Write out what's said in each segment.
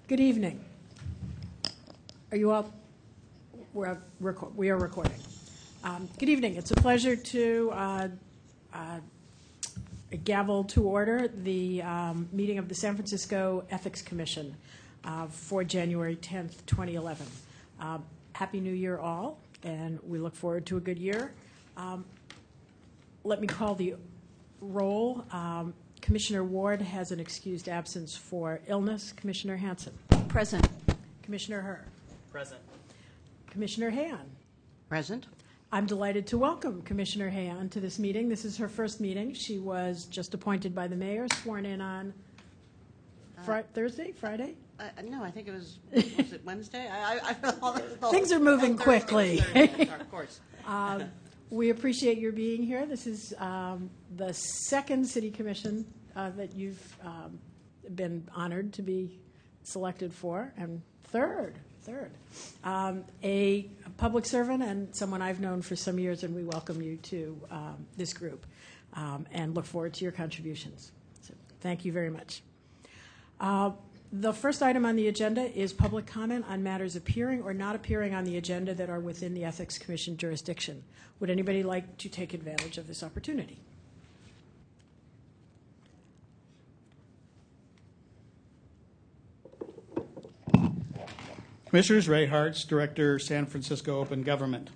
Good evening. Are you all? We are recording. Good evening. It's a pleasure to gavel to order the meeting of the San Francisco Ethics Commission for January 10th, 2011. Happy New Year all, and we look forward to a good year. Let me call the roll. Commissioner Ward has an excused absence for illness. Commissioner Hanson. Present. Commissioner Herr. Present. Commissioner Hayan. Present. I'm delighted to welcome Commissioner Hayan to this meeting. This is her first meeting. She was just appointed by the mayor, sworn in on Thursday, Friday? No, I think it was it Wednesday? Things are moving quickly. Of course. We appreciate your being here. This is the second city commission that you've been honored to be selected for, and third. A public servant and someone I've known for some years, and we welcome you to this group and look forward to your contributions. So thank you very much. The first item on the agenda is public comment on matters appearing or not appearing on the agenda that are within the Ethics Commission jurisdiction. Would anybody like to take advantage of this opportunity? Commissioners, Ray Hartz, Director, San Francisco Open Government.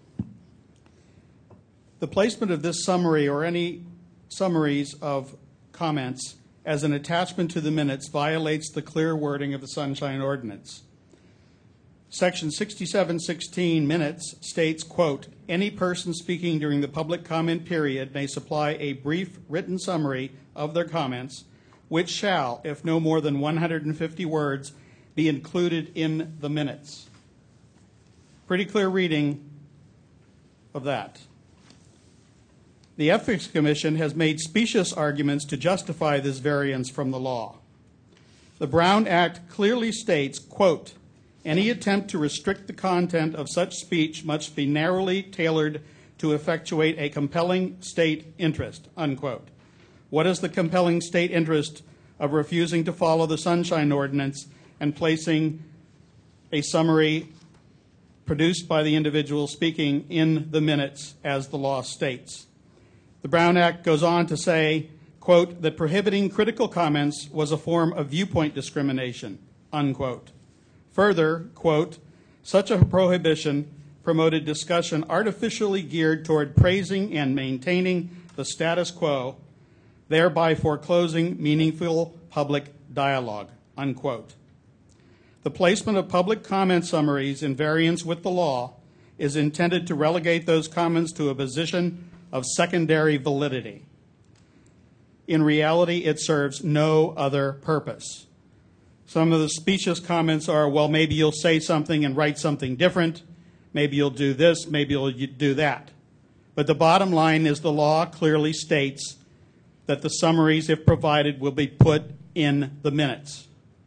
The placement of this summary or any summaries of comments as an attachment to the minutes violates the clear wording of the Sunshine Ordinance. Section 6716 minutes states, quote, any person speaking during the public comment period may supply a brief written summary of their comments, which shall, if no more than 150 words, be included in the minutes. Pretty clear reading of that. The Ethics Commission has made specious arguments to justify this variance from the law. The Brown Act clearly states, quote, any attempt to restrict the content of such speech must be narrowly tailored to effectuate a compelling state interest, unquote. What is the compelling state interest of refusing to follow the Sunshine Ordinance and placing a summary produced by the individual speaking in the minutes as the law states? The Brown Act goes on to say, quote, that prohibiting critical comments was a form of viewpoint discrimination, unquote. Further, quote, such a prohibition promoted discussion artificially geared toward praising and maintaining the status quo, thereby foreclosing meaningful public dialogue, unquote. The placement of public comment summaries in variance with the law is intended to relegate those comments to a position of secondary validity. In reality, it serves no other purpose. Some of the specious comments are, well, maybe you'll say something and write something different. Maybe you'll do this, maybe you'll do that. But the bottom line is the law clearly states that the summaries, if provided, will be put in the minutes.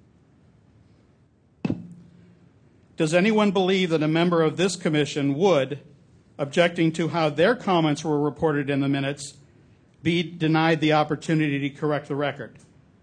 Does anyone believe that a member of this commission would, objecting to how their comments were reported in the minutes, be denied the opportunity to correct the record?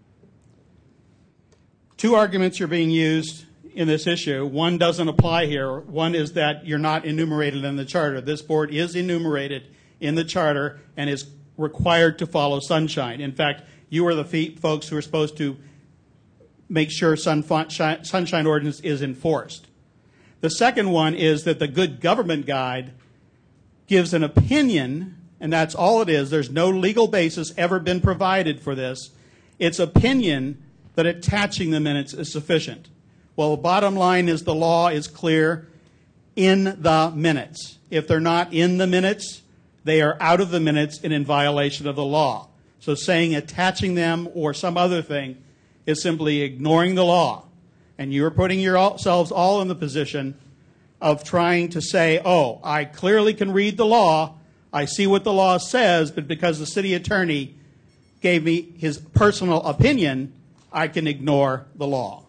Two arguments are being used in this issue. One doesn't apply here. One is that you're not enumerated in the charter. This board is enumerated in the charter and is required to follow Sunshine. In fact, you are the folks who are supposed to make sure Sunshine Ordinance is enforced. The second one is that the Good Government Guide gives an opinion, and that's all it is. There's no legal basis ever been provided for this. It's opinion that attaching the minutes is sufficient. Well, the bottom line is the law is clear in the minutes. If they're not in the minutes, they are out of the minutes and in violation of the law. So saying attaching them or some other thing is simply ignoring the law. And you're putting yourselves all in the position of trying to say, oh, I clearly can read the law, I see what the law says, but because the city attorney gave me his personal opinion, I can ignore the law.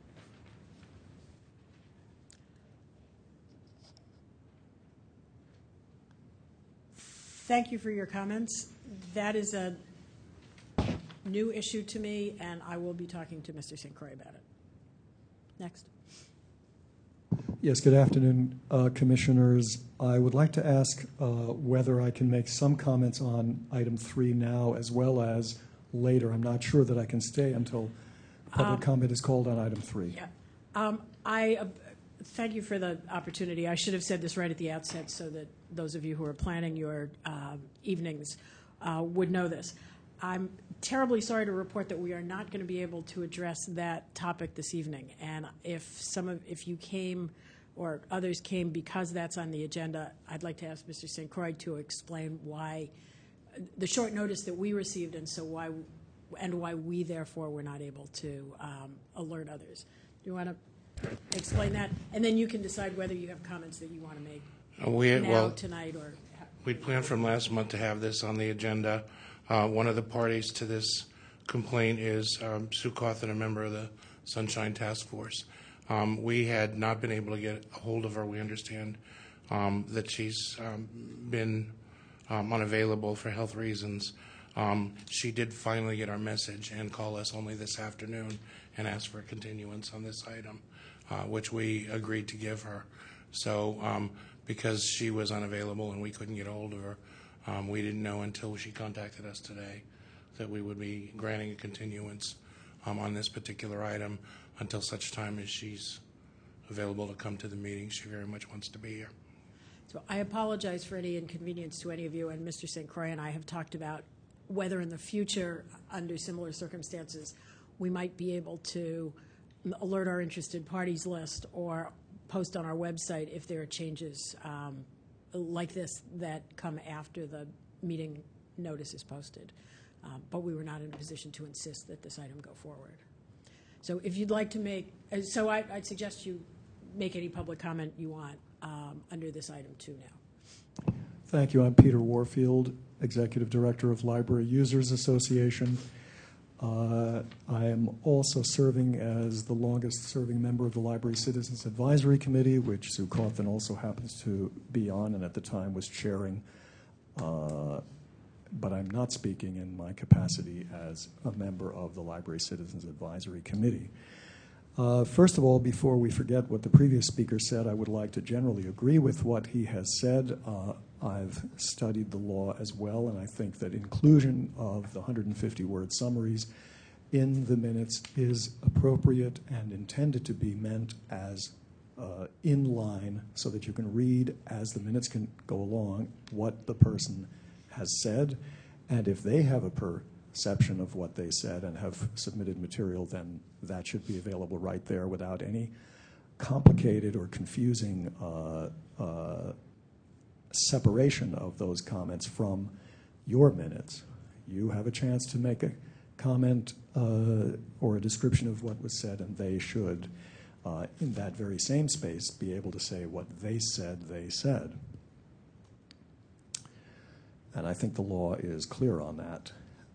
Thank you for your comments. That is a new issue to me, and I will be talking to Mr. St. Croix about it. Next. Yes, good afternoon, Commissioners. I would like to ask whether I can make some comments on item 3 now as well as later. I'm not sure that I can stay until public comment is called on item 3. Yeah. I thank you for the opportunity. I should have said this right at the outset so that those of you who are planning your evenings would know this. I'm terribly sorry to report that we are not going to be able to address that topic this evening. And if you came or others came because that's on the agenda, I'd like to ask Mr. St. Croix to explain why the short notice that we received and why we therefore were not able to alert others. Do you want to explain that? And then you can decide whether you have comments that you want to make tonight or. We'd planned from last month to have this on the agenda. One of the parties to this complaint is Sue Cawthon, a member of the Sunshine Task Force. We had not been able to get a hold of her. We understand that she's been unavailable for health reasons. She did finally get our message and call us only this afternoon and ask for a continuance on this item, which we agreed to give her. So because she was unavailable and we couldn't get a hold of her, we didn't know until she contacted us today that we would be granting a continuance on this particular item until such time as she's available to come to the meeting. She very much wants to be here. So I apologize for any inconvenience to any of you, and Mr. St. Croix and I have talked about whether in the future, under similar circumstances, we might be able to alert our interested parties list or post on our website if there are changes like this that come after the meeting notice is posted. But we were not in a position to insist that this item go forward. So if you'd like to make, I'd suggest you make any public comment you want under this item 2 now. Thank you. I'm Peter Warfield, Executive Director of Library Users Association. I am also serving as the longest-serving member of the Library Citizens Advisory Committee, which Sue Cawthon also happens to be on and at the time was chairing. But I'm not speaking in my capacity as a member of the Library Citizens Advisory Committee. First of all, before we forget what the previous speaker said, I would like to generally agree with what he has said. I've studied the law as well, and I think that inclusion of the 150-word summaries in the minutes is appropriate and intended to be meant as in line so that you can read as the minutes can go along what the person has said, and if they have a perception of what they said and have submitted material, then that should be available right there without any complicated or confusing separation of those comments from your minutes. You have a chance to make a comment or a description of what was said, and they should, in that very same space, be able to say what they said they said. And I think the law is clear on that.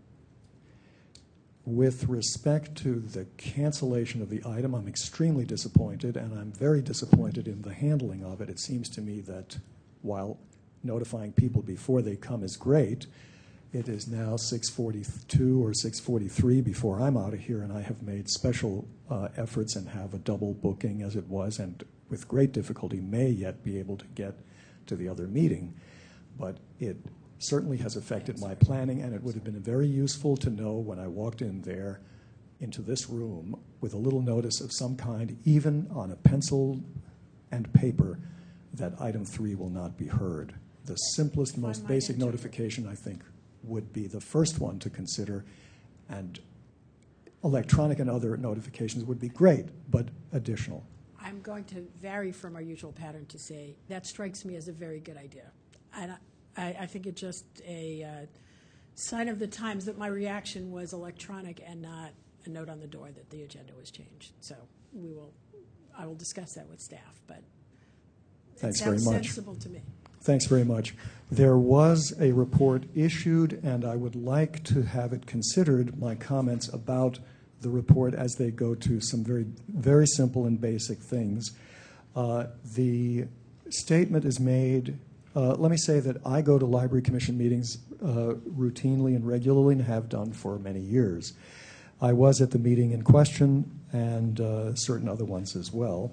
With respect to the cancellation of the item, I'm extremely disappointed, and I'm very disappointed in the handling of it. It seems to me that while notifying people before they come is great, it is now 6:42 or 6:43 before I'm out of here, and I have made special efforts and have a double booking as it was, and with great difficulty may yet be able to get to the other meeting. But it certainly has affected my planning, and it would have been very useful to know when I walked in there into this room with a little notice of some kind, even on a pencil and paper, that item 3 will not be heard. The simplest, most basic notification, I think, would be the first one to consider, and electronic and other notifications would be great, but additional. I'm going to vary from our usual pattern to say that strikes me as a very good idea. And I think it's just a sign of the times that my reaction was electronic and not a note on the door that the agenda was changed. So I will discuss that with staff, but Thanks it very sounds much. sensible to me. Thanks very much. There was a report issued, and I would like to have it considered, my comments about the report as they go to some very, very simple and basic things. The statement is made. Let me say that I go to Library Commission meetings routinely and regularly and have done for many years. I was at the meeting in question and certain other ones as well.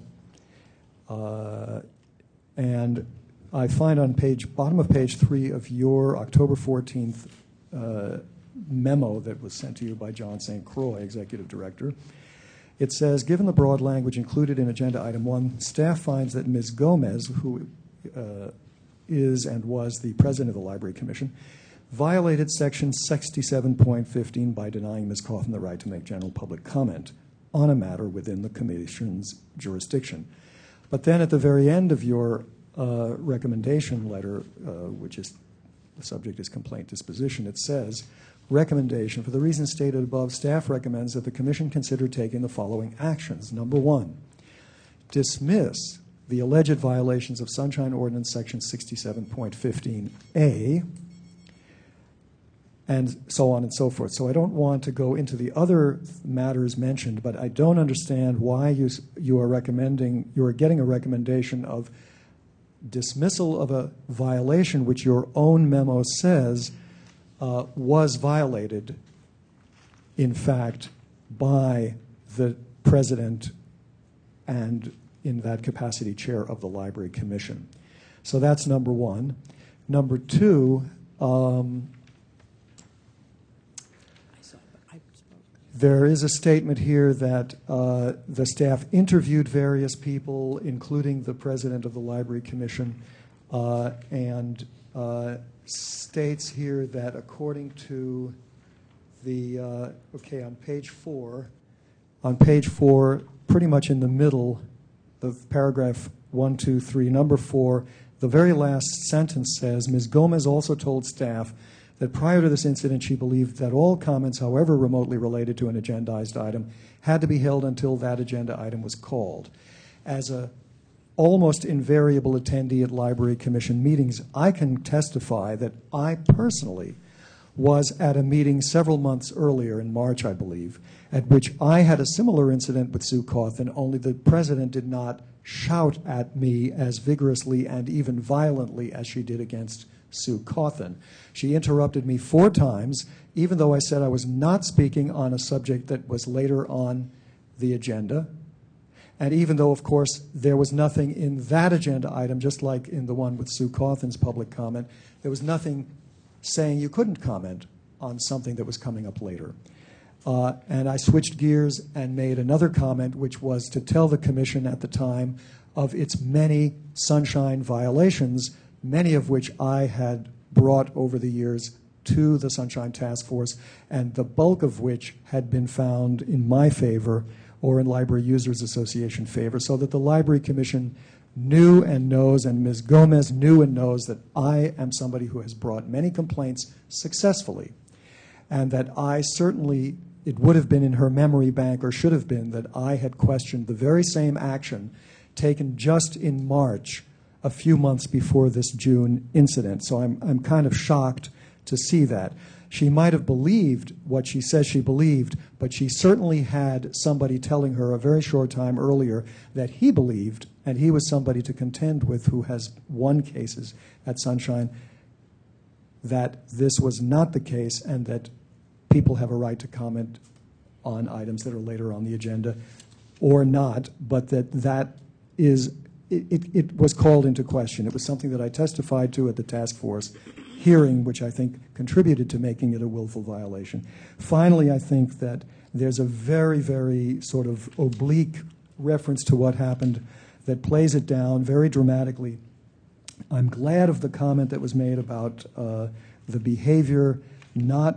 And I find on bottom of page 3 of your October 14th memo that was sent to you by John St. Croix, Executive Director, it says, given the broad language included in Agenda Item 1, staff finds that Ms. Gomez, who is and was the president of the Library Commission, violated Section 67.15 by denying Ms. Cawthon the right to make general public comment on a matter within the Commission's jurisdiction. But then at the very end of your recommendation letter, which is the subject is complaint disposition, it says, recommendation, for the reasons stated above, staff recommends that the Commission consider taking the following actions. Number 1, dismiss the alleged violations of Sunshine Ordinance Section 67.15a, and so on and so forth. So I don't want to go into the other matters mentioned, but I don't understand why you are getting a recommendation of dismissal of a violation which your own memo says was violated, in fact, by the president and in that capacity chair of the Library Commission. So that's number 1. Number 2, there is a statement here that the staff interviewed various people, including the president of the Library Commission, and states here that according to the, on page 4, pretty much in the middle of paragraph 1, 2, 3, number 4, the very last sentence says, Ms. Gomez also told staff that prior to this incident, she believed that all comments, however remotely related to an agendized item, had to be held until that agenda item was called. As a almost invariable attendee at Library Commission meetings, I can testify that I personally was at a meeting several months earlier, in March, I believe, at which I had a similar incident with Sue Cawthon, only the president did not shout at me as vigorously and even violently as she did against Sue Cawthon. She interrupted me 4 times, even though I said I was not speaking on a subject that was later on the agenda. And even though, of course, there was nothing in that agenda item, just like in the one with Sue Cawthon's public comment, there was nothing saying you couldn't comment on something that was coming up later. And I switched gears and made another comment, which was to tell the Commission at the time of its many sunshine violations, many of which I had brought over the years to the Sunshine Task Force, and the bulk of which had been found in my favor or in Library Users Association favor, so that the Library Commission knew and knows, and Ms. Gomez knew and knows, that I am somebody who has brought many complaints successfully, and that I certainly, it would have been in her memory bank, or should have been, that I had questioned the very same action taken just in March, a few months before this June incident. So I'm kind of shocked to see that. She might have believed what she says she believed, but she certainly had somebody telling her a very short time earlier that he believed, and he was somebody to contend with who has won cases at Sunshine, that this was not the case and that people have a right to comment on items that are later on the agenda or not, but that is, it was called into question. It was something that I testified to at the task force hearing, which I think contributed to making it a willful violation. Finally, I think that there's a very, very sort of oblique reference to what happened that plays it down very dramatically. I'm glad of the comment that was made about the behavior, not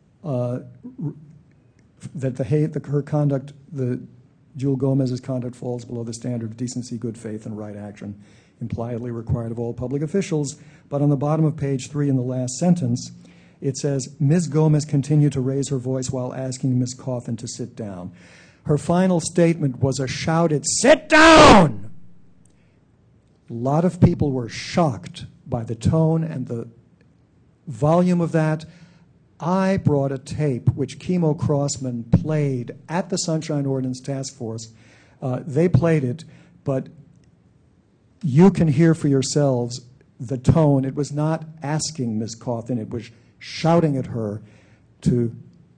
that her conduct, Jewel Gomez's conduct falls below the standard of decency, good faith, and right action impliedly required of all public officials. But on the bottom of page 3 in the last sentence, it says, Ms. Gomez continued to raise her voice while asking Ms. Cawthon to sit down. Her final statement was a shouted, sit down! A lot of people were shocked by the tone and the volume of that. I brought a tape which Kimo Crossman played at the Sunshine Ordinance Task Force. They played it, but you can hear for yourselves the tone. It was not asking Ms. Cawthon, it was shouting at her to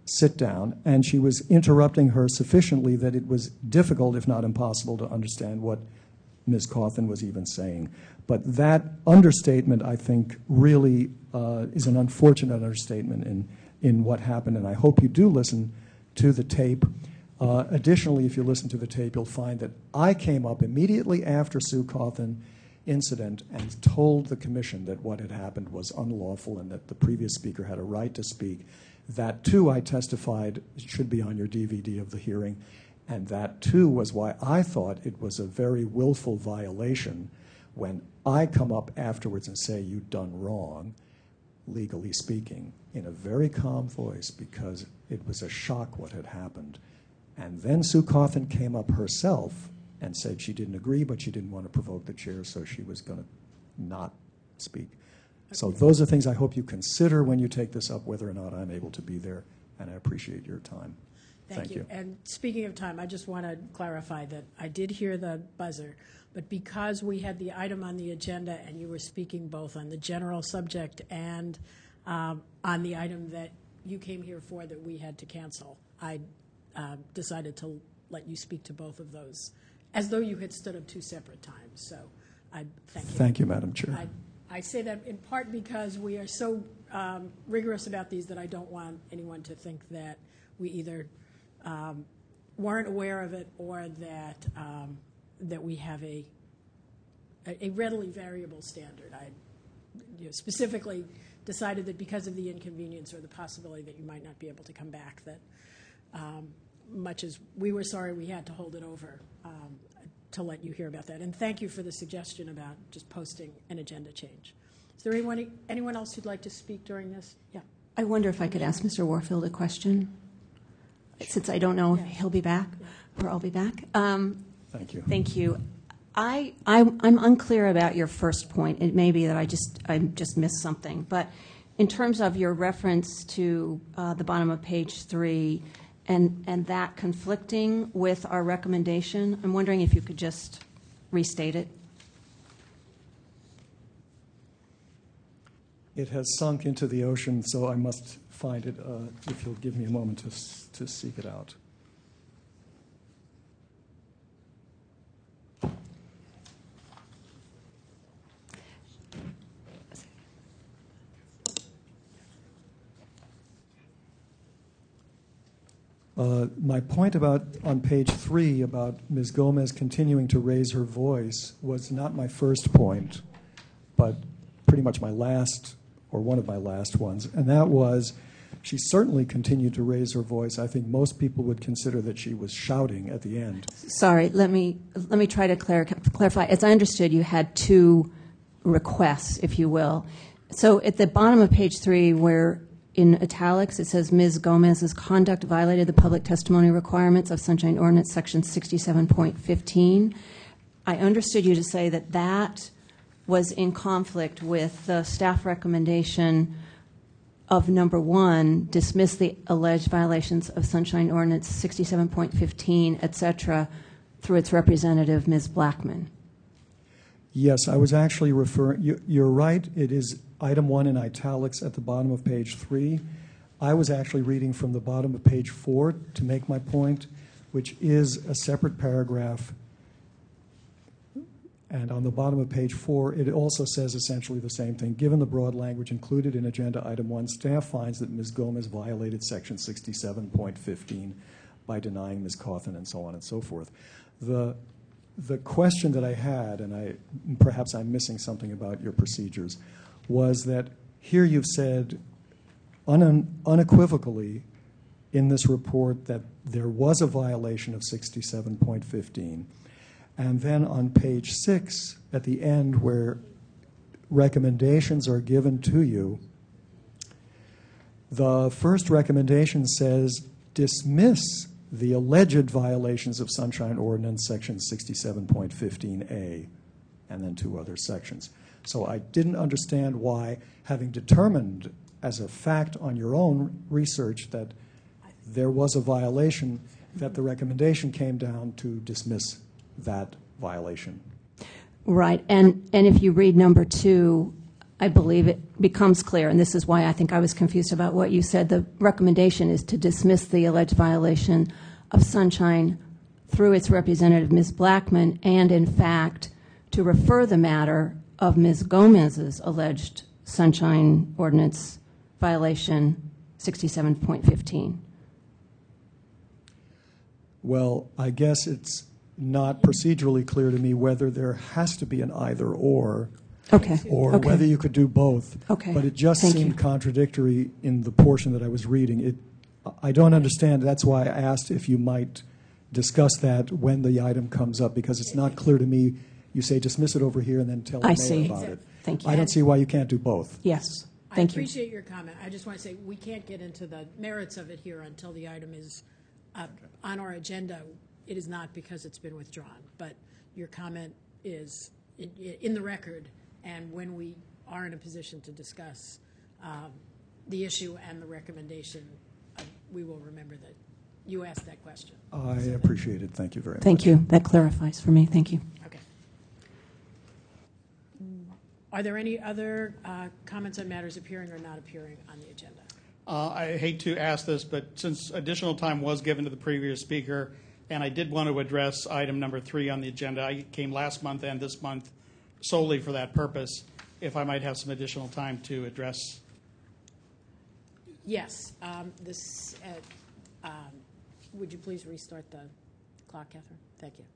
sit down, and she was interrupting her sufficiently that it was difficult, if not impossible, to understand what Ms. Cawthon was even saying. But that understatement, I think, really is an unfortunate understatement in what happened, and I hope you do listen to the tape. Additionally, if you listen to the tape, you'll find that I came up immediately after Sue Cawthon incident and told the commission that what had happened was unlawful and that the previous speaker had a right to speak. That, too, I testified should be on your DVD of the hearing, and that, too, was why I thought it was a very willful violation when I come up afterwards and say, you've done wrong, legally speaking, in a very calm voice, because it was a shock what had happened. And then Sue Cawthon came up herself and said she didn't agree, but she didn't want to provoke the chair, so she was going to not speak. So those are things I hope you consider when you take this up, whether or not I'm able to be there, and I appreciate your time. Thank you. And speaking of time, I just want to clarify that I did hear the buzzer, but because we had the item on the agenda and you were speaking both on the general subject and on the item that you came here for that we had to cancel, I decided to let you speak to both of those, as though you had stood up two separate times. So I thank you. Thank you, Madam Chair. I say that in part because we are so rigorous about these that I don't want anyone to think that we either weren't aware of it or that that we have a readily variable standard. I specifically decided that because of the inconvenience or the possibility that you might not be able to come back, that much as we were sorry we had to hold it over, to let you hear about that. And thank you for the suggestion about just posting an agenda change. Is there anyone else who'd like to speak during this? Yeah. I wonder if I could ask Mr. Warfield a question, since I don't know if he'll be back or I'll be back. Thank you. Thank you. I'm unclear about your first point. It may be that I just missed something. But in terms of your reference to the bottom of page 3 and that conflicting with our recommendation, I'm wondering if you could just restate it. It has sunk into the ocean, so I must find it, if you'll give me a moment to seek it out. My point on page 3 about Ms. Gomez continuing to raise her voice was not my first point, but pretty much my last, or one of my last ones, and that was she certainly continued to raise her voice. I think most people would consider that she was shouting at the end. Sorry, let me try to clarify. As I understood, you had two requests, if you will. So at the bottom of page 3, where in italics it says Ms. Gomez's conduct violated the public testimony requirements of Sunshine Ordinance Section 67.15, I understood you to say that that was in conflict with the staff recommendation of number 1, dismiss the alleged violations of Sunshine Ordinance 67.15, et cetera, through its representative, Ms. Blackman. Yes, I was actually referring, you're right, it is item 1 in italics at the bottom of page 3. I was actually reading from the bottom of page 4 to make my point, which is a separate paragraph. And on the bottom of page 4, it also says essentially the same thing. Given the broad language included in agenda item 1, staff finds that Ms. Gomez violated section 67.15 by denying Ms. Cawthon and so on and so forth. The question that I had, and perhaps I'm missing something about your procedures, was that here you've said unequivocally in this report that there was a violation of 67.15. And then on page 6, at the end where recommendations are given to you, the first recommendation says dismiss the alleged violations of Sunshine Ordinance Section 67.15a, and then 2 other sections. So I didn't understand why, having determined as a fact on your own research that there was a violation, that the recommendation came down to dismiss that violation. Right, and if you read number 2, I believe it becomes clear, and this is why I think I was confused about what you said. The recommendation is to dismiss the alleged violation of Sunshine through its representative, Ms. Blackman, and in fact to refer the matter of Ms. Gomez's alleged Sunshine Ordinance violation 67.15. Well, I guess it's not procedurally clear to me whether there has to be an either or Okay. or whether you could do both. Okay. But it just Thank seemed you. contradictory in the portion that I was reading. I don't understand. That's why I asked if you might discuss that when the item comes up, because it's not clear to me. You say dismiss it over here and then tell the I mayor see. about it. Thank you. I don't see why you can't do both. Yes. I Thank you. appreciate your comment. I just want to say we can't get into the merits of it here until the item is on our agenda. It is not because it's been withdrawn, but your comment is in the record, and when we are in a position to discuss the issue and the recommendation, we will remember that you asked that question. I appreciate it. Thank you very much. Thank you. That clarifies for me. Thank you. Okay. Are there any other comments on matters appearing or not appearing on the agenda? I hate to ask this, but since additional time was given to the previous speaker, and I did want to address item number 3 on the agenda. I came last month and this month solely for that purpose. If I might have some additional time to address. Yes. Would you please restart the clock, Catherine? Thank you.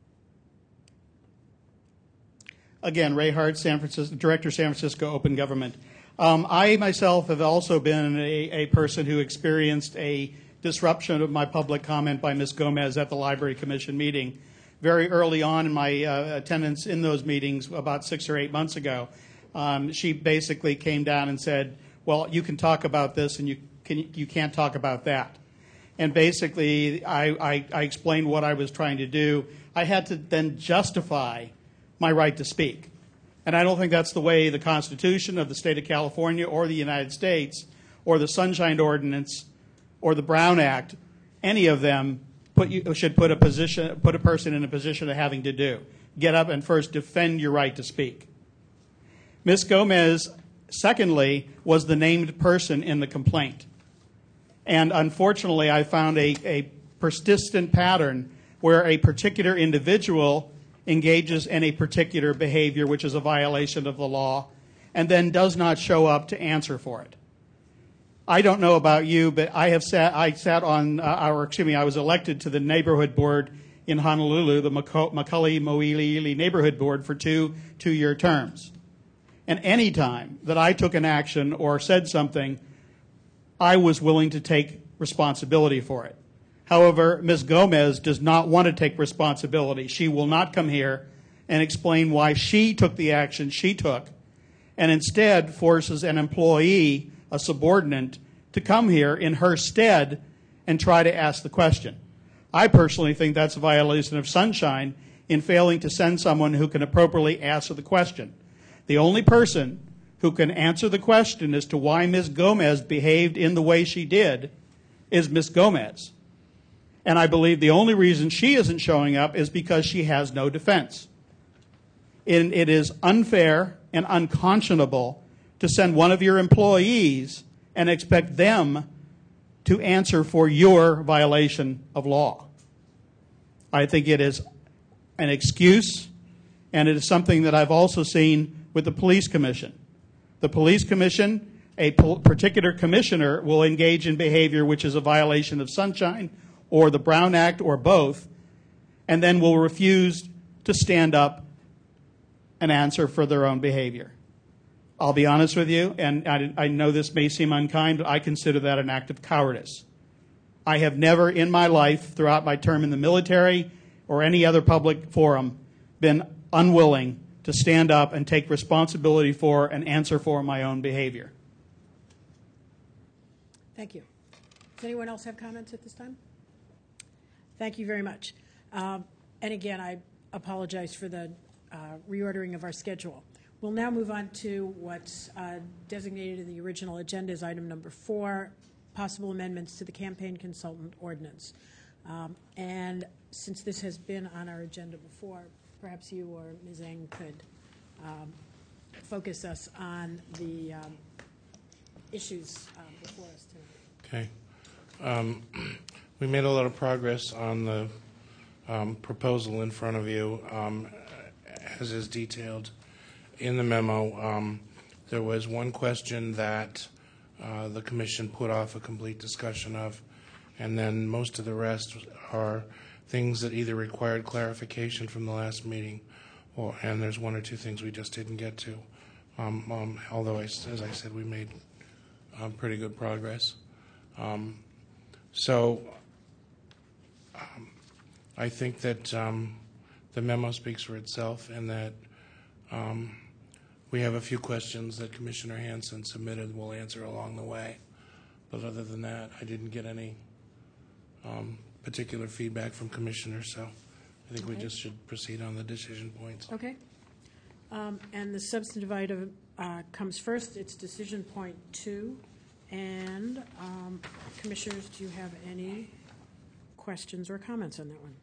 Again, Ray Hart, San Francisco, Director, San Francisco Open Government. I myself have also been a person who experienced a disruption of my public comment by Ms. Gomez at the Library Commission meeting. Very early on in my attendance in those meetings, about 6 or 8 months ago, she basically came down and said, well, you can talk about this and you can't talk about that. And basically, I explained what I was trying to do. I had to then justify my right to speak. And I don't think that's the way the Constitution of the state of California or the United States or the Sunshine Ordinance or the Brown Act, any of them should put a person in a position of having to do. Get up and first defend your right to speak. Ms. Gomez, secondly, was the named person in the complaint. And unfortunately, I found a persistent pattern where a particular individual engages in a particular behavior which is a violation of the law and then does not show up to answer for it. I don't know about you, but I was elected to the neighborhood board in Honolulu, the Macaulay Mo'ili neighborhood board for two-year terms. And any time that I took an action or said something, I was willing to take responsibility for it. However, Ms. Gomez does not want to take responsibility. She will not come here and explain why she took the action she took, and instead forces an employee, a subordinate, to come here in her stead and try to ask the question. I personally think that's a violation of Sunshine in failing to send someone who can appropriately answer the question. The only person who can answer the question as to why Ms. Gomez behaved in the way she did is Ms. Gomez. And I believe the only reason she isn't showing up is because she has no defense. And it is unfair and unconscionable to send one of your employees and expect them to answer for your violation of law. I think it is an excuse, and it is something that I've also seen with the police commission. The police commission, a particular commissioner will engage in behavior which is a violation of Sunshine or the Brown Act or both, and then will refuse to stand up and answer for their own behavior. I'll be honest with you, and I know this may seem unkind, but I consider that an act of cowardice. I have never in my life, throughout my term in the military or any other public forum, been unwilling to stand up and take responsibility for and answer for my own behavior. Thank you. Does anyone else have comments at this time? Thank you very much. And again, I apologize for the reordering of our schedule. We'll now move on to what's designated in the original agenda as item number 4, possible amendments to the campaign consultant ordinance. And since this has been on our agenda before, perhaps you or Ms. Eng could focus us on the issues before us tonight. Okay. We made a lot of progress on the proposal in front of you, as is detailed in the memo. There was one question that the commission put off a complete discussion of, and then most of the rest are things that either required clarification from the last meeting, and there's one or two things we just didn't get to. Although, as I said, we made pretty good progress. I think that the memo speaks for itself, and that we have a few questions that Commissioner Hanson submitted. We'll answer along the way. But other than that, I didn't get any particular feedback from commissioners, so I think we just should proceed on the decision points. Okay. And the substantive item comes first. It's decision point 2. And commissioners, do you have any questions or comments on that one?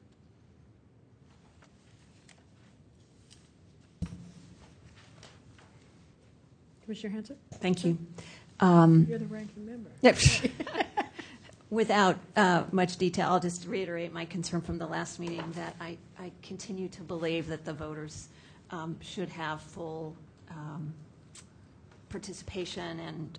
Commissioner Hanson? Thank you. You're the ranking member. Without much detail, I'll just reiterate my concern from the last meeting that I continue to believe that the voters should have full participation, and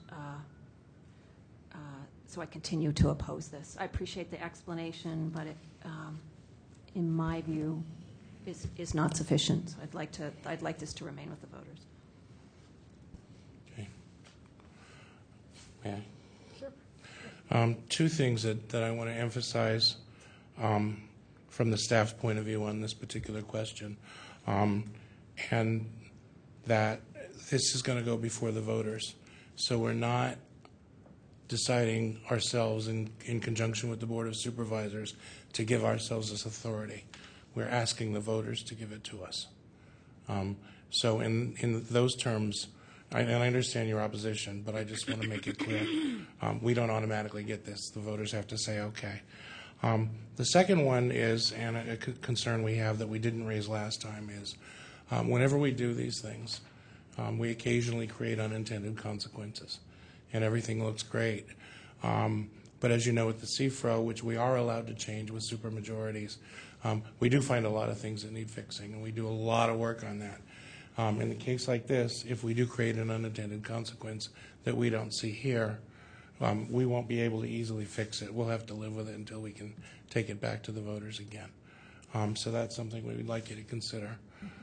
so I continue to oppose this. I appreciate the explanation, but it, in my view, is not sufficient. So I'd like this to remain with the voters. Okay. May I? Sure. Two things that I want to emphasize from the staff's point of view on this particular question, and that this is going to go before the voters. So we're not deciding ourselves in conjunction with the Board of Supervisors to give ourselves this authority. We're asking the voters to give it to us. So in those terms, and I understand your opposition, but I just want to make it clear, we don't automatically get this. The voters have to say okay. The second one is, and a concern we have that we didn't raise last time is, whenever we do these things, we occasionally create unintended consequences, and everything looks great. But as you know, with the CFRO, which we are allowed to change with supermajorities, we do find a lot of things that need fixing, and we do a lot of work on that. In a case like this, if we do create an unintended consequence that we don't see here, we won't be able to easily fix it. We'll have to live with it until we can take it back to the voters again. So that's something we would like you to consider.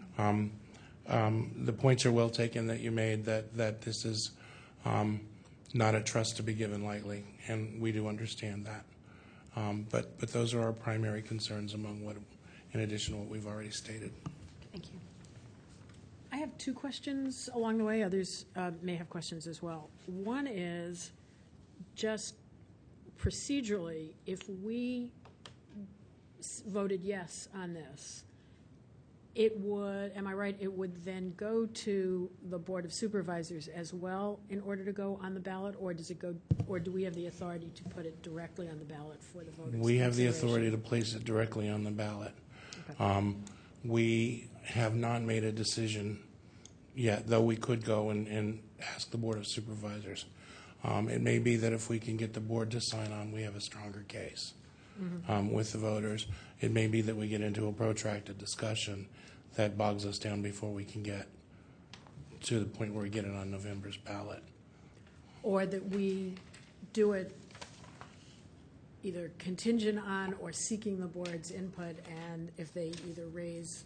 The points are well taken that you made, that this is not a trust to be given lightly, and we do understand that. But those are our primary concerns among what, in addition to what we've already stated. Thank you. I have two questions along the way. Others may have questions as well. One is just procedurally, if we voted yes on this, it would, am I right, it would then go to the Board of Supervisors as well in order to go on the ballot, or does it go, or do we have the authority to put it directly on the ballot for the voters? We have the authority to place it directly on the ballot. Okay. We have not made a decision yet, though we could go and ask the Board of Supervisors. It may be that if we can get the board to sign on, we have a stronger case with the voters. It may be that we get into a protracted discussion that bogs us down before we can get to the point where we get it on November's ballot. Or that we do it either contingent on or seeking the board's input, and if they either raise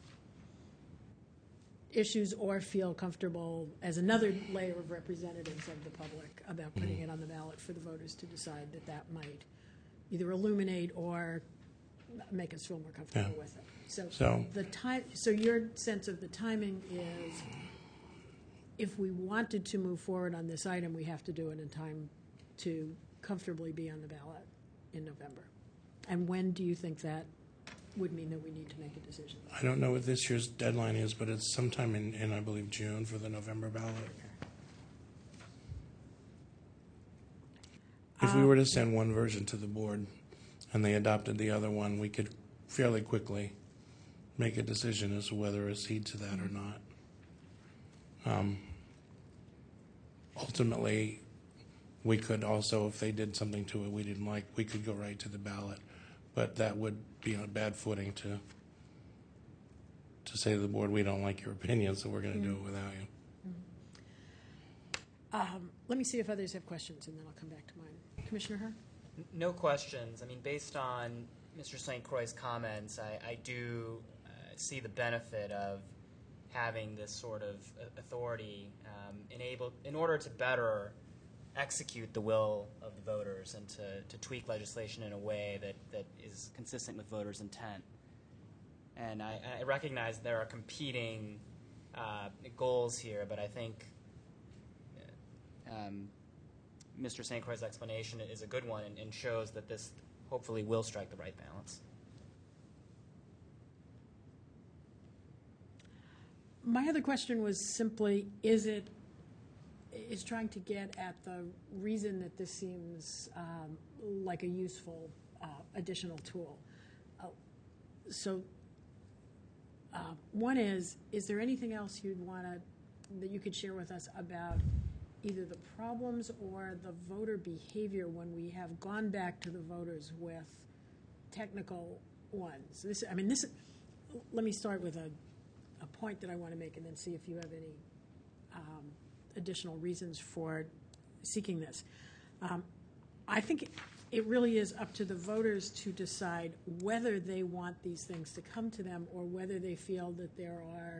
issues or feel comfortable as another layer of representatives of the public about putting it on the ballot for the voters to decide, that might either illuminate or make us feel more comfortable with it. So your sense of the timing is, if we wanted to move forward on this item, we have to do it in time to comfortably be on the ballot in November. And when do you think that would mean that we need to make a decision? I don't know what this year's deadline is, but it's sometime in I believe, June for the November ballot. If we were to send one version to the board and they adopted the other one, we could fairly quickly make a decision as to whether to accede to that or not. Ultimately, we could also, if they did something to it we didn't like, we could go right to the ballot. But that would be on a bad footing to say to the board, we don't like your opinion, so we're going to do it without you. Let me see if others have questions, and then I'll come back to mine. Commissioner Herr? No questions. I mean, based on Mr. St. Croix's comments, I do see the benefit of having this sort of authority in order to better execute the will of the voters and to tweak legislation in a way that is consistent with voters' intent. And I recognize there are competing goals here, but I think Mr. St. Croix's explanation is a good one and shows that this hopefully will strike the right balance. My other question was simply, is trying to get at the reason that this seems like a useful additional tool. One is there anything else that you could share with us about either the problems or the voter behavior when we have gone back to the voters with technical ones? Let me start with a point that I want to make and then see if you have any additional reasons for seeking this. I think it really is up to the voters to decide whether they want these things to come to them or whether they feel that there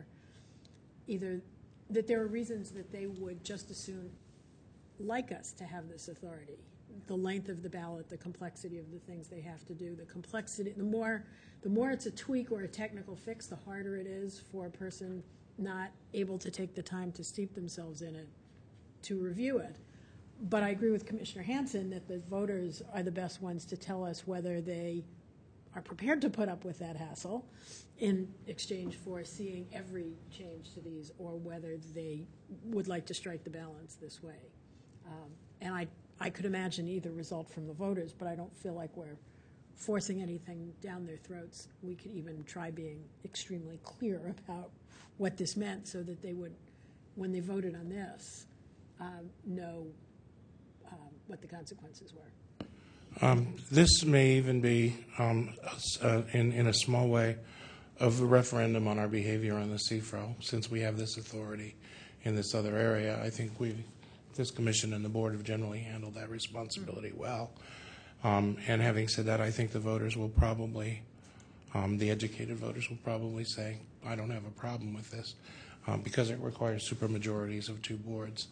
are reasons that they would just as soon like us to have this authority. The length of the ballot, the complexity of the things they have to do, the complexity, the more it's a tweak or a technical fix, the harder it is for a person not able to take the time to steep themselves in it to review it. But I agree with Commissioner Hanson that the voters are the best ones to tell us whether they are prepared to put up with that hassle in exchange for seeing every change to these or whether they would like to strike the balance this way. And I could imagine either result from the voters, but I don't feel like we're forcing anything down their throats. We could even try being extremely clear about what this meant so that they would, when they voted on this, know what the consequences were. This may even be, in a small way, of a referendum on our behavior on the CFRO. Since we have this authority in this other area, I think this commission and the board have generally handled that responsibility well. And having said that, I think the voters will probably, the educated voters will probably say, I don't have a problem with this, because it requires supermajorities of two boards.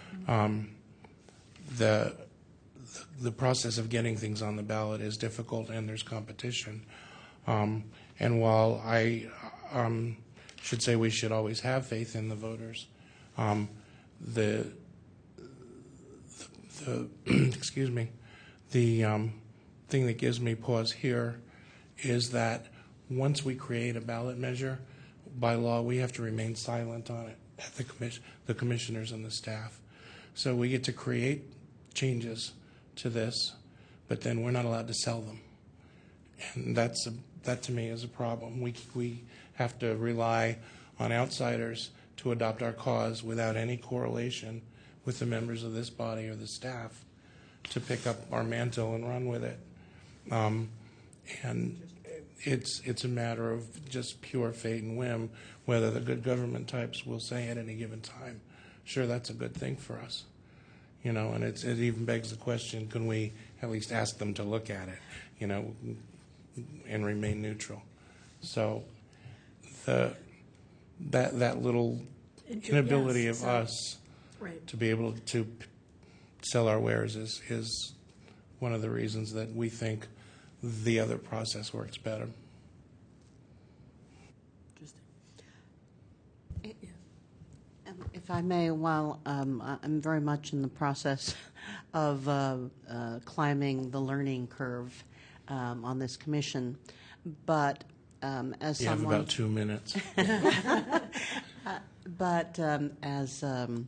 The process of getting things on the ballot is difficult, and there's competition. And while I should say we should always have faith in the voters, the excuse me, the thing that gives me pause here is that once we create a ballot measure, by law we have to remain silent on it at the commissioners and the staff. So we get to create changes to this, but then we're not allowed to sell them, and that to me is a problem. We have to rely on outsiders to adopt our cause without any correlation with the members of this body or the staff to pick up our mantle and run with it. And it's a matter of just pure fate and whim whether the good government types will say at any given time, sure, that's a good thing for us. You know, and it even begs the question, can we at least ask them to look at it, you know, and remain neutral? So that little inability of us to be able to sell our wares is one of the reasons that we think the other process works better. If I may, while I'm very much in the process of climbing the learning curve on this commission, but as you someone... have about 2 minutes. But as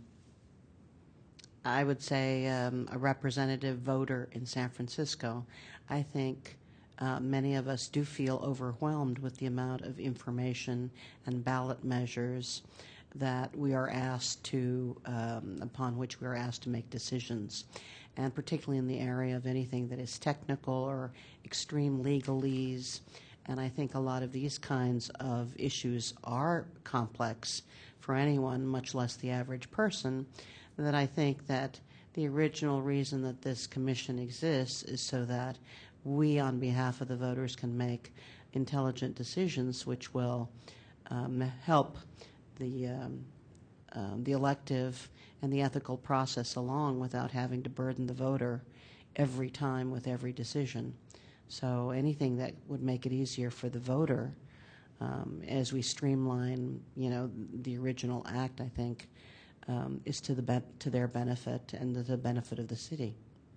I would say a representative voter in San Francisco, I think many of us do feel overwhelmed with the amount of information and ballot measures that we are asked to, upon which we are asked to make decisions, and particularly in the area of anything that is technical or extreme legalese. And I think a lot of these kinds of issues are complex for anyone, much less the average person, that I think that the original reason that this commission exists is so that we, on behalf of the voters, can make intelligent decisions which will help the elective and the ethical process along without having to burden the voter every time with every decision. So anything that would make it easier for the voter as we streamline, the original act, I think, is to their benefit and to the benefit of the city.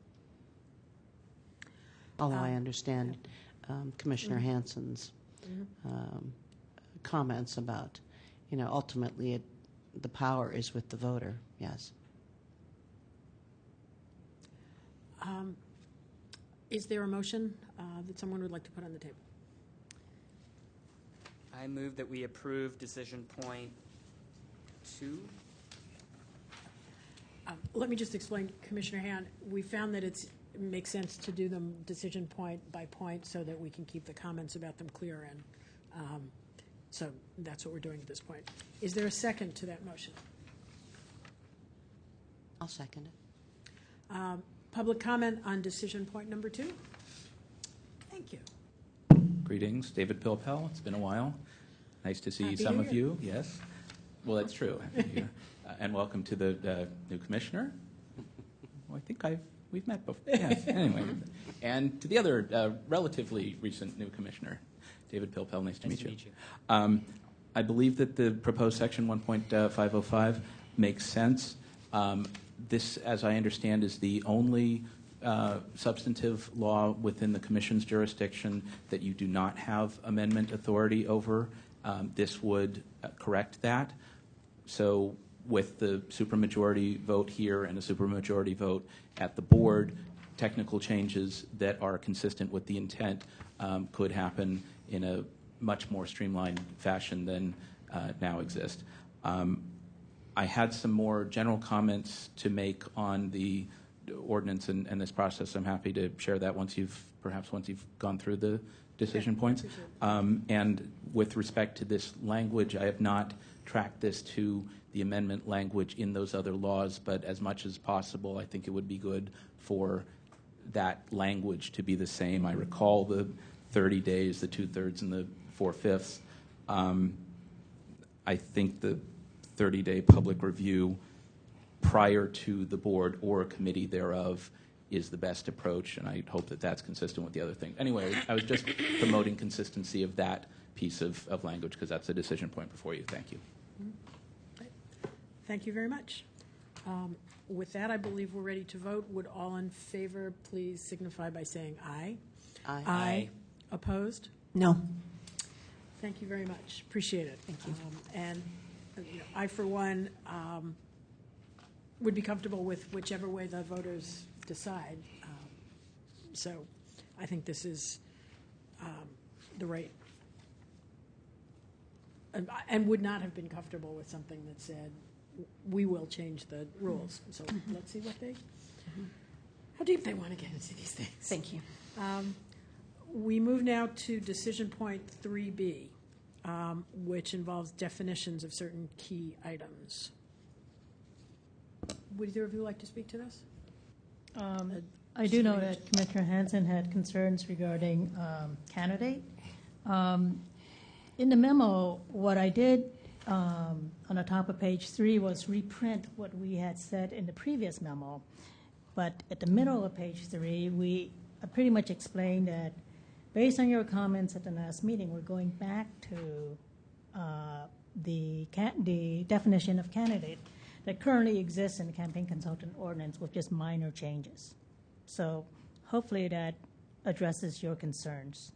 Although I understand Commissioner Hansen's comments about, ultimately the power is with the voter. Yes. Is there a motion that someone would like to put on the table? I move that we approve decision point 2. Let me just explain, Commissioner Hand. We found that it makes sense to do them decision point by point so that we can keep the comments about them clear, and so that's what we're doing at this point. Is there a second to that motion? I'll second it. Public comment on decision point number 2? Thank you. Greetings, David Pilpel. It's been a while. Nice to see Happy some New of Year. you. Yes. Well, that's true. Happy New Year. And welcome to the new commissioner. Well, I think we've met before. Yes. Anyway, and to the other relatively recent new commissioner, David Pilpel. Nice to meet you. I believe that the proposed section 1.505 makes sense. This, as I understand, is the only substantive law within the Commission's jurisdiction that you do not have amendment authority over. This would correct that. So with the supermajority vote here and a supermajority vote at the board, technical changes that are consistent with the intent could happen in a much more streamlined fashion than now exist. I had some more general comments to make on the ordinance and this process. I'm happy to share that once you've gone through the decision points. And with respect to this language, I have not tracked this to the amendment language in those other laws, but as much as possible, I think it would be good for that language to be the same. I recall the 30 days, the 2/3 and the 4/5. I think the 30-day public review prior to the board or a committee thereof is the best approach, and I hope that that's consistent with the other thing. Anyway, I was just promoting consistency of that piece of language because that's a decision point before you. Thank you. Thank you very much. With that, I believe we're ready to vote. Would all in favor please signify by saying aye? Aye. Aye. Opposed? No. Thank you very much. Appreciate it. Thank you. And I, for one, would be comfortable with whichever way the voters decide. So I think this is the right, and would not have been comfortable with something that said, we will change the rules. So let's see what how deep they want to get into these things. Thank you. We move now to decision point 3B, which involves definitions of certain key items. Would either of you like to speak to this? I do know that Commissioner Hansen had concerns regarding candidate. In the memo, what I did on the top of page 3 was reprint what we had said in the previous memo. But at the middle of page 3, we pretty much explained that based on your comments at the last meeting, we're going back to the definition of candidate that currently exists in the campaign consultant ordinance with just minor changes. So hopefully that addresses your concerns.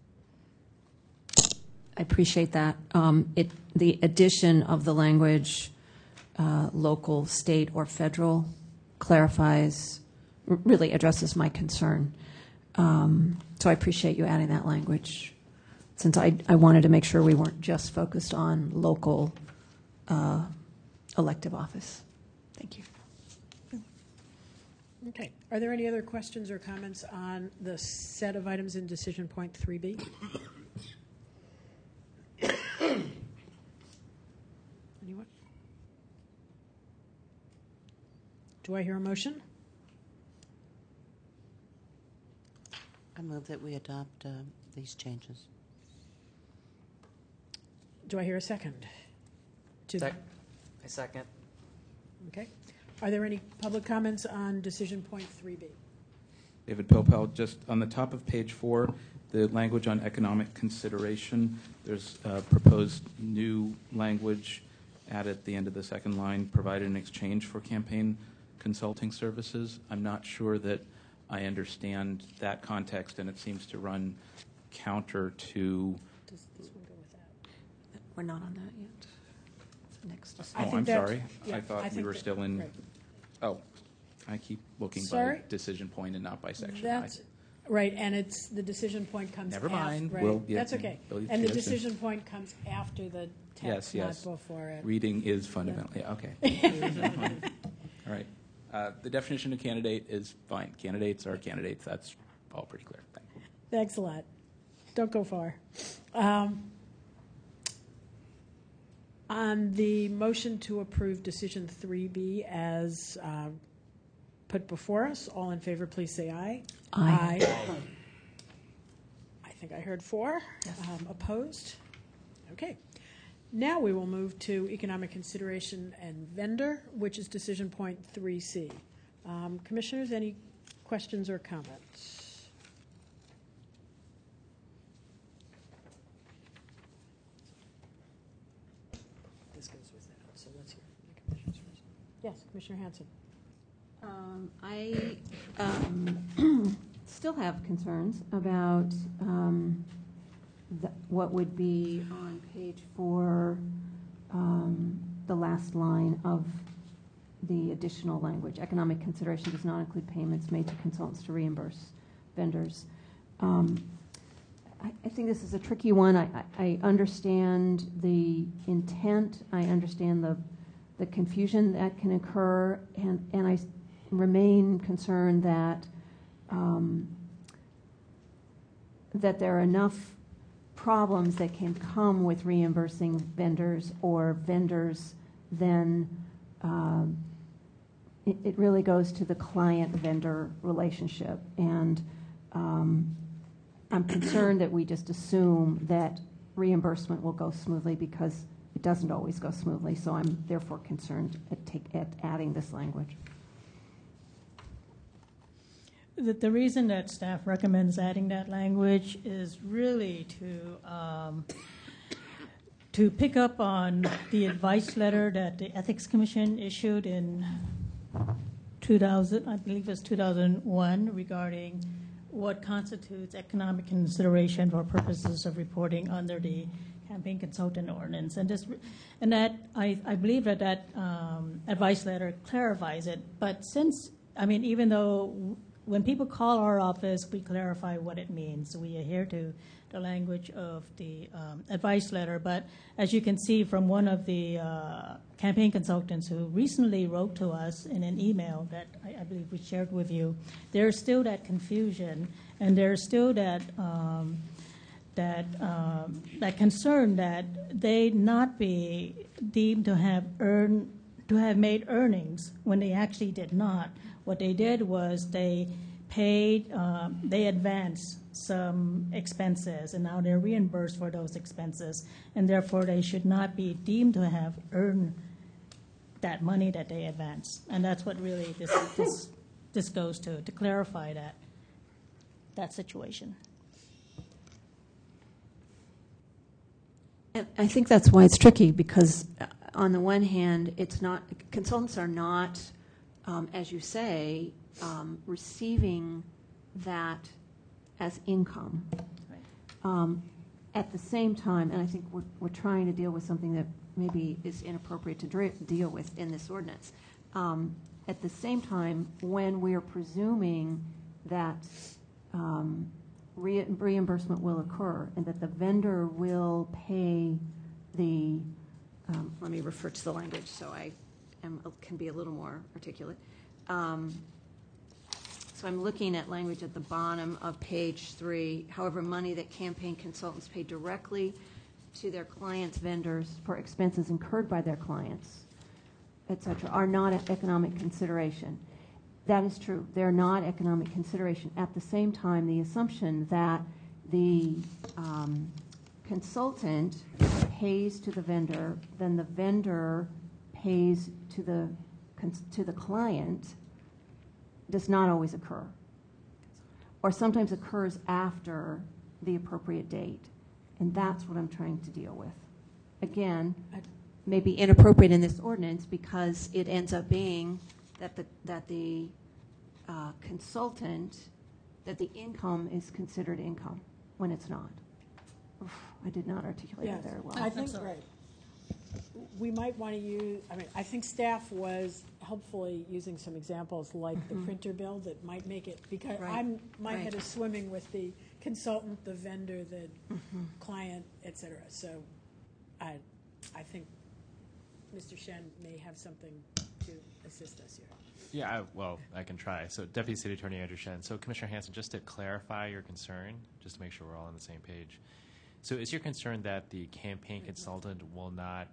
I appreciate that. The addition of the language local, state, or federal clarifies, really addresses my concern. So I appreciate you adding that language, since I wanted to make sure we weren't just focused on local elective office. Thank you. Okay. Are there any other questions or comments on the set of items in decision point 3B? Anyone? Do I hear a motion? I move that we adopt these changes. Do I hear a second? I second. Okay. Are there any public comments on decision point 3B? David Popel, just on the top of page 4, the language on economic consideration, there's proposed new language added at the end of the second line, provided in exchange for campaign consulting services. I'm not sure that I understand that context, and it seems to run counter to... Does this one go with that? We're not on that yet. Next. I think I'm that- sorry. yeah, I thought we think were that- still in... right. Oh, I keep looking Sorry? by decision point and not by section. That's right, and it's the decision point comes Never mind. Right. We'll- yeah, That's okay. Billy And the Chase. decision point comes after the text, Yes. not before it. Reading is fundamentally... Okay. All right. The definition of candidate is fine. Candidates are candidates. That's all pretty clear. Thank you. Thanks a lot. Don't go far. On the motion to approve decision 3B as put before us, all in favor, please say aye. Aye. I think I heard 4. Opposed? Okay. Now we will move to economic consideration and vendor, which is decision point 3C. Commissioners, any questions or comments? This goes with that, so let's hear from the commissioners first. Yes, Commissioner Hanson. I still have concerns about what would be on page 4, the last line of the additional language. Economic consideration does not include payments made to consultants to reimburse vendors. I think this is a tricky one. I understand the intent. I understand the confusion that can occur, and I remain concerned that that there are enough problems that can come with reimbursing vendors or vendors, then it really goes to the client-vendor relationship. And I'm concerned that we just assume that reimbursement will go smoothly, because it doesn't always go smoothly. So I'm therefore concerned at adding this language. The reason that staff recommends adding that language is really to pick up on the advice letter that the Ethics Commission issued in 2000, I believe it was 2001, regarding what constitutes economic consideration for purposes of reporting under the campaign consultant ordinance. And that I believe that advice letter clarifies it. But since, even though when people call our office, we clarify what it means. We adhere to the language of the advice letter. But as you can see from one of the campaign consultants who recently wrote to us in an email that I believe we shared with you, there's still that confusion, and there's still that concern that they not be deemed to have made earnings when they actually did not. What they did was they advanced some expenses, and now they're reimbursed for those expenses, and therefore they should not be deemed to have earned that money that they advanced. And that's what really this goes to clarify that situation. And I think that's why it's tricky, because on the one hand, consultants are not, as you say, receiving that as income. Right. At the same time, and I think we're trying to deal with something that maybe is inappropriate to deal with in this ordinance. At the same time, when we're presuming that reimbursement will occur and that the vendor will pay the let me refer to the language so I can be a little more articulate. So I'm looking at language at the bottom of page 3. However, money that campaign consultants pay directly to their clients' vendors for expenses incurred by their clients, et cetera, are not an economic consideration. That is true. They're not economic consideration. At the same time, the assumption that the consultant pays to the vendor, then the vendor pays to the client, does not always occur, or sometimes occurs after the appropriate date. And that's what I'm trying to deal with. Again, maybe inappropriate in this ordinance because it ends up being that the consultant, that the income is considered income when it's not. Oof, I did not articulate it very well. I think right. We might want to use, I think staff was helpfully using some examples like the printer bill that might make it, because my head is swimming with the consultant, the vendor, the client, et cetera. So I think Mr. Shen may have something to assist us here. Yeah, I can try. So Deputy City Attorney Andrew Shen. So Commissioner Hanson, just to clarify your concern, just to make sure we're all on the same page. So is your concern that the campaign consultant will not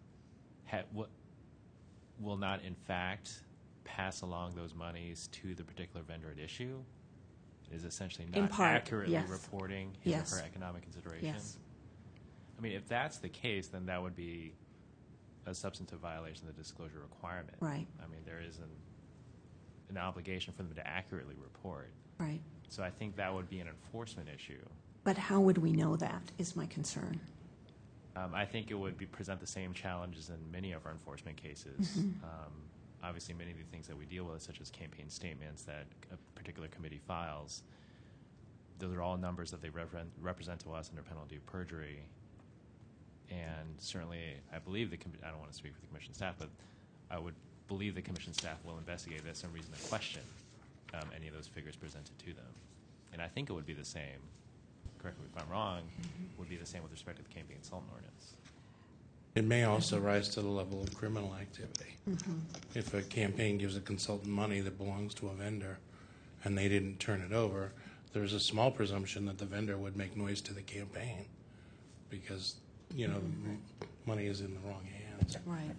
in fact pass along those monies to the particular vendor at issue? Is essentially not accurately reporting his or her economic consideration? Yes. I mean, if that's the case, then that would be a substantive violation of the disclosure requirement. Right. I mean, there is an obligation for them to accurately report. Right. So I think that would be an enforcement issue. But how would we know that is my concern. I think it would present the same challenges in many of our enforcement cases. Obviously, many of the things that we deal with, such as campaign statements that a particular committee files, those are all numbers that they represent to us under penalty of perjury. And certainly, I believe I don't want to speak for the commission staff, but I would believe the commission staff will investigate this and reason to question any of those figures presented to them. And I think it would be the same, correct me if I'm wrong, would be the same with respect to the campaign consultant ordinance. It may also rise to the level of criminal activity. If a campaign gives a consultant money that belongs to a vendor and they didn't turn it over, there's a small presumption that the vendor would make noise to the campaign because, the money is in the wrong hands. Right.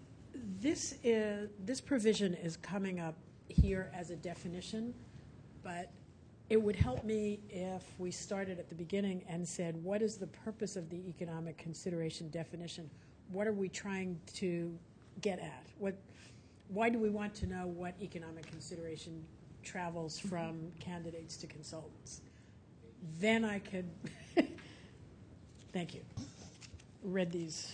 This provision is coming up here as a definition, but it would help me if we started at the beginning and said, what is the purpose of the economic consideration definition? What are we trying to get at? Why do we want to know what economic consideration travels from candidates to consultants? Then I could, thank you, read these.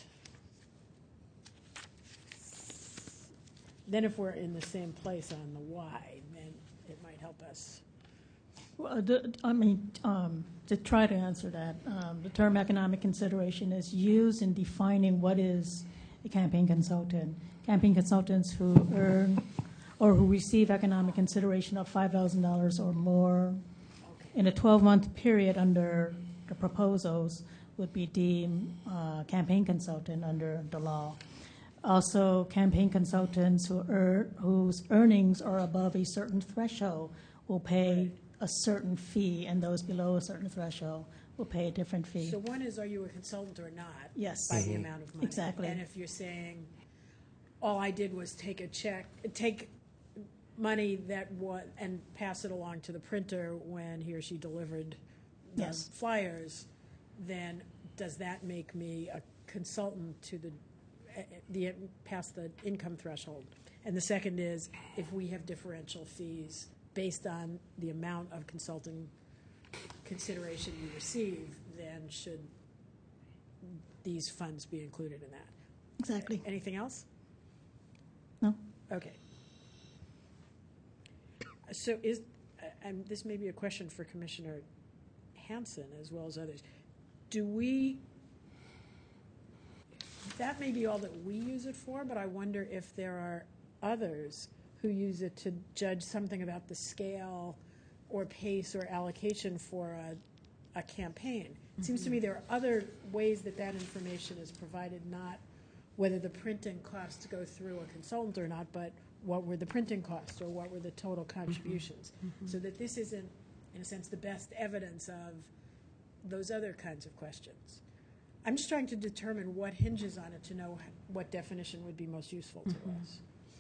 Then if we're in the same place on the why, then it might help us. Well, to try to answer that, the term economic consideration is used in defining what is a campaign consultant. Campaign consultants who earn or who receive economic consideration of $5,000 or more in a 12-month period under the proposals would be deemed campaign consultant under the law. Also, campaign consultants whose earnings are above a certain threshold will pay a certain fee, and those below a certain threshold will pay a different fee. So one is, are you a consultant or not? Yes. By the amount of money. Exactly. And if you're saying, all I did was take money and pass it along to the printer when he or she delivered the flyers, then does that make me a consultant to the past the income threshold? And the second is, if we have differential fees based on the amount of consulting consideration you receive, then should these funds be included in that? Exactly. Anything else? No. Okay. So and this may be a question for Commissioner Hanson as well as others. That may be all that we use it for, but I wonder if there are others who use it to judge something about the scale or pace or allocation for a campaign. It seems to me there are other ways that information is provided, not whether the printing costs go through a consultant or not, but what were the printing costs or what were the total contributions? So that this isn't, in a sense, the best evidence of those other kinds of questions. I'm just trying to determine what hinges on it to know what definition would be most useful to us.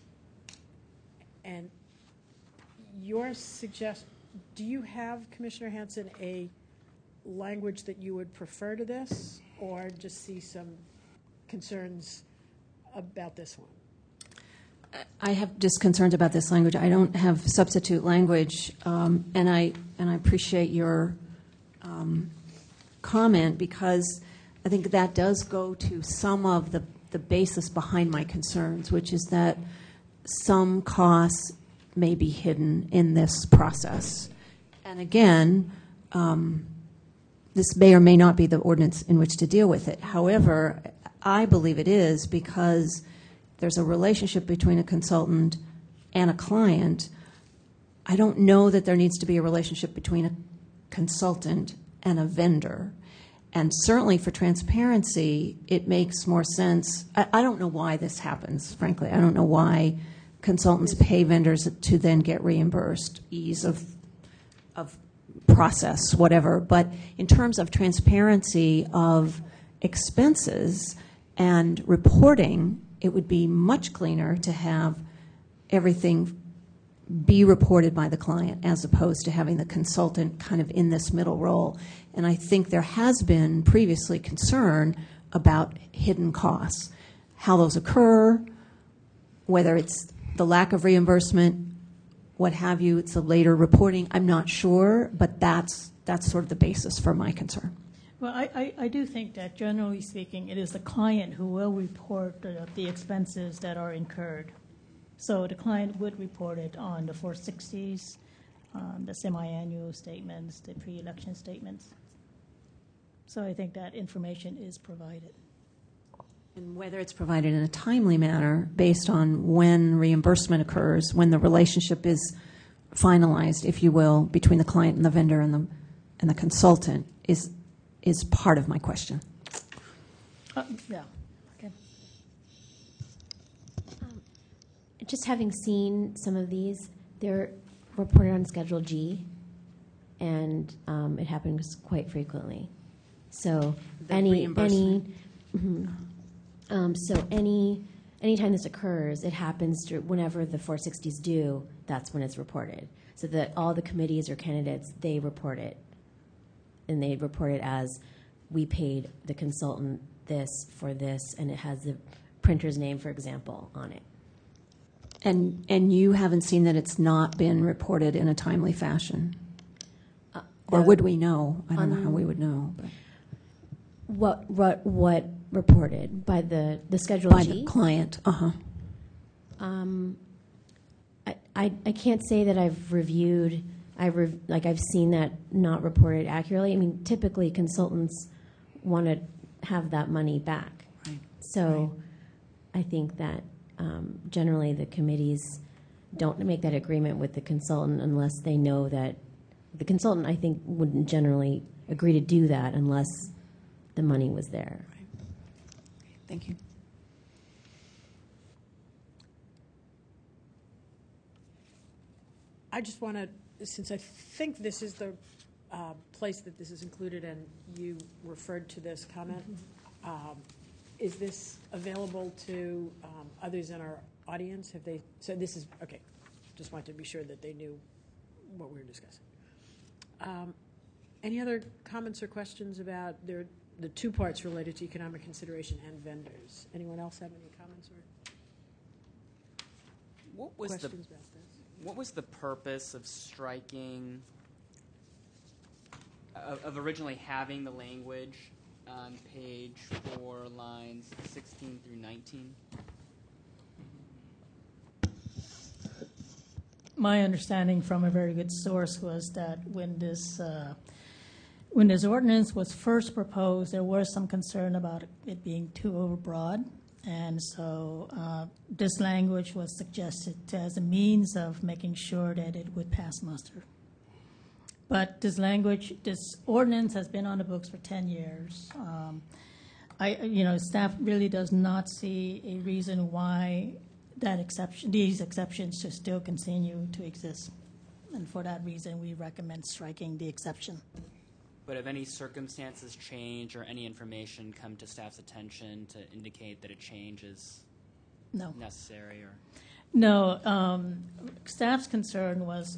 And your suggestion, do you have, Commissioner Hanson, a language that you would prefer to this, or just see some concerns about this one? I have just concerns about this language. I don't have substitute language, and I appreciate your comment, because I think that does go to some of the basis behind my concerns, which is that some costs may be hidden in this process. And again, this may or may not be the ordinance in which to deal with it. However, I believe it is, because there's a relationship between a consultant and a client. I don't know that there needs to be a relationship between a consultant and a vendor. And certainly for transparency, it makes more sense. I don't know why this happens, frankly. I don't know why consultants pay vendors to then get reimbursed, ease of process, whatever. But in terms of transparency of expenses and reporting, it would be much cleaner to have everything be reported by the client as opposed to having the consultant kind of in this middle role. And I think there has been previously concern about hidden costs, how those occur, whether it's the lack of reimbursement, what have you, it's a later reporting. I'm not sure, but that's sort of the basis for my concern. Well, I do think that generally speaking, it is the client who will report the expenses that are incurred. So the client would report it on the 460s, the semi-annual statements, the pre-election statements. So I think that information is provided. And whether it's provided in a timely manner based on when reimbursement occurs, when the relationship is finalized, if you will, between the client and the vendor and the consultant is part of my question. Yeah. Okay. Just having seen some of these, they're reported on Schedule G, and it happens quite frequently. So anytime this occurs, it happens whenever the 460s due. That's when it's reported. So that all the committees or candidates, they report it, and they report it as we paid the consultant this for this, and it has the printer's name, for example, on it. And you haven't seen that it's not been reported in a timely fashion? Or would we know? I don't know how we would know. But. What reported by the Schedule G? By the client. I can't say that I've reviewed. I've seen that not reported accurately. I mean, typically consultants want to have that money back. Right. So I think that generally the committees don't make that agreement with the consultant unless they know that the consultant, I think, wouldn't generally agree to do that unless the money was there. Right. Thank you. I just want to, since I think this is the place that this is included, and you referred to this comment, is this available to others in our audience? Have they? So this is okay. Just wanted to be sure that they knew what we were discussing. Any other comments or questions about the two parts related to economic consideration and vendors? Anyone else have any comments or questions about this? What was the purpose of striking, of originally having the language on page 4, lines 16 through 19? My understanding from a very good source was that when this ordinance was first proposed, there was some concern about it being too overbroad. And so this language was suggested as a means of making sure that it would pass muster. But this ordinance has been on the books for 10 years. Staff really does not see a reason why these exceptions should still continue to exist. And for that reason, we recommend striking the exception. But if any circumstances change or any information come to staff's attention to indicate that a change is necessary, or no, staff's concern was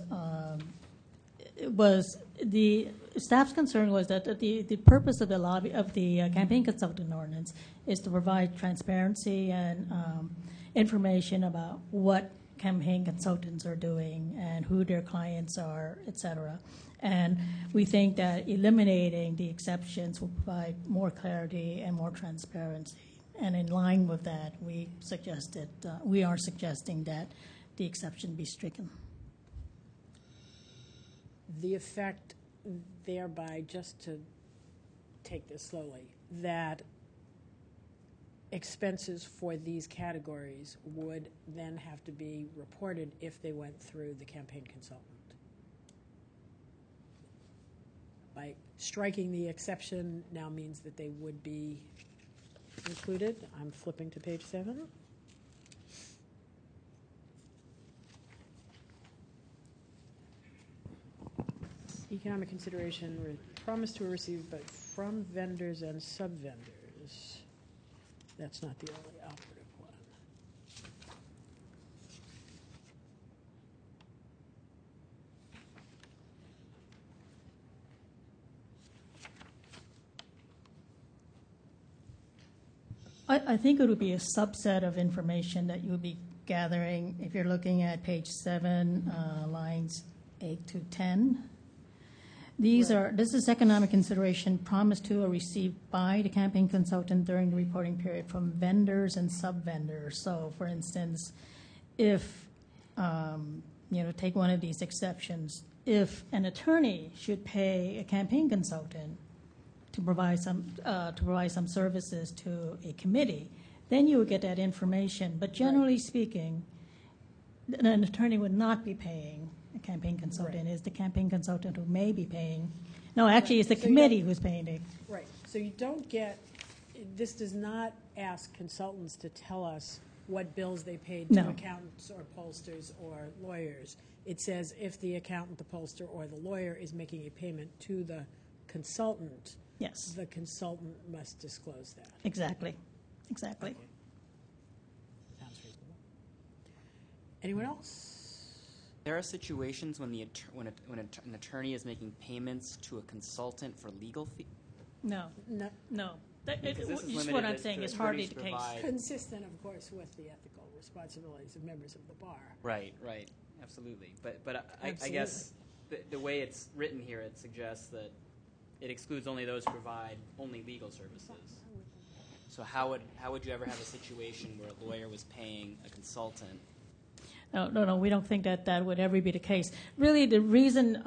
the that the purpose of the campaign consultant ordinance is to provide transparency and information about what campaign consultants are doing and who their clients are, et cetera. And we think that eliminating the exceptions will provide more clarity and more transparency. And in line with that, we are suggesting that the exception be stricken. The effect thereby, just to take this slowly, that expenses for these categories would then have to be reported if they went through the campaign consultant. By striking the exception now means that they would be included. I'm flipping to page 7. Economic consideration promised to receive, but from vendors and sub-vendors. That's not the only operative one. I think it would be a subset of information that you would be gathering if you're looking at page 7, lines 8 to 10. This is economic consideration promised to or received by the campaign consultant during the reporting period from vendors and sub-vendors. So, for instance, if, take one of these exceptions, if an attorney should pay a campaign consultant to provide some services to a committee, then you would get that information. But generally speaking, an attorney would not be paying a campaign consultant. Right. It's the campaign consultant who may be paying. No, actually, it's the committee who's paying it. Right. So you don't get. This does not ask consultants to tell us what bills they paid to accountants or pollsters or lawyers. It says if the accountant, the pollster, or the lawyer is making a payment to the consultant, yes, the consultant must disclose that. Exactly. Okay. Sounds reasonable. Anyone else? There are situations when when an attorney is making payments to a consultant for legal fees. No. Just what I'm saying is hardly the case. Consistent, of course, with the ethical responsibilities of members of the bar. Right, absolutely. But I guess the way it's written here, it suggests that it excludes only those who provide only legal services. So how would you ever have a situation where a lawyer was paying a consultant? No, we don't think that would ever be the case. Really, the reason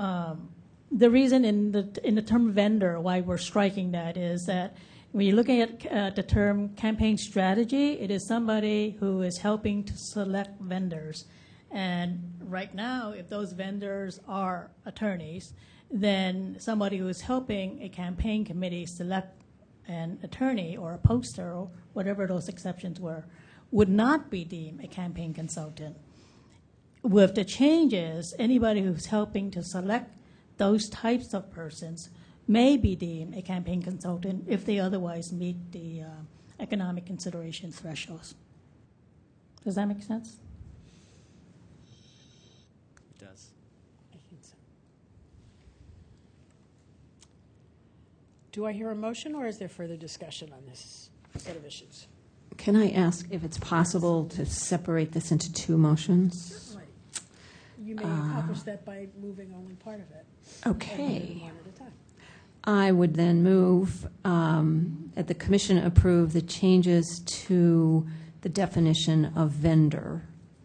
in the term vendor why we're striking that is that when you're looking at the term campaign strategy, it is somebody who is helping to select vendors. And right now, if those vendors are attorneys, then somebody who is helping a campaign committee select an attorney or a poster or whatever those exceptions were would not be deemed a campaign consultant. With the changes, anybody who's helping to select those types of persons may be deemed a campaign consultant if they otherwise meet the economic consideration thresholds. Does that make sense? It does. I think so. Do I hear a motion, or is there further discussion on this set of issues? Can I ask if it's possible to separate this into two motions? Certainly. You may accomplish that by moving only part of it. Okay. One at a time. I would then move that the Commission approve the changes to the definition of vendor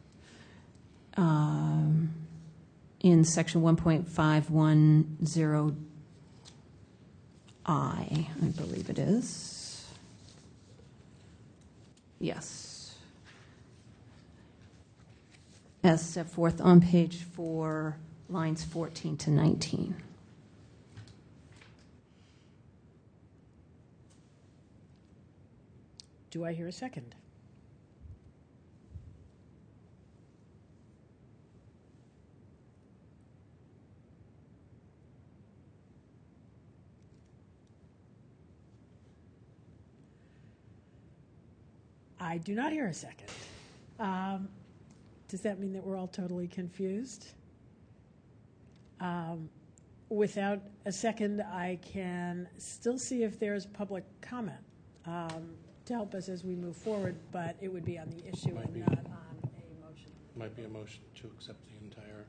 in Section 1.510I, I believe it is. Yes. As set forth on page 4, lines 14 to 19. Do I hear a second? I do not hear a second. Does that mean that we're all totally confused? Without a second, I can still see if there's public comment to help us as we move forward, but it would be on the issue and not on a motion. Might be a motion to accept the entire.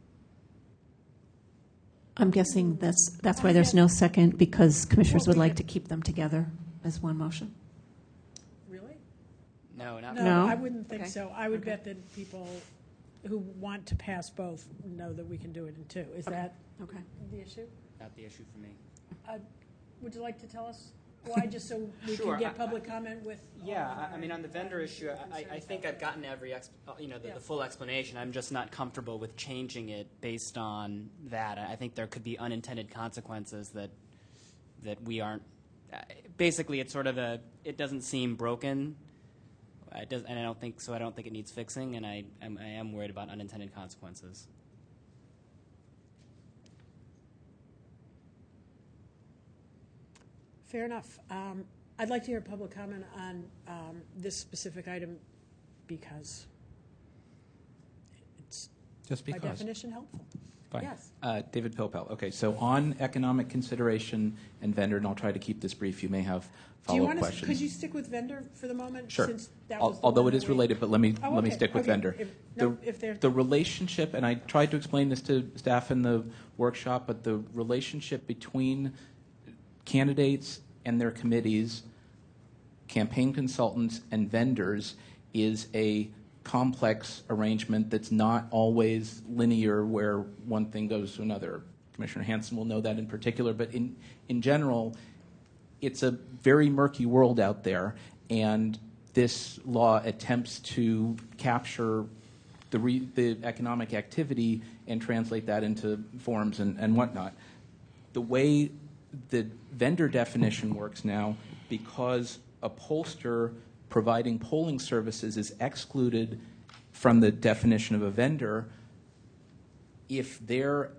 I'm guessing that's why there's no second, because commissioners would like to keep them together as one motion. Really? No, not No, No? I wouldn't think Okay. so. I would bet that people who want to pass both know that we can do it in two. Is that Okay. the issue? not the issue for me. Would you like to tell us why, just so we Sure, can get public comment with? Yeah, I mean, on the vendor issue, I think I've gotten every, the full explanation. I'm just not comfortable with changing it based on that. I think there could be unintended consequences that we aren't. Basically, it's sort of it doesn't seem broken. And I don't think so. I don't think it needs fixing, and I am worried about unintended consequences. Fair enough. I'd like to hear public comment on this specific item because it's Just by because. definition helpful. Fine. Yes. David Popel. Okay, so on economic consideration and vendor, and I'll try to keep this brief. You may have Do you follow-up want to? questions. Could you stick with vendor for the moment? Sure. Since that was the Although one it is that we- related, but let me Oh, let me okay, stick with okay. vendor. If they're The relationship, and I tried to explain this to staff in the workshop, but the relationship between candidates and their committees, campaign consultants, and vendors is a complex arrangement that's not always linear where one thing goes to another. Commissioner Hansen will know that in particular, but in general, it's a very murky world out there, and this law attempts to capture the economic activity and translate that into forms and whatnot. The way the vendor definition works now, because a pollster providing polling services is excluded from the definition of a vendor, if their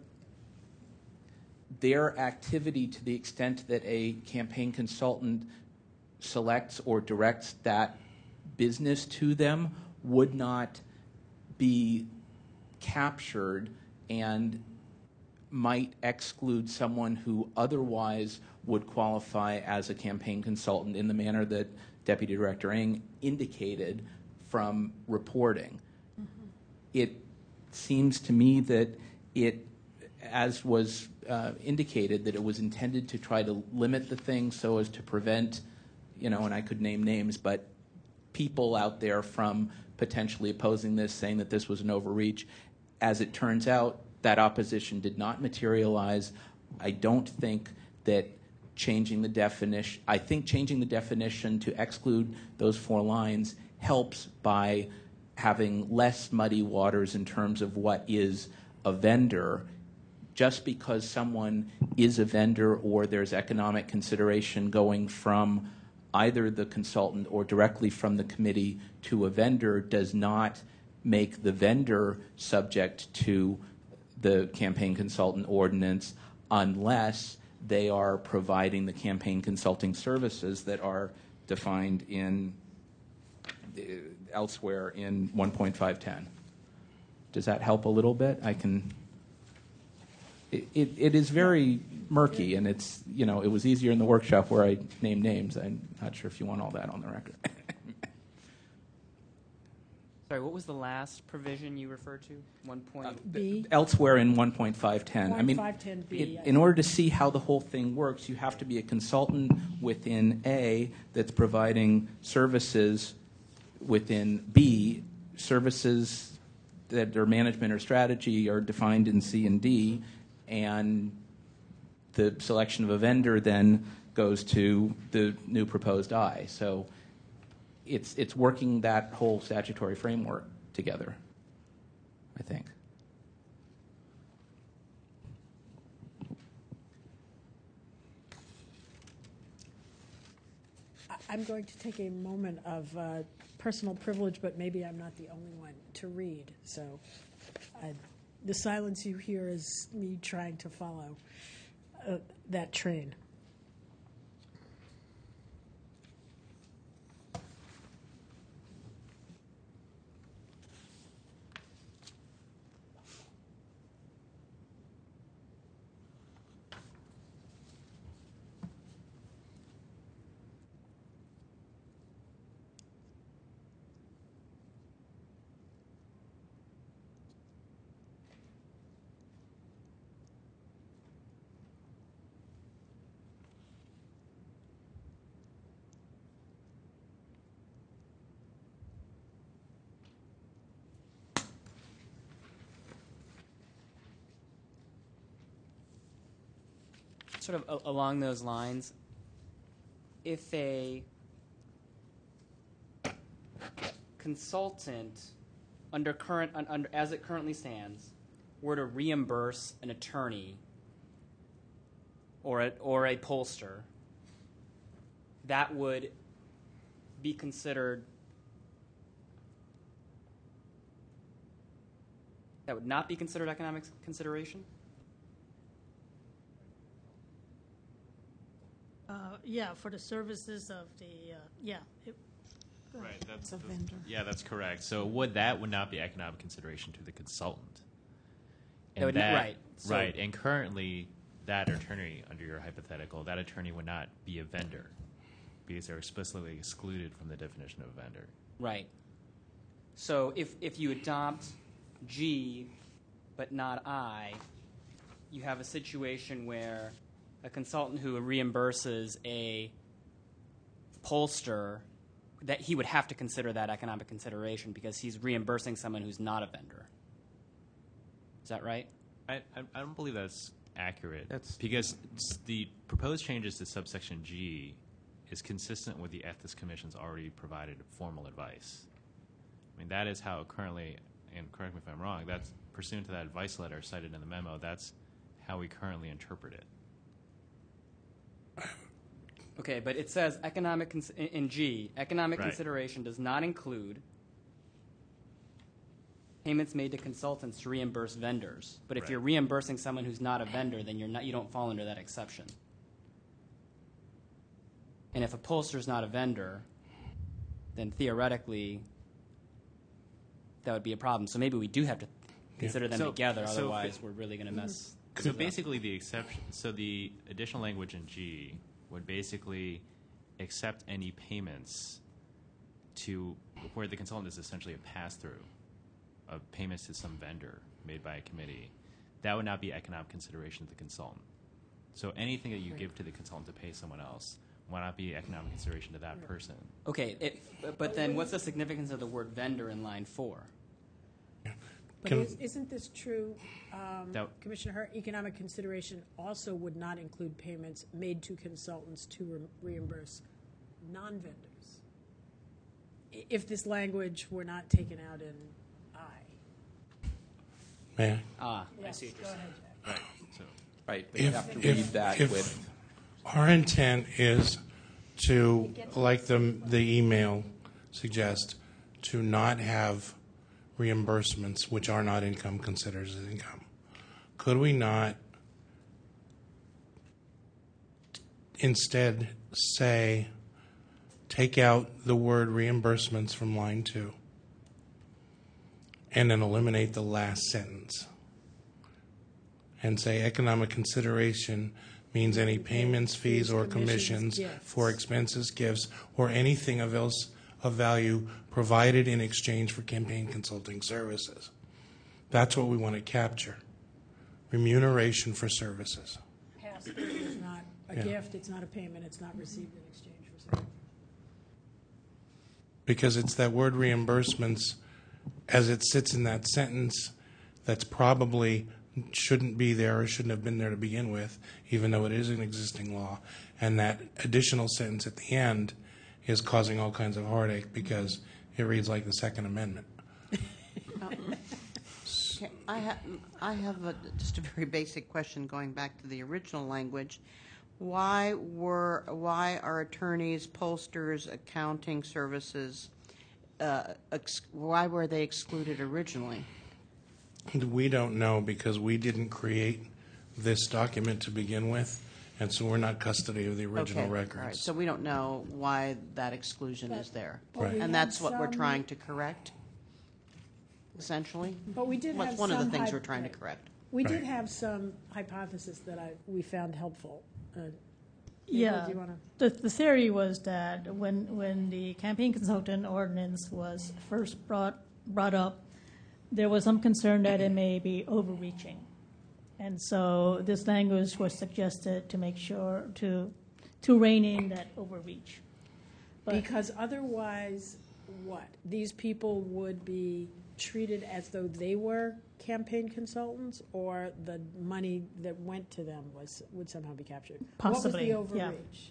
activity, to the extent that a campaign consultant selects or directs that business to them, would not be captured and might exclude someone who otherwise would qualify as a campaign consultant in the manner that Deputy Director Ng indicated from reporting. Mm-hmm. It seems to me that it, as was indicated, that it was intended to try to limit the thing so as to prevent, and I could name names, but people out there from potentially opposing this, saying that this was an overreach. As it turns out, that opposition did not materialize. I don't think that changing the definition, I think changing the definition to exclude those 4 lines helps by having less muddy waters in terms of what is a vendor. Just because someone is a vendor or there's economic consideration going from either the consultant or directly from the committee to a vendor does not make the vendor subject to the campaign consultant ordinance unless they are providing the campaign consulting services that are defined in elsewhere in 1.510. Does that help a little bit? It is very murky, and it's, it was easier in the workshop where I named names. I'm not sure if you want all that on the record. Sorry, what was the last provision you referred to? 1 point. B. Elsewhere in 1.510. I mean, 1.510B, in order to see how the whole thing works, you have to be a consultant within A that's providing services within B. Services that are management or strategy are defined in C and D, and the selection of a vendor then goes to the new proposed I. So it's working that whole statutory framework together, I think. I'm going to take a moment of personal privilege, but maybe I'm not the only one to read. So the silence you hear is me trying to follow that train. Sort of along those lines, if a consultant, as it currently stands, were to reimburse an attorney or a pollster, that would be considered. That would not be considered economic consideration? Yeah, for the services of the, Right, It's a vendor. yeah, that's correct. So would not be economic consideration to the consultant? It would not- right. So- right, and currently that attorney, under your hypothetical, that attorney would not be a vendor because they're explicitly excluded from the definition of a vendor. Right. So if you adopt G but not I, you have a situation where a consultant who reimburses a pollster, that he would have to consider that economic consideration because he's reimbursing someone who's not a vendor. Is that right? I don't believe that's accurate. That's- because the proposed changes to subsection G is consistent with the Ethics Commission's already provided formal advice. I mean, that is how currently, and correct me if I'm wrong, that's pursuant to that advice letter cited in the memo, that's how we currently interpret it. Okay, but it says in G, economic Right. consideration does not include payments made to consultants to reimburse vendors. But if Right. you're reimbursing someone who's not a vendor, then you don't fall under that exception. And if a pollster's not a vendor, then theoretically that would be a problem. So maybe we do have to consider them So- together, so- otherwise we're really going to mess. So basically the exception, so the additional language in G would basically accept any payments to where the consultant is essentially a pass-through of payments to some vendor made by a committee. That would not be economic consideration to the consultant. So anything that you give to the consultant to pay someone else would not be economic consideration to that person. Okay, but then what's the significance of the word vendor in line 4? But isn't this true, Commissioner Hart? Economic consideration also would not include payments made to consultants to reimburse non-vendors. If this language were not taken out in I. May I Yes, see what you're go saying. ahead, Jack. Right. So Right, but you have to read that with. Our intent is to, like the email suggests, to not have reimbursements which are not income considered as income. Could we not instead say, take out the word reimbursements from line 2 and then eliminate the last sentence and say economic consideration means any payments, fees, or commissions for expenses, gifts, or anything else of value provided in exchange for campaign consulting services. That's what we want to capture. Remuneration for services. Pass-through is not a Yeah. gift, it's not a payment, it's not received in exchange for something. Because it's that word reimbursements, as it sits in that sentence, that's probably shouldn't be there or shouldn't have been there to begin with, even though it is an existing law. And that additional sentence at the end is causing all kinds of heartache because it reads like the Second Amendment. Okay, I have just a very basic question going back to the original language. why are attorneys, pollsters, accounting services, why were they excluded originally? We don't know because we didn't create this document to begin with, and so we're not custody of the original Okay, records. all right. So we don't know why that exclusion is there. Right. we And that's had what we're some- trying to correct, essentially? But we did That's have one of the some things hy- we're trying to right. correct. We did Right. have some hypothesis that we found helpful. Mabel, Yeah, do you want to? the theory was that when the campaign consultant ordinance was first brought up, there was some concern that it may be overreaching. And so this language was suggested to make sure to rein in that overreach. But Because otherwise, what? These people would be treated as though they were campaign consultants, or the money that went to them would somehow be captured? Possibly, What was the yeah. overreach?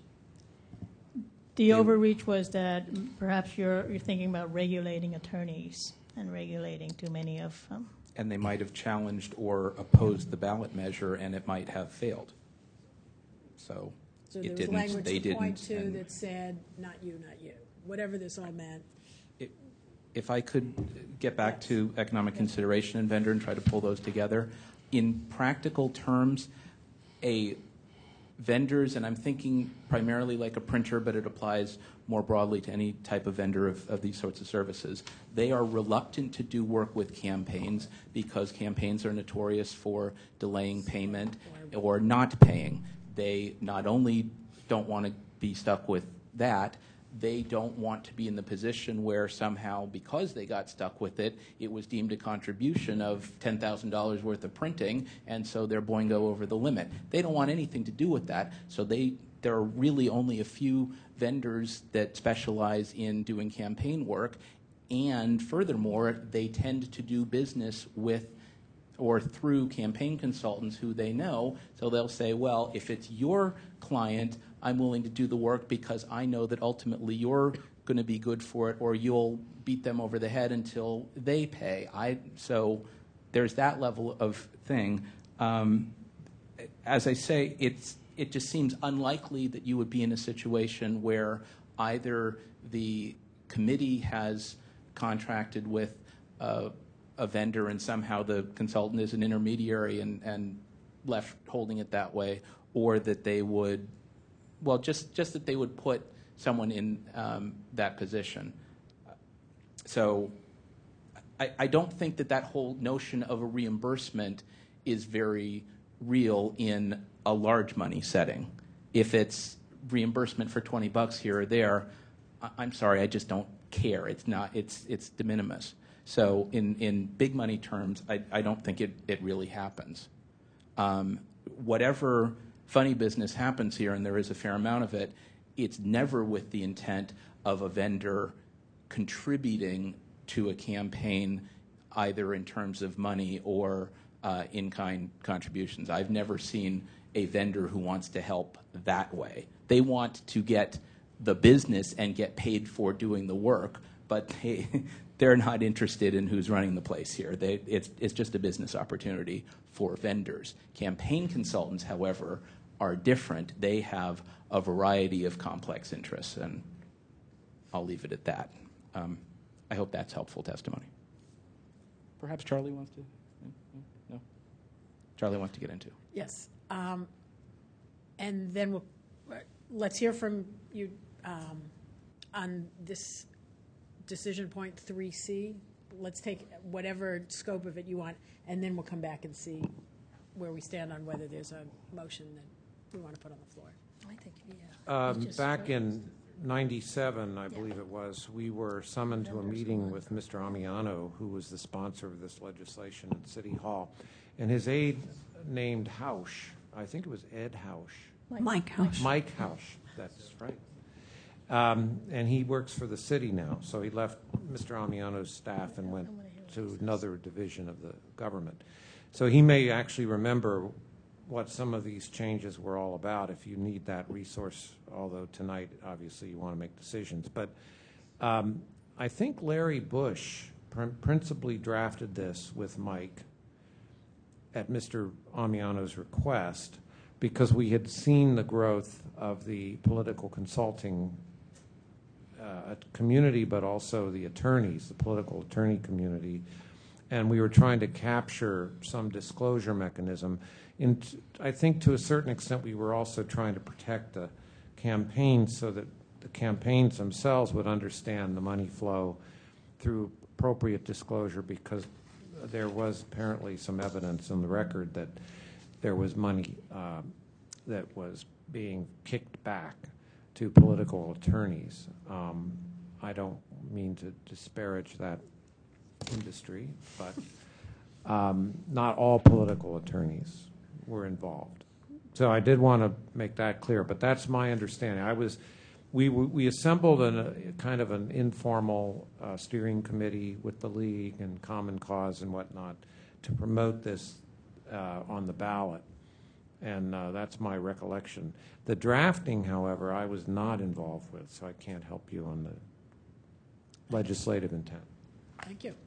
the overreach was that perhaps you're thinking about regulating attorneys and regulating too many of them. And they might have challenged or opposed the ballot measure, and it might have failed. So So it there was didn't. language They to point didn't. to and that said, not you, whatever this all meant. if I could get back to economic consideration and vendor and try to pull those together, in practical terms, vendors, and I'm thinking primarily like a printer, but it applies more broadly to any type of vendor of these sorts of services. They are reluctant to do work with campaigns because campaigns are notorious for delaying payment or not paying. They not only don't want to be stuck with that, they don't want to be in the position where somehow, because they got stuck with it, it was deemed a contribution of $10,000 worth of printing, and so they're going to go over the limit. They don't want anything to do with that, so there are really only a few vendors that specialize in doing campaign work, and furthermore, they tend to do business with or through campaign consultants who they know. So they'll say, well, if it's your client, I'm willing to do the work because I know that ultimately you're going to be good for it, or you'll beat them over the head until they pay. So there's that level of thing. As I say, it just seems unlikely that you would be in a situation where either the committee has contracted with a vendor and somehow the consultant is an intermediary and left holding it that way, or that they would, well, just that they would put someone in that position. So I don't think that whole notion of a reimbursement is very real in a large money setting. If it's reimbursement for $20 here or there, I'm sorry, I just don't care. It's not. It's de minimis. So in big money terms, I don't think it really happens. Whatever funny business happens here, and there is a fair amount of it, it's never with the intent of a vendor contributing to a campaign, either in terms of money or in-kind contributions. I've never seen a vendor who wants to help that way. They want to get the business and get paid for doing the work, but they're not interested in who's running the place here. It's just a business opportunity for vendors. Campaign consultants, however, are different. They have a variety of complex interests, and I'll leave it at that. I hope that's helpful testimony. Perhaps Charlie wants to? No? Charlie wants to get into. Yes. And then let's hear from you on this decision point 3C. Let's take whatever scope of it you want, and then we'll come back and see where we stand on whether there's a motion that we want to put on the floor. I think, yeah. Back in 97, I believe it was, we were summoned to a meeting with Mr. Amiano, who was the sponsor of this legislation at City Hall, and his aide named Hausch, I think it was Ed Hausch. Mike Hausch. Mike Hausch, that's right. And he works for the city now, so he left Mr. Amiano's staff and went to another division of the government. So he may actually remember what some of these changes were all about if you need that resource, although tonight, obviously, you want to make decisions. But I think Larry Bush principally drafted this with Mike at Mr. Amiano's request, because we had seen the growth of the political consulting community, but also the attorneys, the political attorney community, and we were trying to capture some disclosure mechanism. I think to a certain extent we were also trying to protect the campaigns so that the campaigns themselves would understand the money flow through appropriate disclosure, because there was apparently some evidence in the record that there was money that was being kicked back to political attorneys. I don't mean to disparage that industry, but not all political attorneys were involved. So I did want to make that clear, but that's my understanding. We assembled a kind of an informal steering committee with the league and Common Cause and whatnot to promote this on the ballot, and that's my recollection. The drafting, however, I was not involved with, so I can't help you on the legislative intent. Thank you.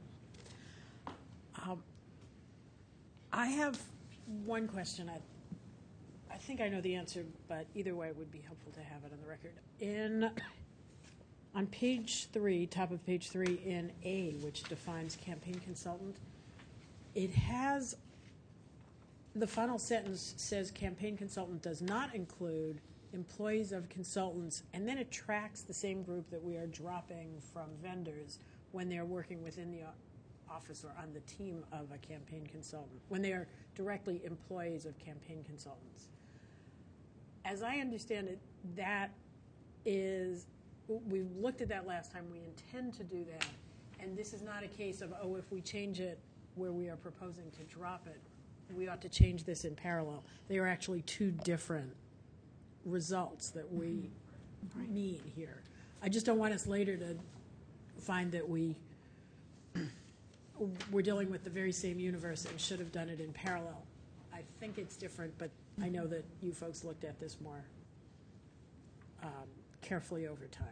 I have one question. I think I know the answer, but either way it would be helpful to have it on the record. On page 3, top of page 3 in A, which defines campaign consultant, it has, the final sentence says campaign consultant does not include employees of consultants, and then it tracks the same group that we are dropping from vendors when they're working within the office or on the team of a campaign consultant, when they are directly employees of campaign consultants. As I understand it, that is, we looked at that last time, we intend to do that, and this is not a case of, oh, if we change it where we are proposing to drop it, we ought to change this in parallel. They are actually two different results that we mean here. I just don't want us later to find that we're dealing with the very same universe and should have done it in parallel. I think it's different, but I know that you folks looked at this more carefully over time.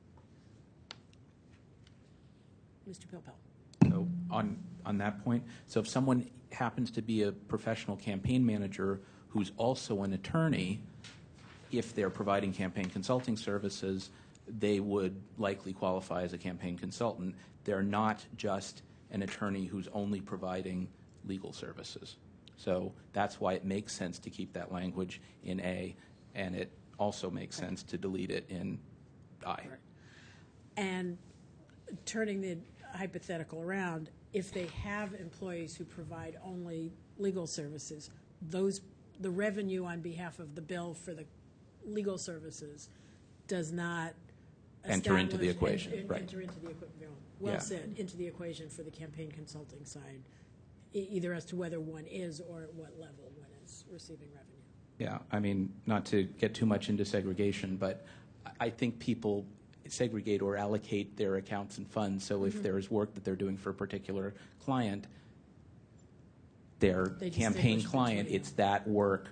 Mr. Pilpel. So on that point, so if someone happens to be a professional campaign manager who's also an attorney, if they're providing campaign consulting services, they would likely qualify as a campaign consultant. They're not just an attorney who's only providing legal services. So that's why it makes sense to keep that language in A, and it also makes sense to delete it in I. Right. And turning the hypothetical around, if they have employees who provide only legal services, the revenue on behalf of the bill for the legal services does not enter into the equation. Right. Enter into the equation. Well said. Into the equation for the campaign consulting side, either as to whether one is or at what level one is receiving revenue. Yeah, I mean, not to get too much into segregation, but I think people segregate or allocate their accounts and funds. So if there is work that they're doing for a particular client, their campaign client, it's that work.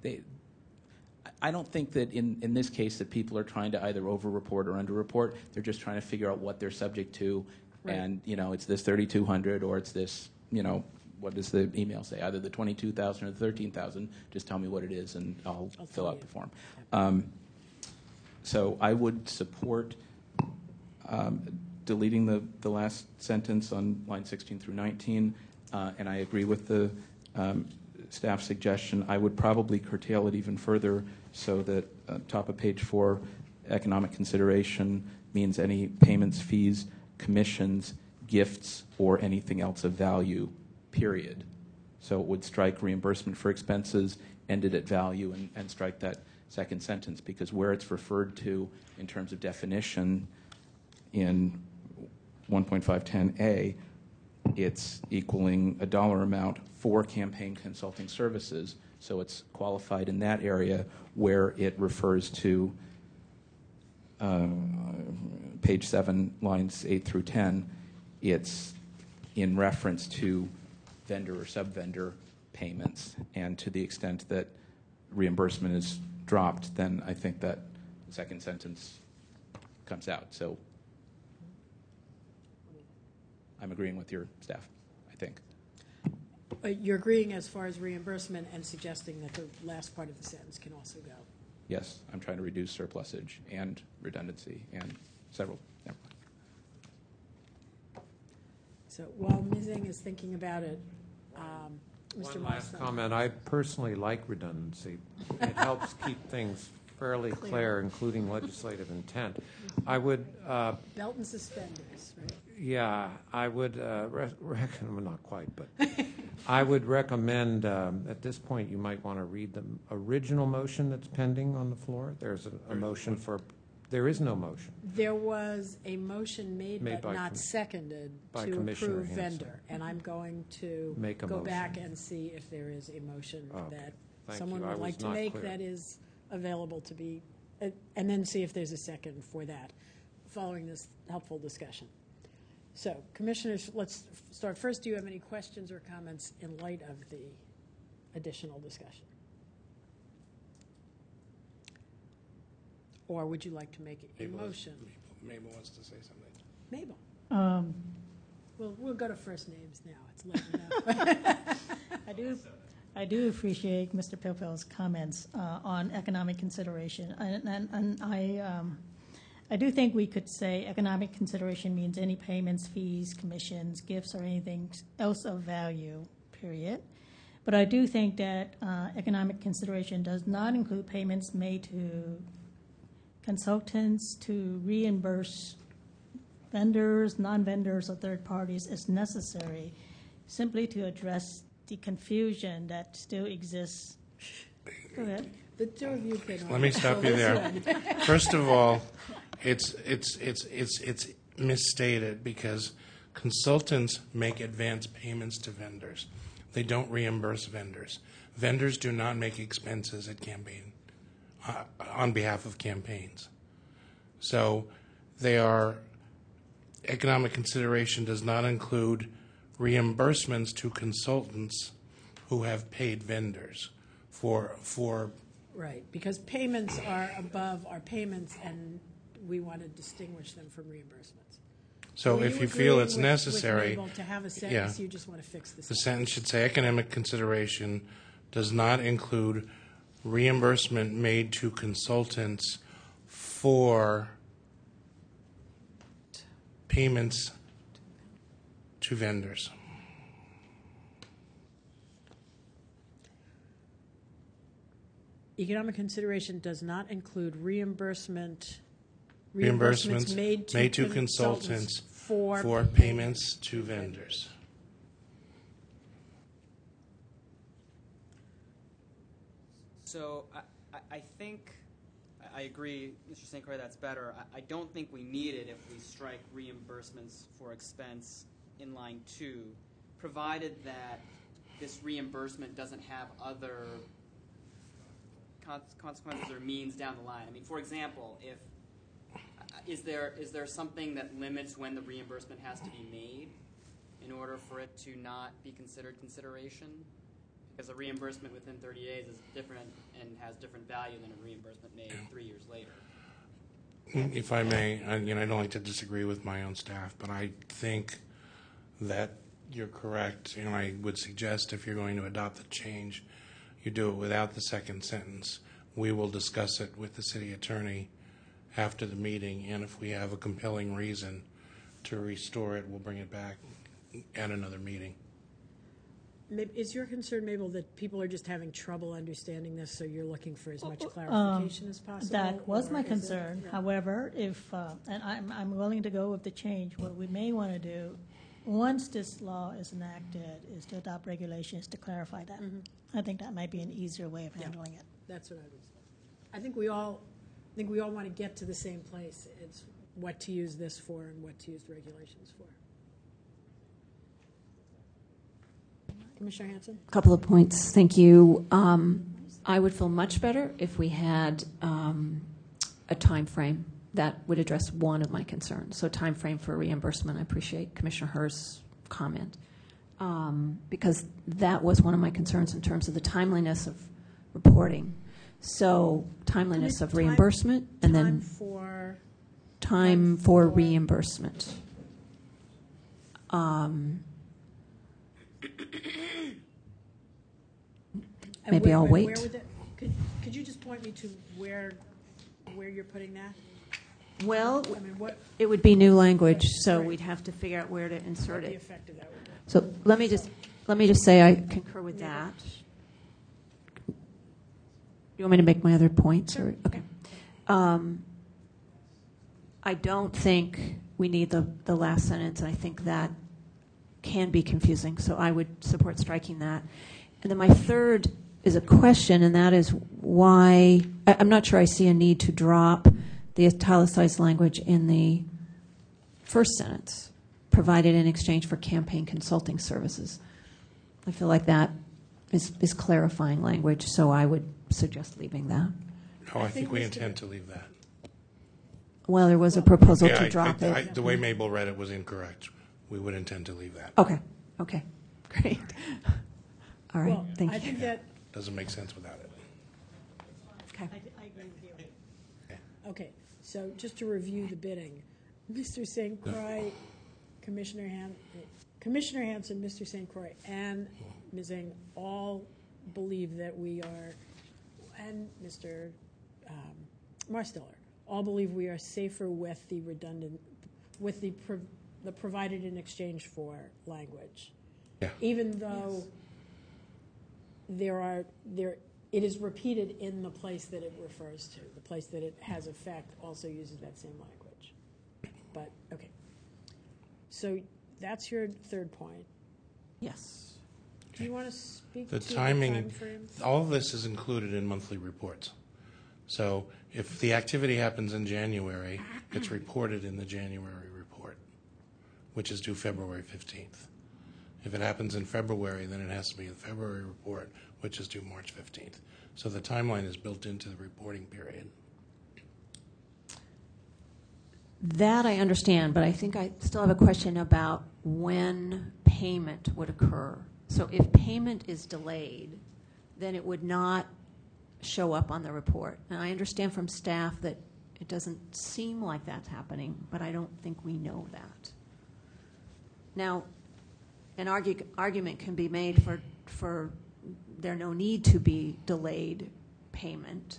I don't think that in this case that people are trying to either over-report or under-report. They're just trying to figure out what they're subject to. Right. And, it's this 3,200 or it's this, what does the email say? Either the 22,000 or the 13,000. Just tell me what it is and I'll fill out the form. So I would support deleting the last sentence on line 16 through 19, and I agree with the staff suggestion. I would probably curtail it even further so that top of page 4, economic consideration means any payments, fees, commissions, gifts, or anything else of value, period. So it would strike reimbursement for expenses, ended at value, and strike that second sentence, because where it's referred to in terms of definition in 1.510A, it's equaling a dollar amount for campaign consulting services. So it's qualified in that area where it refers to page 7, lines 8 through 10. It's in reference to vendor or sub-vendor payments, and to the extent that reimbursement is dropped, then I think that the second sentence comes out. So I'm agreeing with your staff, I think. you're agreeing as far as reimbursement and suggesting that the last part of the sentence can also go. Yes, I'm trying to reduce surplusage and redundancy and several. Never mind. So while Ms. Ng is thinking about it, Mr. One last Moss. comment. I personally like redundancy. It helps keep things fairly clear, including legislative intent. I would, Belt and suspenders, right? yeah, I would recommend, well, not quite, but I would recommend at this point you might want to read the original motion that's pending on the floor. There's a motion for, there is no motion. There was a motion made Made but by not seconded by to Commissioner approve Hanson. vendor. And I'm going to Make a go motion. back and see if there is a motion Okay. that Thank someone you. I would was like to not make clear. that is available to be, and then see if there's a second for that, following this helpful discussion. So, commissioners, let's start first. Do you have any questions or comments in light of the additional discussion? Or would you like to make a motion? Mabel wants to say something. Mabel? Um, We'll go to first names now. It's late enough. I do appreciate Mr. Pilfell's comments on economic consideration, and I do think we could say economic consideration means any payments, fees, commissions, gifts, or anything else of value, period. But I do think that economic consideration does not include payments made to consultants to reimburse vendors, non-vendors, or third parties as necessary, simply to address the confusion that still exists. Go ahead. The two of you can. Let me stop you there. First of all, it's misstated because consultants make advance payments to vendors. They don't reimburse vendors. Vendors do not make expenses at campaign on behalf of campaigns. So they are, economic consideration does not include reimbursements to consultants who have paid vendors for Right, because payments are above our payments, and we want to distinguish them from reimbursements. So Are if you agreeing feel it's with necessary, Mabel to have a sentence, yeah. you just want to fix the The sentence? sentence should say economic consideration does not include reimbursement made to consultants for payments to vendors. Economic consideration does not include reimbursements Made to consultants for payments to vendors. So I think I agree, Mr. St. Croix, that's better. I don't think we need it if we strike reimbursements for expense in line 2, provided that this reimbursement doesn't have other consequences or means down the line. I mean, for example, if is there something that limits when the reimbursement has to be made in order for it to not be considered consideration? Because a reimbursement within 30 days is different and has different value than a reimbursement made 3 years later. If I may, I don't like to disagree with my own staff, but I think that you're correct, and I would suggest if you're going to adopt the change, you do it without the second sentence. We will discuss it with the city attorney after the meeting, and if we have a compelling reason to restore it, we'll bring it back at another meeting. Is your concern, Mabel, that people are just having trouble understanding this, so you're looking for as much clarification as possible? That was or my is it- concern. yeah. However, if and I'm willing to go with the change. What we may want to do, once this law is enacted, is to adopt regulations to clarify that. I think that might be an easier way of handling it. That's what I would say. I think we all want to get to the same place. It's what to use this for and what to use the regulations for. Commissioner Hanson? A couple of points. Thank you. I would feel much better if we had a time frame that would address one of my concerns. So time frame for reimbursement. I appreciate Commissioner Herr's comment because that was one of my concerns in terms of the timeliness of reporting. So timeliness of reimbursement and then time for reimbursement. And maybe I'll where wait. would that, could you just point me to where you're putting that? Well, I mean, what it would be new language, so Right. we'd have to figure out where to insert the it. effect of that would be? So let me just say I concur with that. You want me to make my other points? Or? Okay. I don't think we need the last sentence, and I think that can be confusing, so I would support striking that. And then my third is a question, and that is why I'm not sure I see a need to drop the italicized language in the first sentence, provided in exchange for campaign consulting services. I feel like that is clarifying language, so I would suggest leaving that. No, I think we intend to leave that. Well, there was a proposal Yeah, to drop it. the way Mabel read it was incorrect. We would intend to leave that. Okay, great. All right, Well, thank I you. think that, Doesn't make sense without it. Okay. I agree with you. Okay, so just to review the bidding, Mr. St. Croix, Commissioner Hanson, Mr. St. Croix, and Ms. Ng all believe that we are, and Mr. Marsteller, all believe we are safer with the redundant, with the provided in exchange for language. Yeah. Even though it is repeated in the place that it refers to. The place that it has effect also uses that same language. But, okay. So that's your third point. Yes. Do you want to speak The to the timing, time frame? all of this is included in monthly reports. So if the activity happens in January, it's reported in the January report, which is due February 15th. If it happens in February, then it has to be in the February report, which is due March 15th. So the timeline is built into the reporting period. That I understand, but I think I still have a question about when payment would occur. So if payment is delayed, then it would not show up on the report. And I understand from staff that it doesn't seem like that's happening, but I don't think we know that. Now, an argument can be made for there no need to be delayed payment.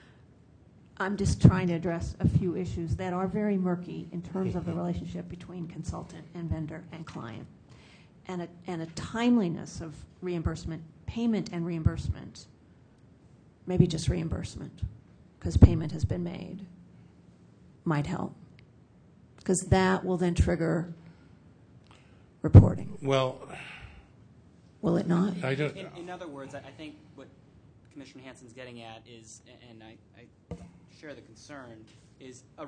I'm just trying to address a few issues that are very murky in terms of the relationship between consultant and vendor and client, and a timeliness of reimbursement, payment and reimbursement, maybe just reimbursement, because payment has been made, might help, because that will then trigger reporting. Well, will it not? I don't. In other words, I think what Commissioner Hanson's getting at is, and I share the concern, is a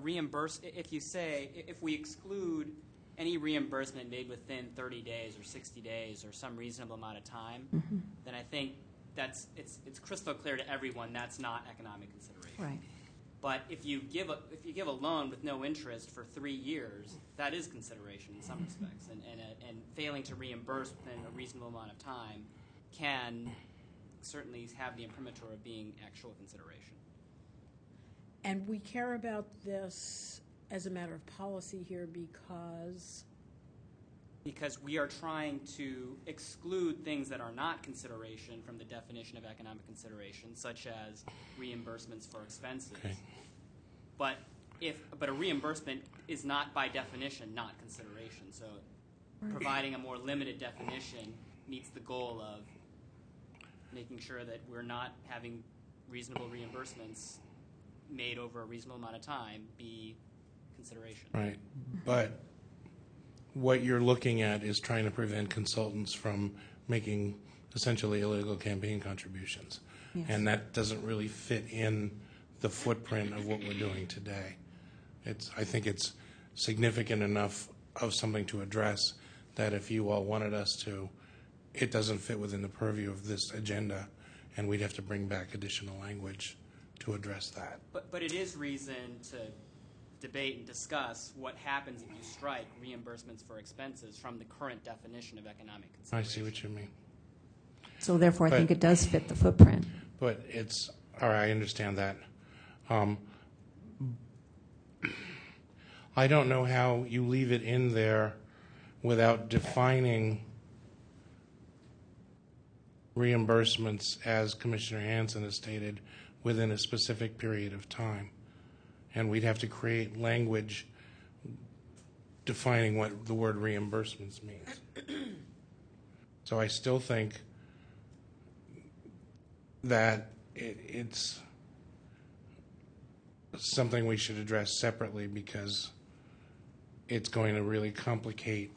if we exclude any reimbursement made within 30 days or 60 days or some reasonable amount of time, then I think it's crystal clear to everyone that's not economic consideration. Right. But if you give a loan with no interest for 3 years, that is consideration in some respects, and failing to reimburse within a reasonable amount of time can certainly have the imprimatur of being actual consideration. And we care about this as a matter of policy here because we are trying to exclude things that are not consideration from the definition of economic consideration, such as reimbursements for expenses. Okay. But a reimbursement is not by definition not consideration. So providing a more limited definition meets the goal of making sure that we're not having reasonable reimbursements made over a reasonable amount of time be consideration. Right. But what you're looking at is trying to prevent consultants from making essentially illegal campaign contributions. Yes. And that doesn't really fit in the footprint of what we're doing today. I think it's significant enough of something to address that if you all wanted us to, it doesn't fit within the purview of this agenda, and we'd have to bring back additional language to address that. But it is reason to debate and discuss what happens if you strike reimbursements for expenses from the current definition of economic I consideration. see what you mean. So therefore, I think it does fit the footprint. But it's, all right, I understand that. I don't know how you leave it in there without defining reimbursements, as Commissioner Hansen has stated, within a specific period of time. And we'd have to create language defining what the word reimbursements means. So I still think that it's something we should address separately, because it's going to really complicate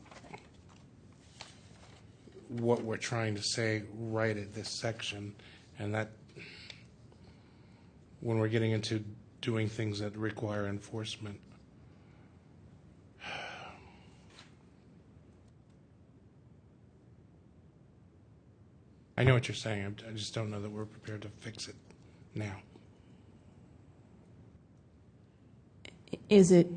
what we're trying to say right at this section, and that when we're getting into doing things that require enforcement. I know what you're saying. I just don't know that we're prepared to fix it now. Is it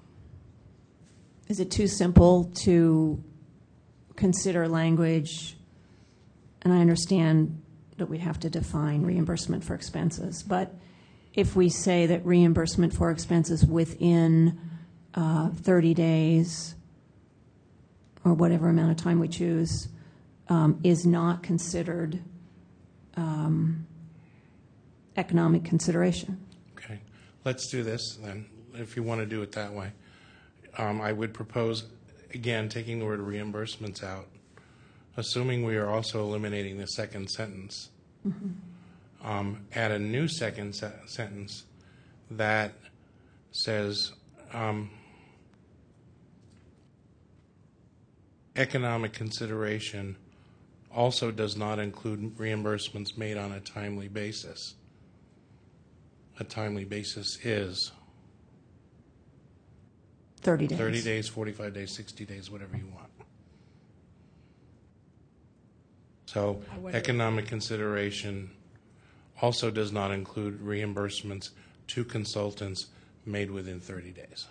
too simple to consider language? And I understand that we have to define reimbursement for expenses, but if we say that reimbursement for expenses within 30 days or whatever amount of time we choose is not considered economic consideration. Okay, let's do this then, if you want to do it that way. I would propose, again, taking the word reimbursements out, assuming we are also eliminating the second sentence. Add a new second sentence that says economic consideration also does not include reimbursements made on a timely basis. A timely basis is 30 days. 30 days, 45 days, 60 days, whatever you want. So economic consideration also does not include reimbursements to consultants made within 30 days.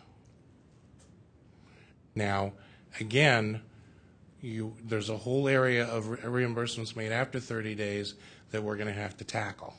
Now, again, there's a whole area of reimbursements made after 30 days that we're going to have to tackle.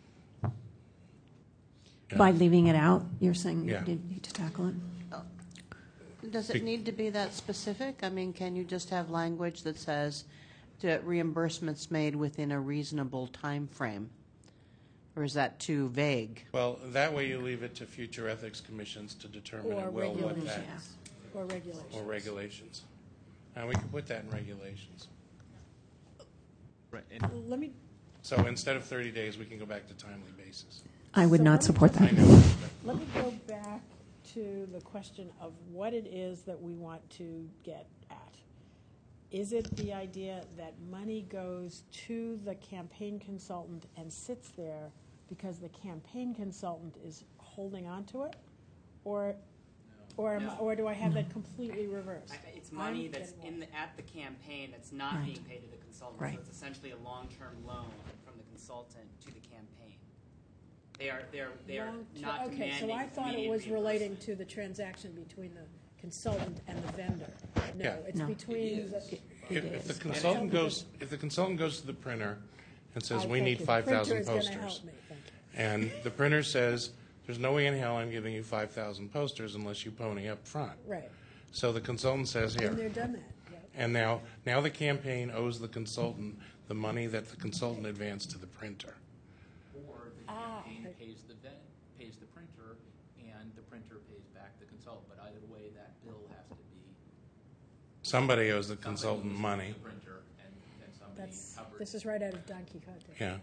By leaving it out, you're saying Yeah. you need to tackle it? Does it need to be that specific? I mean, can you just have language that says that reimbursements made within a reasonable time frame? Or is that too vague? Well, that way you leave it to future ethics commissions to determine Or at will what that regulations. Or regulations. or regulations. And we can put that in regulations. Right. And Let me, So instead of 30 days, we can go back to timely basis. I would So not let me support just- I that. know. let me go back to the question of what it is that we want to get at. Is it the idea that money goes to the campaign consultant and sits there because the campaign consultant is holding on to it? Or do I have that completely reversed? It's money I'm that's getting at the campaign that's not Right. being paid to the consultant. Right. So it's essentially a long-term loan from the consultant to the campaign. They are not Okay, so demanding I thought it immediate was relating reimbursement. to the transaction between the consultant and the vendor. No, Yeah. it's No. between the. If the consultant goes to the printer and says, I we thank need you. 5,000 Printer is gonna posters. help me, thank you. And the printer says, there's no way in hell I'm giving you 5,000 posters unless you pony up front. Right, So the consultant says, and they're here. done that, yeah. And now the campaign owes the consultant the money that the consultant advanced to the printer. Or the campaign pays the printer, and the printer pays back the consultant. But either way, that bill has to be Somebody owes the consultant money. the printer, and somebody covers. This is right out of Don Quixote. Yeah.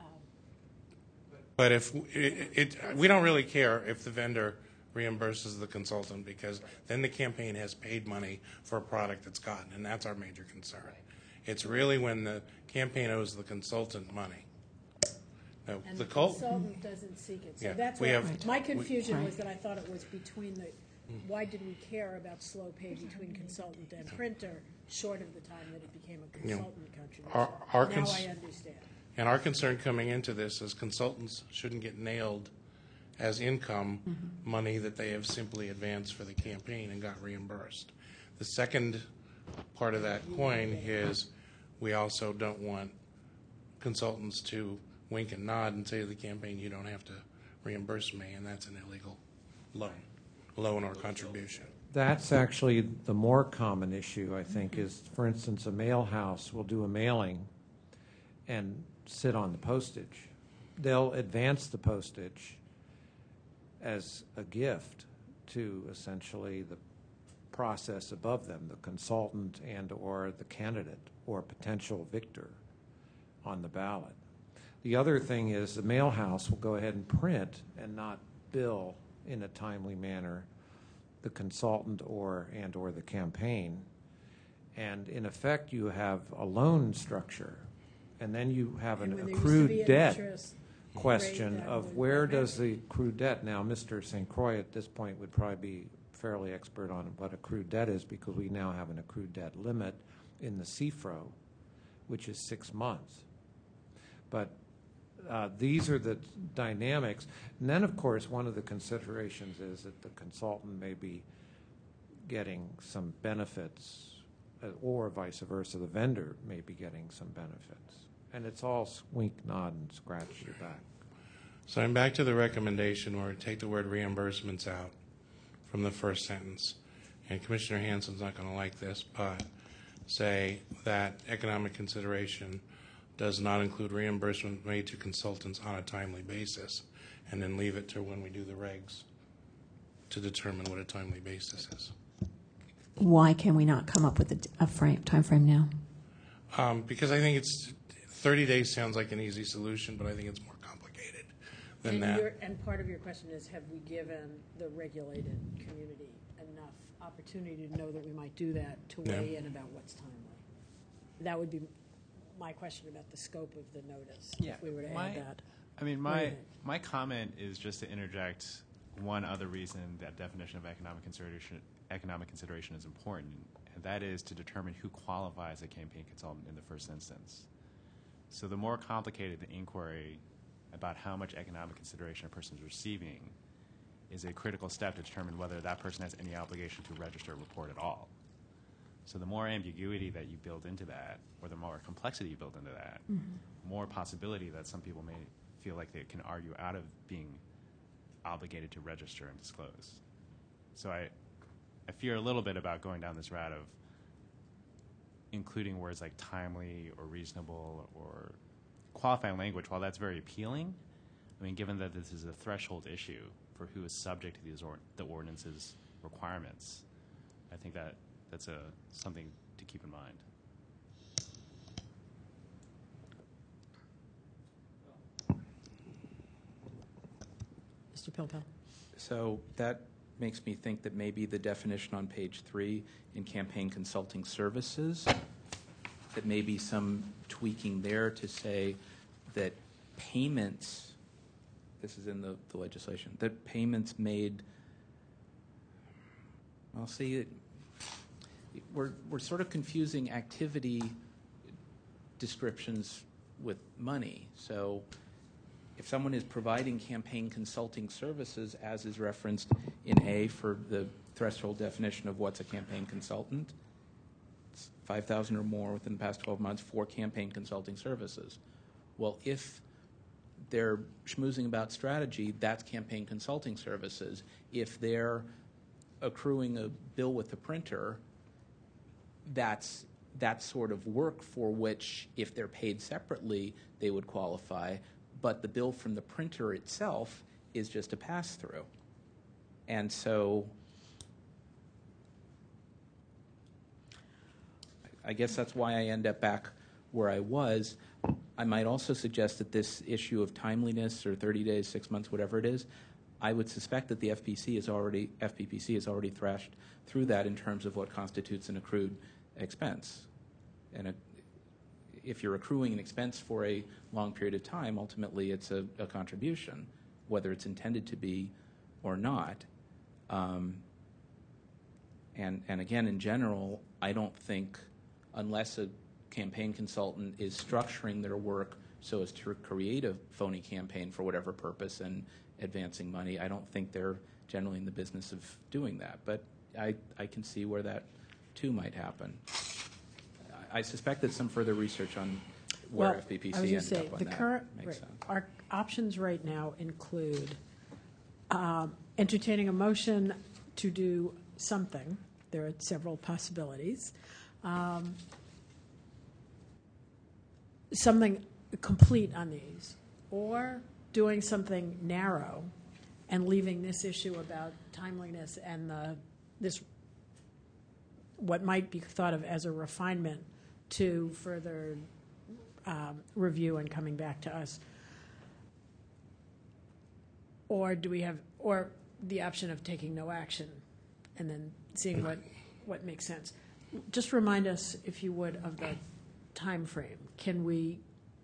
But if we don't really care if the vendor reimburses the consultant, because then the campaign has paid money for a product that's gotten, and that's our major concern. It's really when the campaign owes the consultant money. Now, And the the consultant doesn't seek it. So Yeah, that's we what, have- my confusion Right. was that I thought it was between the, why did we care about slow pay between consultant and printer, short of the time that it became a consultant contribution? our Now I understand. And our concern coming into this is consultants shouldn't get nailed as income money that they have simply advanced for the campaign and got reimbursed. The second part of that coin is we also don't want consultants to wink and nod and say to the campaign, you don't have to reimburse me, and that's an illegal loan or contribution. That's actually the more common issue, I think, is, for instance, a mail house will do a mailing, and sit on the postage. They'll advance the postage as a gift to essentially the process above them, the consultant and or the candidate or potential victor on the ballot. The other thing is the mail house will go ahead and print and not bill in a timely manner the consultant or the campaign. And in effect, you have a loan structure, and then you have an accrued debt question of where does the accrued debt. Now, Mr. St. Croix at this point would probably be fairly expert on what accrued debt is, because we now have an accrued debt limit in the CFRO, which is 6 months. But these are the dynamics. And then, of course, one of the considerations is that the consultant may be getting some benefits, or vice versa, the vendor may be getting some benefits. And it's all wink, nod, and scratch your back. So I'm back to the recommendation where we take the word reimbursements out from the first sentence. And Commissioner Hansen's not going to like this, but say that economic consideration does not include reimbursement made to consultants on a timely basis, and then leave it to when we do the regs to determine what a timely basis is. Why can we not come up with a time frame now? Because I think it's 30 days sounds like an easy solution, but I think it's more complicated than that. And part of your question is, have we given the regulated community enough opportunity to know that we might do that, to weigh in about what's timely? That would be my question about the scope of the notice, if we were to add that. I mean, my comment is just to interject one other reason that definition of economic consideration is important, and that is to determine who qualifies a campaign consultant in the first instance. So the more complicated the inquiry about how much economic consideration a person is receiving is a critical step to determine whether that person has any obligation to register a report at all. So the more ambiguity that you build into that, or the more complexity you build into that, more possibility that some people may feel like they can argue out of being obligated to register and disclose. So I fear a little bit about going down this route of including words like timely or reasonable or qualifying language. While that's very appealing, I mean, given that this is a threshold issue for who is subject to the ordinance's requirements, I think that that's something to keep in mind. Mr. Pilpel. So that makes me think that maybe the definition on page 3 in campaign consulting services, that maybe some tweaking there to say that payments, this is in the legislation, that payments made, I'll see, we're sort of confusing activity descriptions with money. So if someone is providing campaign consulting services, as is referenced in A for the threshold definition of what's a campaign consultant, it's $5,000 or more within the past 12 months for campaign consulting services. Well, if they're schmoozing about strategy, that's campaign consulting services. If they're accruing a bill with the printer, that's sort of work for which, if they're paid separately, they would qualify. But the bill from the printer itself is just a pass-through. And so I guess that's why I end up back where I was. I might also suggest that this issue of timeliness or 30 days, 6 months, whatever it is, I would suspect that the FPPC has already thrashed through that in terms of what constitutes an accrued expense. And if you're accruing an expense for a long period of time, ultimately it's a contribution, whether it's intended to be or not. And again, in general, I don't think, unless a campaign consultant is structuring their work so as to create a phony campaign for whatever purpose and advancing money, I don't think they're generally in the business of doing that. But I can see where that too might happen. I suspect that some further research on where FPPC ended up on that makes sense. Our options right now include entertaining a motion to do something. There are several possibilities. Something complete on these, or doing something narrow and leaving this issue about timeliness and this what might be thought of as a refinement to further review and coming back to us. Or do we have, or the option of taking no action and then seeing what makes sense? Just remind us, if you would, of the time frame. Can we,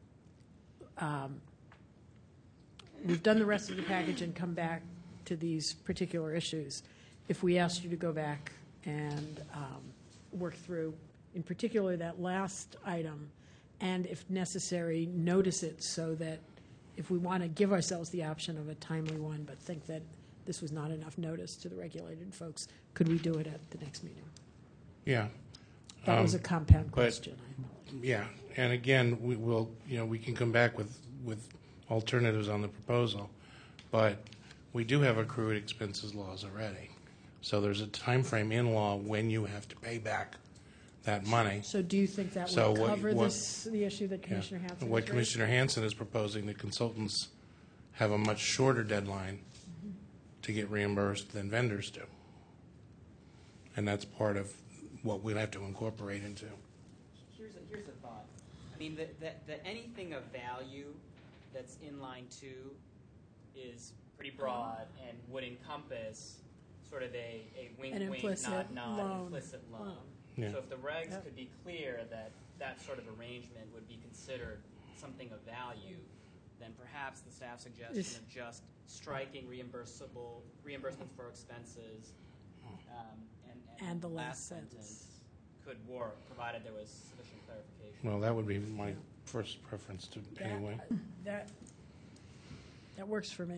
we've done the rest of the package and come back to these particular issues. If we asked you to go back and work through, in particular, that last item, and if necessary, notice it so that if we want to give ourselves the option of a timely one, but think that this was not enough notice to the regulated folks, could we do it at the next meeting? Yeah. That was a compound question. Yeah, and again, we can come back with alternatives on the proposal, but we do have accrued expenses laws already. So there's a time frame in law when you have to pay back that money. So do you think that would cover the issue that Commissioner Hanson What has Commissioner Hanson is proposing, the consultants have a much shorter deadline to get reimbursed than vendors do. And that's part of what we'll have to incorporate into. Here's a thought. I mean, the anything of value that's in line 2 is pretty broad and would encompass sort of a wink, nod, implicit loan. Yeah. So if the regs could be clear that that sort of arrangement would be considered something of value, then perhaps the staff suggestion of just striking reimbursements for expenses and the last sentence could work, provided there was sufficient clarification. Well, that would be my first preference anyway. That works for me.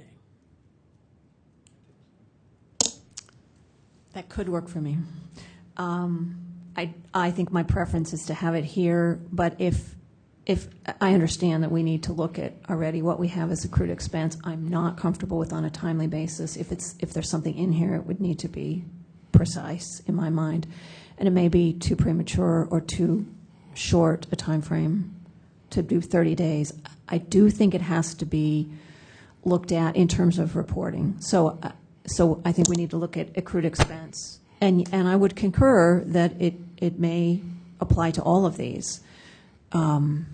That could work for me. I think my preference is to have it here, but if I understand that we need to look at already what we have as accrued expense, I'm not comfortable with on a timely basis. If there's something in here, it would need to be precise in my mind, and it may be too premature or too short a time frame to do 30 days. I do think it has to be looked at in terms of reporting. So I think we need to look at accrued expense. And I would concur that it may apply to all of these. I'm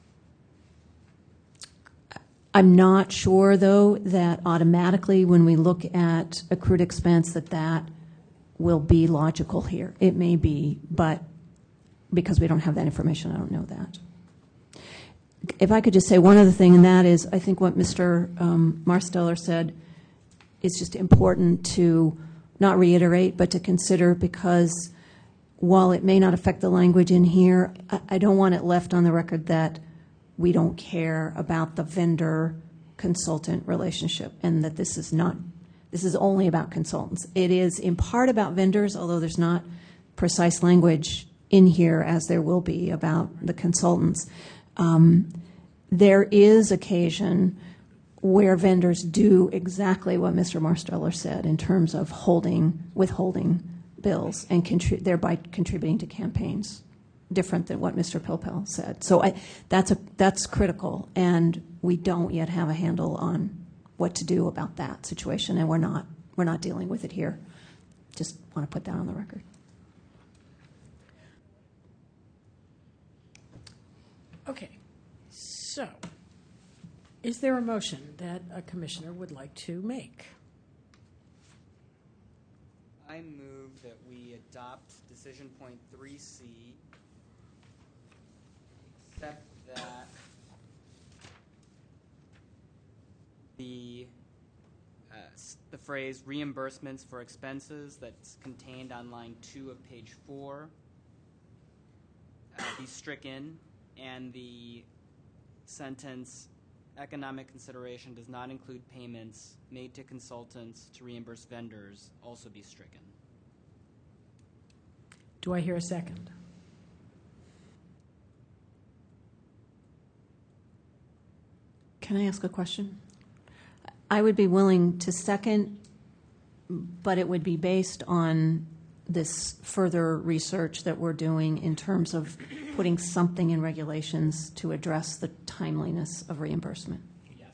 not sure, though, that automatically when we look at accrued expense that will be logical here. It may be, but because we don't have that information, I don't know that. If I could just say one other thing, and that is I think what Mr. Marsteller said is just important to not reiterate, but to consider, because while it may not affect the language in here, I don't want it left on the record that we don't care about the vendor-consultant relationship and that this is only about consultants. It is in part about vendors, although there's not precise language in here as there will be about the consultants. There is occasion where vendors do exactly what Mr. Marsteller said in terms of withholding bills and thereby contributing to campaigns, different than what Mr. Pilpel said. So that's critical, and we don't yet have a handle on what to do about that situation, and we're not dealing with it here. Just want to put that on the record. Okay, so is there a motion that a commissioner would like to make? I move that we adopt decision point 3C, except that the phrase reimbursements for expenses that's contained on line 2 of page 4 be stricken, and the sentence economic consideration does not include payments made to consultants to reimburse vendors also be stricken. Do I hear a second? Can I ask a question? I would be willing to second, but it would be based on this further research that we're doing in terms of putting something in regulations to address the timeliness of reimbursement? Yes,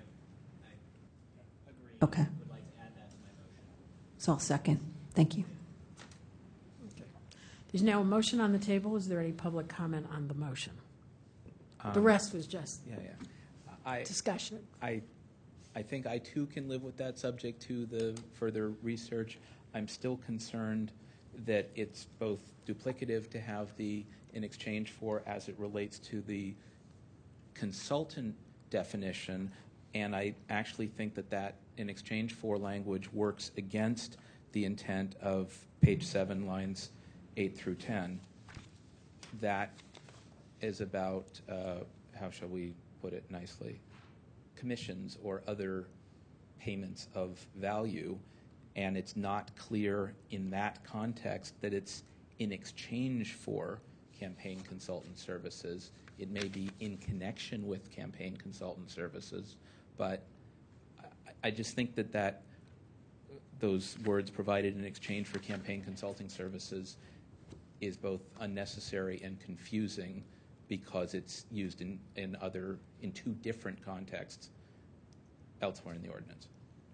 I agree. Okay. I would like to add that to my motion. So I'll second. Thank you. There's now a motion on the table. Is there any public comment on the motion? The rest was just discussion. I think I too can live with that, subject to the further research. I'm still concerned that it's both duplicative to have the in exchange for as it relates to the consultant definition, and I actually think that in exchange for language works against the intent of page 7, lines 8 through 10. That is about, how shall we put it nicely, commissions or other payments of value, and it's not clear in that context that it's in exchange for campaign consultant services. It may be in connection with campaign consultant services, but I just think that those words provided in exchange for campaign consulting services is both unnecessary and confusing because it's used in two different contexts elsewhere in the ordinance.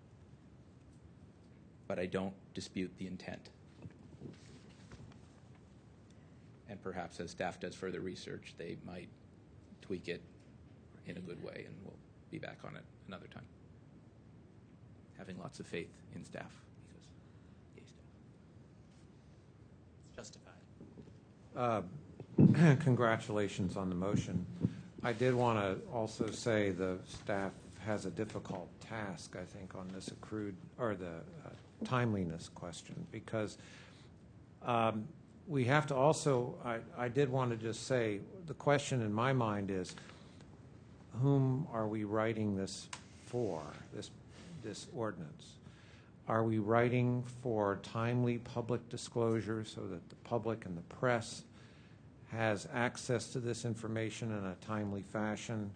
But I don't dispute the intent. And perhaps as staff does further research, they might tweak it in a good way, and we'll be back on it another time. Having lots of faith in staff, because yay staff. It's justified. Congratulations on the motion. I did want to also say the staff has a difficult task, I think, on this accrued or the timeliness question, because we have to also, I did want to just say, the question in my mind is, whom are we writing this for, this ordinance? Are we writing for timely public disclosure so that the public and the press has access to this information in a timely fashion?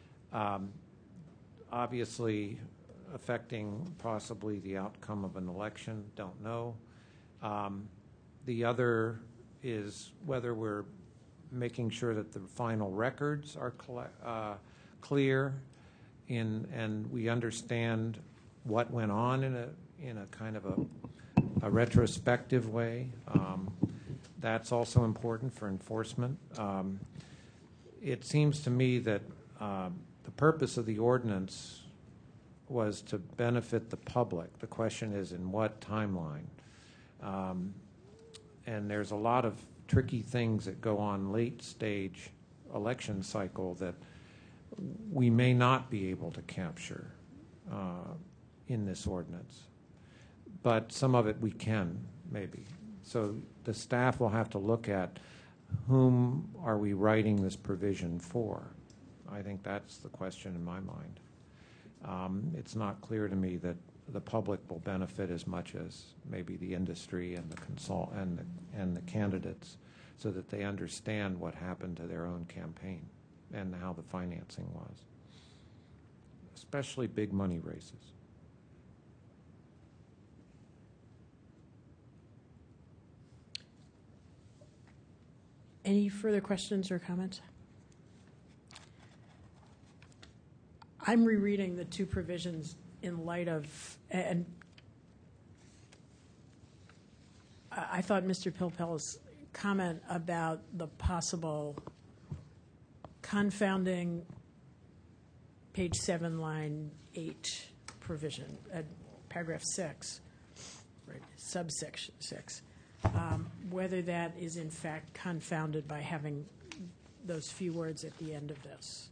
Obviously affecting possibly the outcome of an election, don't know. The other is whether we're making sure that the final records are clear and we understand what went on in a kind of a retrospective way. That's also important for enforcement. It seems to me that the purpose of the ordinance was to benefit the public. The question is, in what timeline? And there's a lot of tricky things that go on late stage election cycle that we may not be able to capture in this ordinance. But some of it we can, maybe. So the staff will have to look at whom are we writing this provision for. I think that's the question in my mind. It's not clear to me that the public will benefit as much as maybe the industry and the candidates, so that they understand what happened to their own campaign and how the financing was, especially big money races. Any further questions or comments? I'm rereading the two provisions in light of, and I thought Mr. Pilpel's comment about the possible confounding page 7, line 8 provision, paragraph 6, right, subsection 6, whether that is in fact confounded by having those few words at the end of this.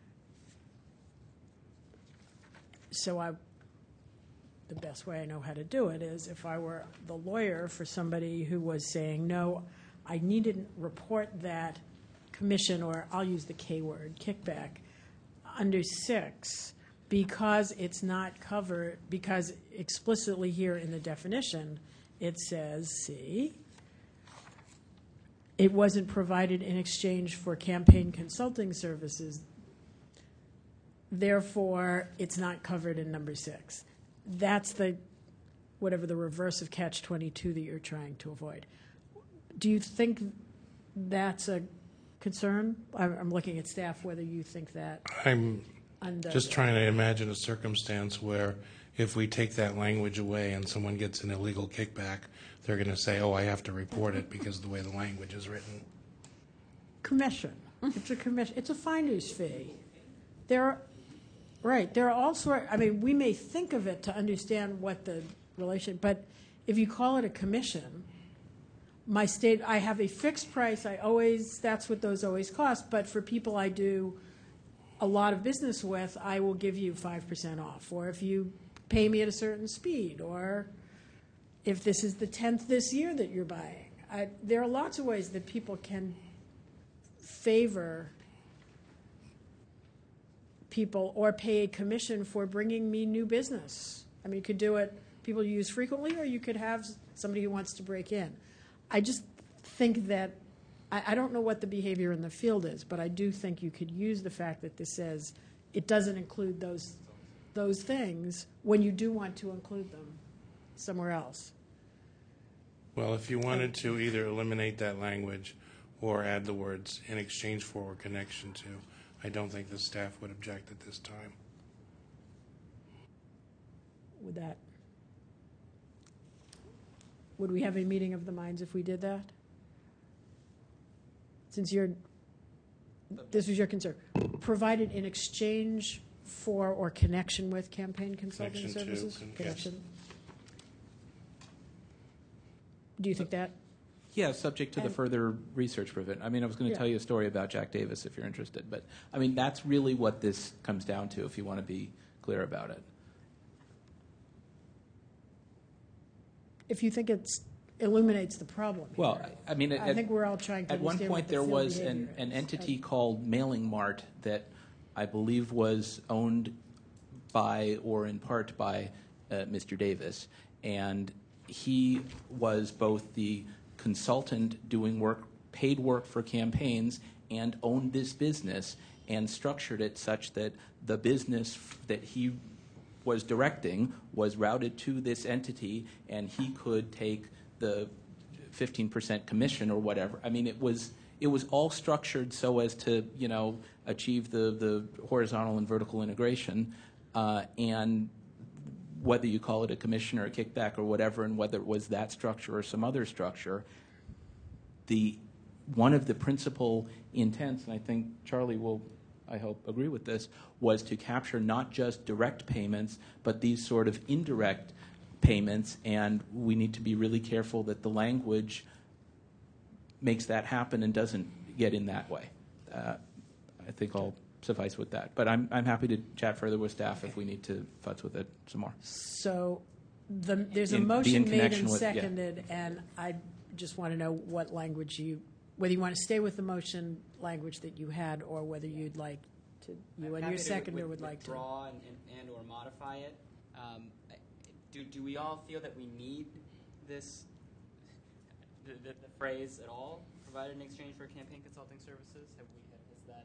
So the best way I know how to do it is if I were the lawyer for somebody who was saying, no, I needn't report that commission, or I'll use the K word, kickback, under 6 because it's not covered, because explicitly here in the definition it says, see, it wasn't provided in exchange for campaign consulting services, therefore it's not covered in number 6. That's the whatever the reverse of catch-22 that you're trying to avoid. Do you think that's a concern? I'm looking at staff, whether you think that. I'm undoes just it. trying to imagine a circumstance where if we take that language away and someone gets an illegal kickback, they're going to say, oh, I have to report it because of the way the language is written. Commission. It's a commission. It's a finder's fee. There are all sorts. I mean, we may think of it to understand what the relation, but if you call it a commission, I have a fixed price. That's what those always cost. But for people I do a lot of business with, I will give you 5% off. Or if you pay me at a certain speed, or if this is the 10th this year that you're buying. There are lots of ways that people can favor people or pay a commission for bringing me new business. I mean, you could do it, people you use frequently, or you could have somebody who wants to break in. I just think that, I don't know what the behavior in the field is, but I do think you could use the fact that this says it doesn't include those things when you do want to include them somewhere else. Well, if you wanted to either eliminate that language or add the words in exchange for or connection to, I don't think the staff would object at this time. Would we have a meeting of the minds if we did that? Since this was your concern. Provided in exchange for or connection with campaign consulting Connection to, services? yes. Connection. Do you think that? Yeah, subject to the further research provision. I mean, I was going to Yeah. tell you a story about Jack Davis if you're interested, but I mean, that's really what this comes down to if you want to be clear about it. If you think it illuminates the problem. Well, here. I mean, I think we're all trying to at one understand point what the there field was behavior an is. entity called Mailing Mart that I believe was owned by or in part by Mr. Davis, and he was both the consultant doing work, paid work for campaigns, and owned this business and structured it such that the business that he was directing was routed to this entity, and he could take the 15% commission or whatever. I mean, it was all structured so as to, you know, achieve the horizontal and vertical integration, and whether you call it a commission or a kickback or whatever, and whether it was that structure or some other structure, one of the principal intents, and I think Charlie will, I hope, agree with this, was to capture not just direct payments, but these sort of indirect payments, and we need to be really careful that the language makes that happen and doesn't get in that way. I think I'll suffice with that. But I'm happy to chat further with staff if we need to futz with it some more. So there's a Be in motion made connection and with- yeah. seconded, and I just want to know what language whether you want to stay with the motion language that you had, or whether you'd like to, you and your seconder would like to. Withdraw and or modify it. Do we all feel that we need this, the phrase at all, provided in exchange for campaign consulting services? Has that?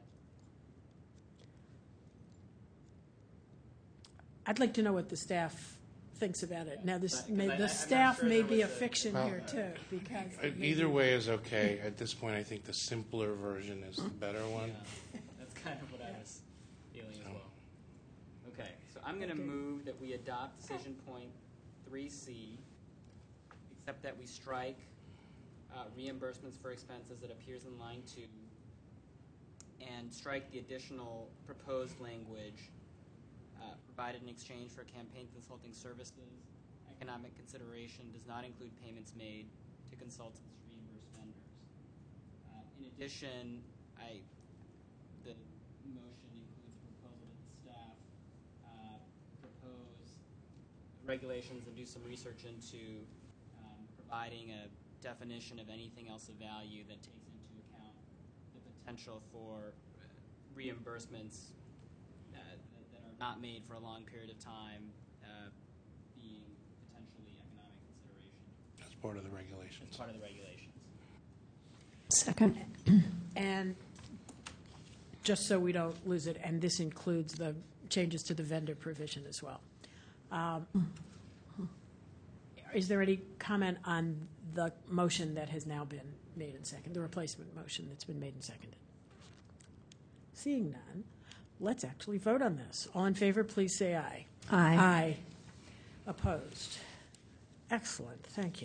I'd like to know what the staff thinks about it. Now, I'm the not staff sure may there be a was fiction Well, here too, because Either way is okay. At this point, I think the simpler version is the better one. Yeah, that's kind of what I was feeling as well. Okay, so I'm going to move that we adopt decision point 3C, except that we strike reimbursements for expenses that appears in line 2, and strike the additional proposed language provided in exchange for campaign consulting services. Economic consideration does not include payments made to consultants to reimburse vendors. In addition, the motion includes a proposal that the staff propose regulations and do some research into providing a definition of anything else of value that takes into account the potential for reimbursements that are not made for a long period of time being potentially economic consideration. That's part of the regulations. As part of the regulations. Second. And just so we don't lose it, and this includes the changes to the vendor provision as well. is there any comment on the motion that has now been made and seconded, the replacement motion that's been made and seconded? Seeing none, let's actually vote on this. All in favor, please say aye. Aye. Aye. Opposed? Excellent, thank you.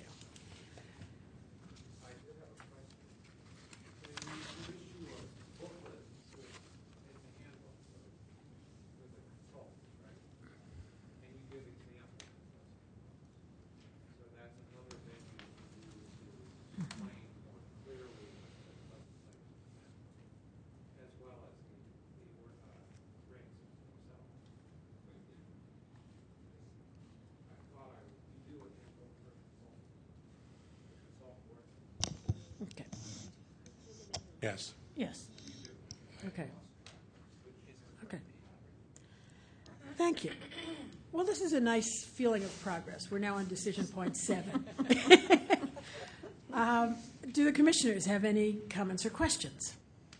Okay. Yes. Yes. Okay. Okay. Thank you. Well, this is a nice feeling of progress. We're now on decision point 7. Do the commissioners have any comments or questions?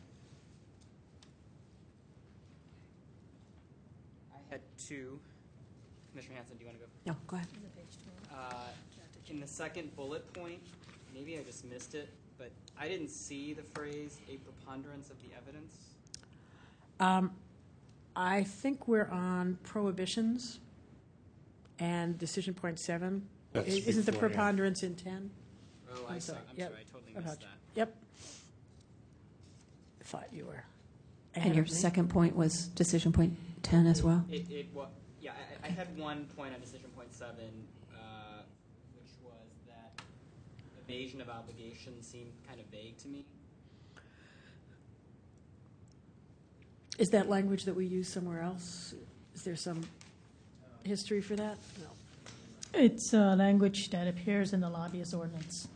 I had two. Commissioner Hanson, do you want to go? No, go ahead. In the second bullet point, maybe I just missed it, but I didn't see the phrase "a preponderance of the evidence." I think we're on prohibitions and decision point 7. That's Isn't the before, yeah. preponderance in 10? Oh, I'm I'm sorry. sorry. Yep. I totally About missed you. that. Yep. I thought you were. And your second point was decision point 10 as well? Yeah, I had one point on decision point 7, which was that evasion of obligation seemed kind of vague to me. Is that language that we use somewhere else? Is there some history for that? No. It's language that appears in the lobbyist ordinance.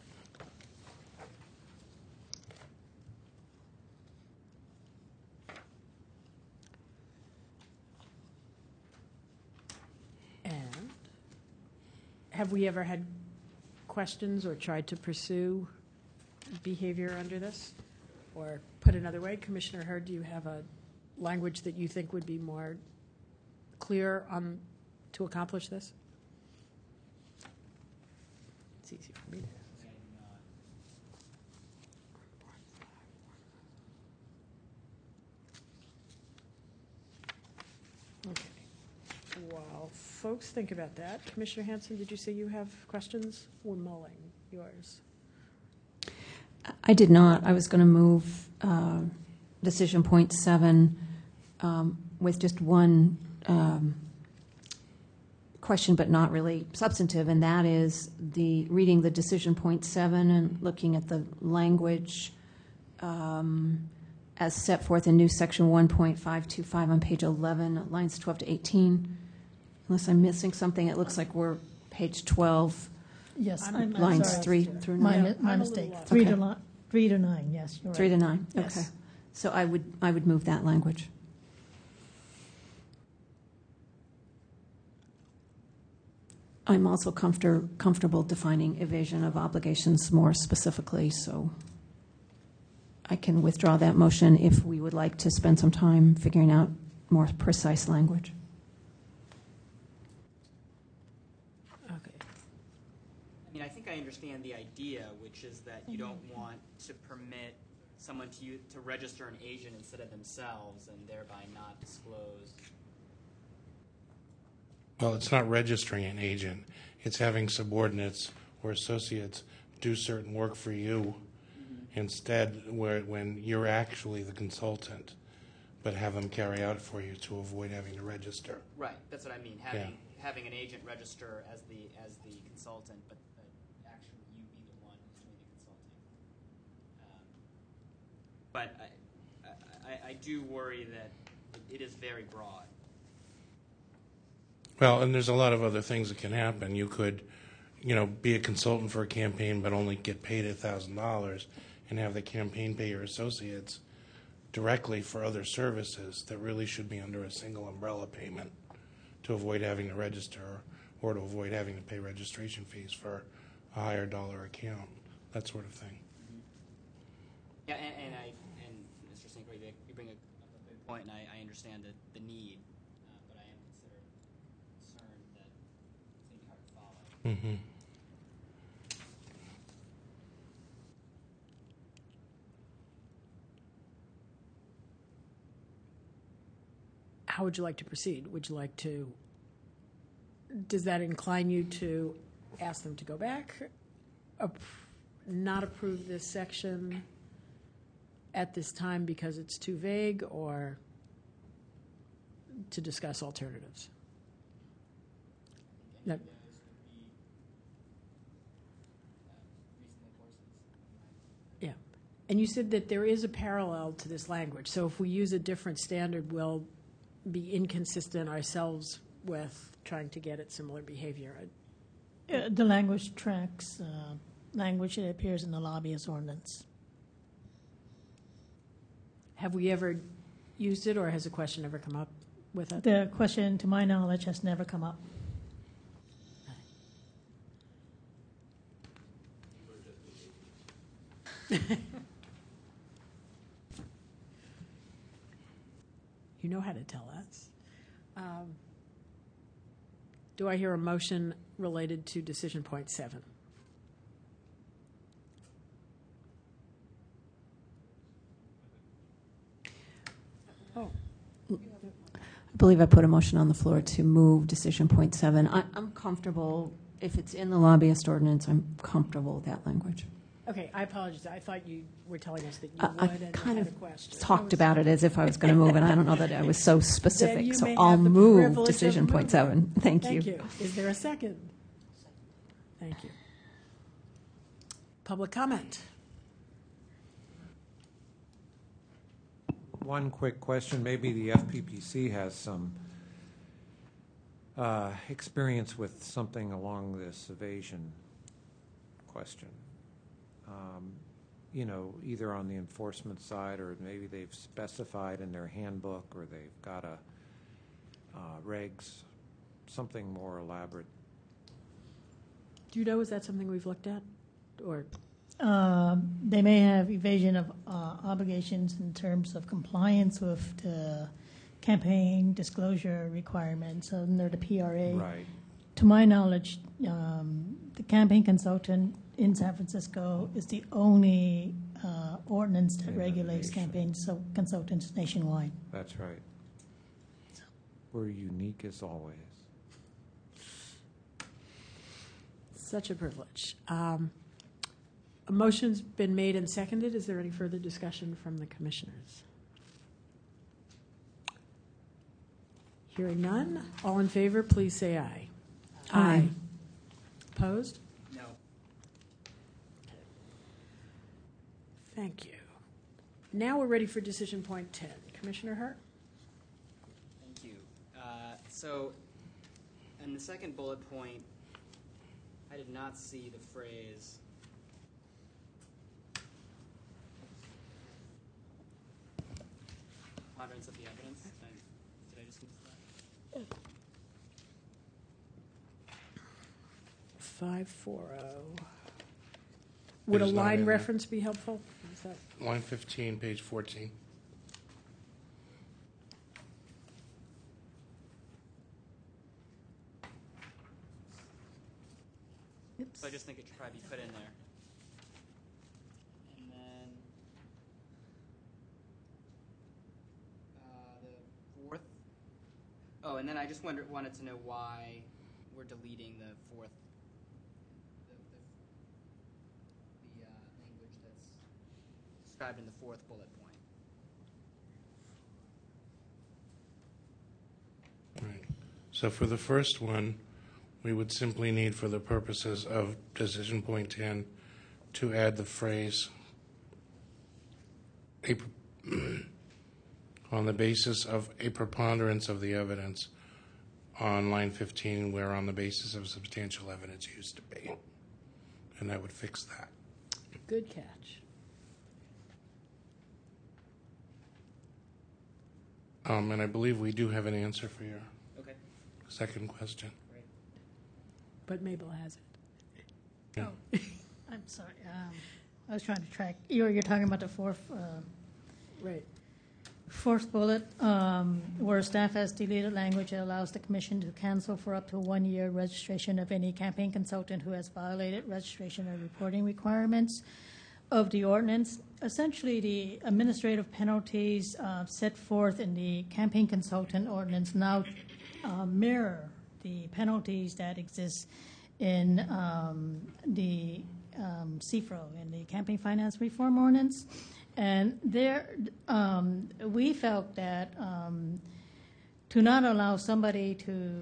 And have we ever had questions or tried to pursue behavior under this? Or put another way, Commissioner Hurd, do you have a language that you think would be more clear to accomplish this? It's easy for me to ask. Okay. While folks think about that, Commissioner Hanson, did you say you have questions? We're mulling yours. I did not. I was going to move decision point 7 with just one question, but not really substantive, and that is reading the decision point 7 and looking at the language as set forth in new section 1.525 on page 11, lines 12 to 18. Unless I'm missing something, it looks like we're page 12. Yes, I'm lines sorry. 3 through 9. My I'm a mistake. little lost. 3 to 9, yes, you're right. 3 to 9. Yes. Okay. So I would move that language. I'm also comfortable defining evasion of obligations more specifically, so I can withdraw that motion if we would like to spend some time figuring out more precise language. Okay. I mean, I think I understand the idea, which is that you don't want to permit someone to register an agent instead of themselves and thereby not disclose. Well, it's not registering an agent. It's having subordinates or associates do certain work for you instead when you're actually the consultant, but have them carry out for you to avoid having to register. Right, that's what I mean. Having an agent register as the consultant, but actually you be the one who's doing the consulting. But I do worry that it is very broad. Well, and there's a lot of other things that can happen. You could, be a consultant for a campaign but only get paid $1,000 and have the campaign pay your associates directly for other services that really should be under a single umbrella payment to avoid having to register or to avoid having to pay registration fees for a higher dollar account, that sort of thing. Yeah, and Mr. St. Croix, you bring up a good point, and I understand the need, but I am concerned that it's going to be hard to follow. Mm-hmm. How would you like to proceed? Would you like to, does that incline you to ask them to go back, not approve this section at this time because it's too vague, or to discuss alternatives? No. Yeah. And you said that there is a parallel to this language. So if we use a different standard, we'll be inconsistent ourselves with trying to get at similar behavior. The language tracks language that appears in the lobbyist ordinance. Have we ever used it, or has a question ever come up with it? The question, to my knowledge, has never come up. You know how to tell us. Do I hear a motion related to decision point 7? Oh. I believe I put a motion on the floor to move decision point 7. I'm comfortable, if it's in the lobbyist ordinance, I'm comfortable with that language. Okay, I apologize. I thought you were telling us that you I would and kind had of a question. talked about it as if I was going to move it. I don't know that I was so specific, you so may I'll have the move privilege of decision point moving. 7. Thank you. Thank you. Is there a second? Thank you. Public comment. One quick question. Maybe the FPPC has some experience with something along this evasion question. You know, either on the enforcement side, or maybe they've specified in their handbook, or they've got a regs, something more elaborate. Do you know, is that something we've looked at? Or They may have evasion of obligations in terms of compliance with the campaign disclosure requirements under the PRA. Right. To my knowledge, the campaign consultant in San Francisco is the only ordinance that regulates campaign consultants nationwide. That's right. We're unique as always. such a privilege. A motion's been made and seconded. Is there any further discussion from the commissioners? Hearing none. All in favor, please say aye. Aye. Opposed? No. Thank you. Now we're ready for decision point 10. Commissioner Hart? Thank you. So, in the second bullet point, I did not see the phrase preponderance of the evidence. Did I just miss that? 540. Would a It's not line in there. reference be helpful? Is that Line 15, page 14. So I just think it should probably be put in there. And then the fourth. Oh, and then I just wanted to know why we're deleting the fourth, the language that's described in the fourth bullet point. Right. So for the first one, we would simply need, for the purposes of decision point 10, to add the phrase on the basis of a preponderance of the evidence on line 15, where on the basis of substantial evidence used to be. And that would fix that. good catch? And I believe we do have an answer for your Okay. second question. Great. But Mabel has it. Yeah. I'm sorry. I was trying to track. You're talking about the fourth. Right. Fourth bullet, where staff has deleted language that allows the commission to cancel for up to 1 year registration of any campaign consultant who has violated registration or reporting requirements of the ordinance. Essentially, the administrative penalties set forth in the campaign consultant ordinance now mirror the penalties that exist in the CFRO, in the campaign finance reform ordinance. And there, we felt that to not allow somebody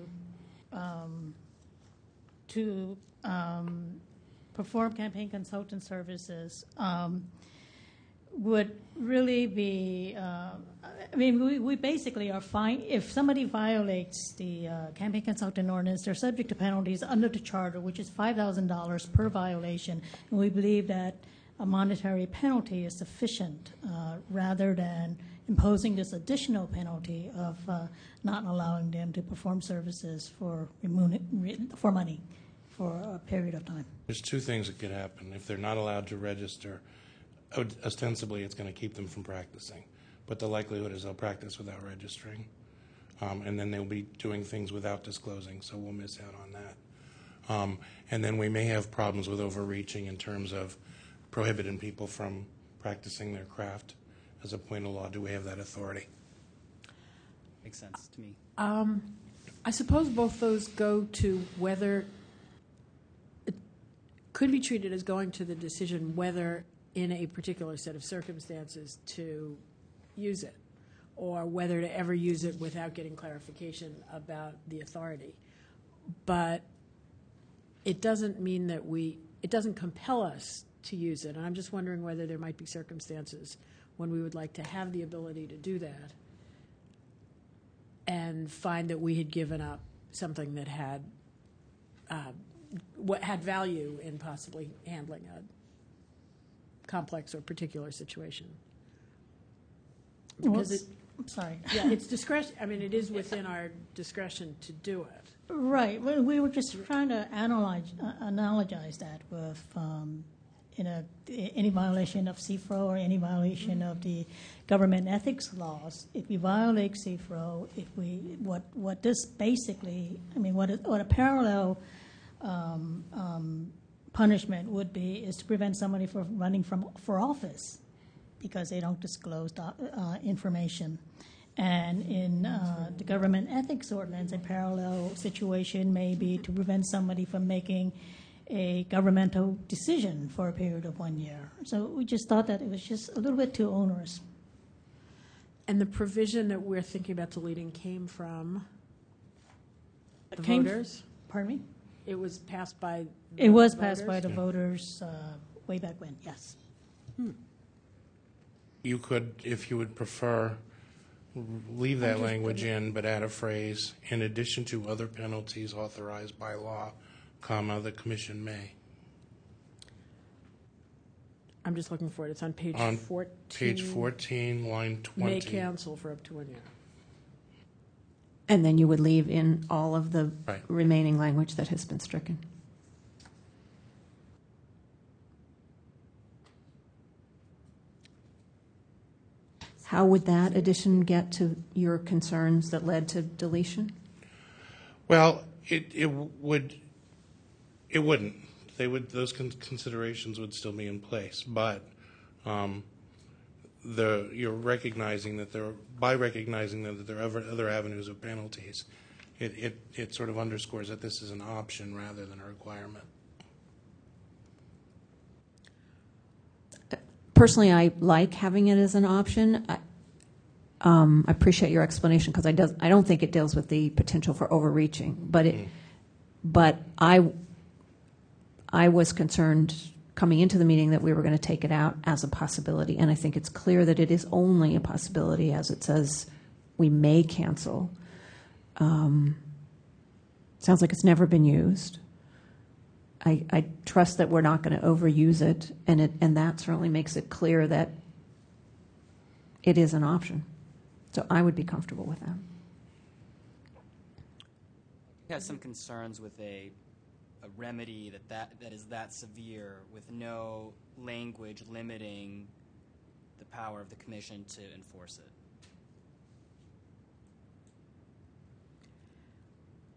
to perform campaign consultant services would really be, we basically are fine. If somebody violates the campaign consultant ordinance, they're subject to penalties under the charter, which is $5,000 per violation. And we believe that a monetary penalty is sufficient rather than imposing this additional penalty of not allowing them to perform services for money for a period of time. There's two things that could happen. If they're not allowed to register, ostensibly it's going to keep them from practicing. But the likelihood is they'll practice without registering. And then they'll be doing things without disclosing, so we'll miss out on that. And then we may have problems with overreaching in terms of prohibiting people from practicing their craft as a point of law. Do we have that authority? Makes sense to me. I suppose both those go to whether it could be treated as going to the decision whether in a particular set of circumstances to use it or whether to ever use it without getting clarification about the authority. But it doesn't mean that it doesn't compel us to use it. And I'm just wondering whether there might be circumstances when we would like to have the ability to do that and find that we had given up something that had value in possibly handling a complex or particular situation. Because I'm sorry. Yeah, it's discretion. I mean, it is within our discretion to do it. Right. Well, we were just trying to analogize that with any violation of CFRO or any violation of the government ethics laws. If we violate CFRO, what this basically, what a parallel punishment would be is to prevent somebody from running for office because they don't disclose information. And in the government ethics ordinance, a parallel situation may be to prevent somebody from making a governmental decision for a period of 1 year. So we just thought that it was just a little bit too onerous. And the provision that we're thinking about deleting came from the Came voters? Pardon me? It was passed by the It was voters? passed by the voters way back when, yes. You could, if you would prefer, leave that language in, but add a phrase, in addition to other penalties authorized by law, comma, the commission may. I'm just looking for it. It's on page 14. Page 14, line 20. May cancel for up to 1 year. And then you would leave in all of the Right. remaining language that has been stricken. How would that addition get to your concerns that led to deletion? Well, it wouldn't. Those considerations would still be in place, but you're recognizing that by recognizing that there are other avenues of penalties, it sort of underscores that this is an option rather than a requirement. Personally, I like having it as an option. I appreciate your explanation because I don't think it deals with the potential for overreaching. But I was concerned coming into the meeting that we were going to take it out as a possibility, and I think it's clear that it is only a possibility, as it says we may cancel. Sounds like it's never been used. I trust that we're not going to overuse it, and that certainly makes it clear that it is an option. So I would be comfortable with that. We have some concerns with a remedy that is that severe with no language limiting the power of the commission to enforce it.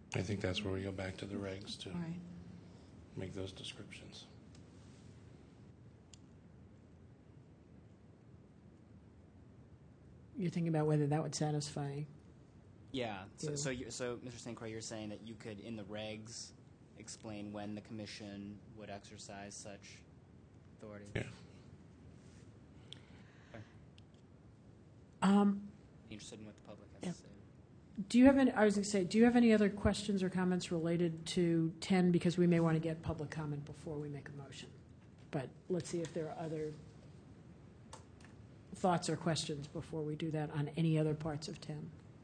I think that's where we go back to the regs to Right. make those descriptions. You're thinking about whether that would satisfy. Yeah. So, Yeah. so Mr. St. Croix, you're saying that you could, in the regs, explain when the commission would exercise such authority. Yeah. Interested in what the public has Yeah. to say. Do you have any? I was going to say, do you have any other questions or comments related to 10? Because we may want to get public comment before we make a motion. But let's see if there are other thoughts or questions before we do that on any other parts of 10.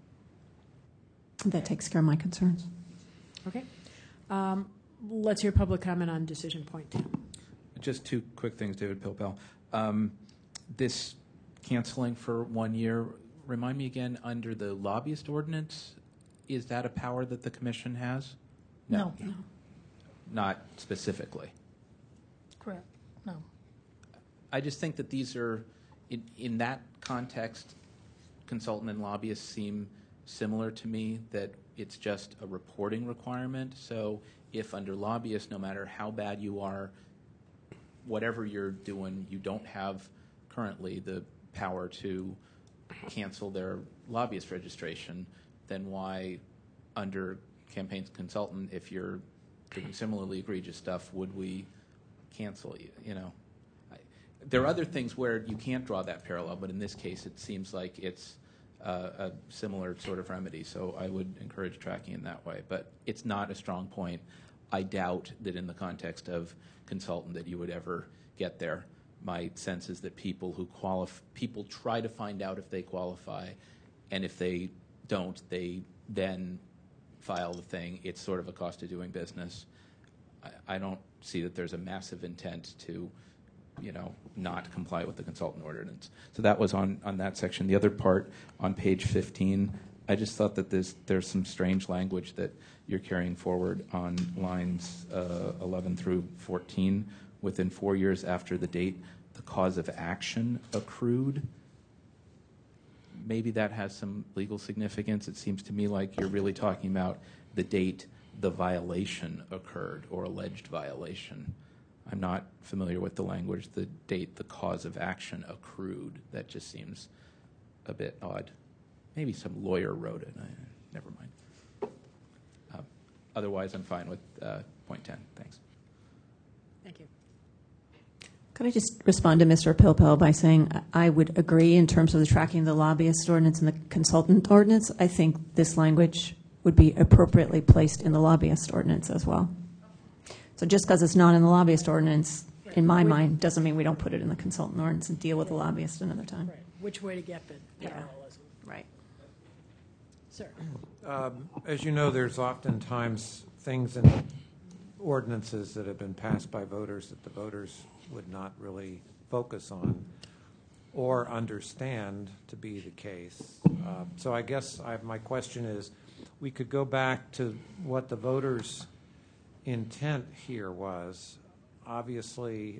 That takes care of my concerns. Okay. Let's hear public comment on decision point 10. Just two quick things, David Pilpel. This canceling for 1 year, remind me again, under the lobbyist ordinance, is that a power that the commission has? No. Not specifically. Correct. No. I just think that these are, in that context, consultant and lobbyists seem similar to me, that it's just a reporting requirement. So if under lobbyists, no matter how bad you are, whatever you're doing, you don't have currently the power to cancel their lobbyist registration, then why under campaigns consultant, if you're doing similarly egregious stuff, would we cancel you? You know, there are other things where you can't draw that parallel, but in this case, it seems like it's a similar sort of remedy. So I would encourage tracking in that way, but it's not a strong point. I doubt that in the context of consultant that you would ever get there. My sense is that people try to find out if they qualify, and if they don't, they then file the thing. It's sort of a cost of doing business. I don't see that there's a massive intent to, not comply with the consultant ordinance. So that was on that section. The other part on page 15, I just thought that there's some strange language that you're carrying forward on lines 11 through 14. Within 4 years after the date, the cause of action accrued. Maybe that has some legal significance. It seems to me like you're really talking about the date the violation occurred or alleged violation. I'm not familiar with the language, the date the cause of action accrued. That just seems a bit odd. Maybe some lawyer wrote it. Never mind. Otherwise, I'm fine with point 10. Thanks. Thank you. Could I just respond to Mr. Pilpel by saying I would agree in terms of the tracking of the lobbyist ordinance and the consultant ordinance. I think this language would be appropriately placed in the lobbyist ordinance as well. So just because it's not in the lobbyist ordinance, in my mind, doesn't mean we don't put it in the consultant ordinance and deal with the lobbyist another time. Right. Which way to get the parallelism? Right. Sir. As you know, there's oftentimes things in ordinances that have been passed by voters that the voters would not really focus on or understand to be the case. So I guess my question is, we could go back to what the voters' intent here was. Obviously,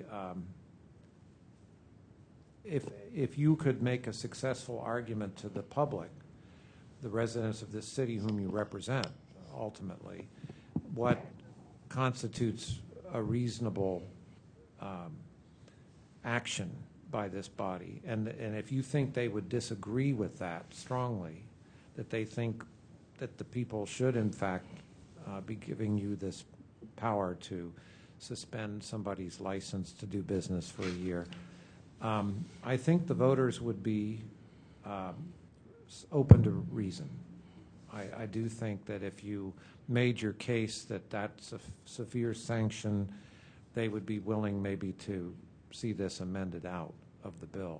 if you could make a successful argument to the public, the residents of this city whom you represent, ultimately, what constitutes a reasonable action by this body, and if you think they would disagree with that strongly, that they think that the people should in fact be giving you this power to suspend somebody's license to do business for a year, I think the voters would be open to reason. I do think that if you made your case that that's a severe sanction, they would be willing maybe to see this amended out of the bill.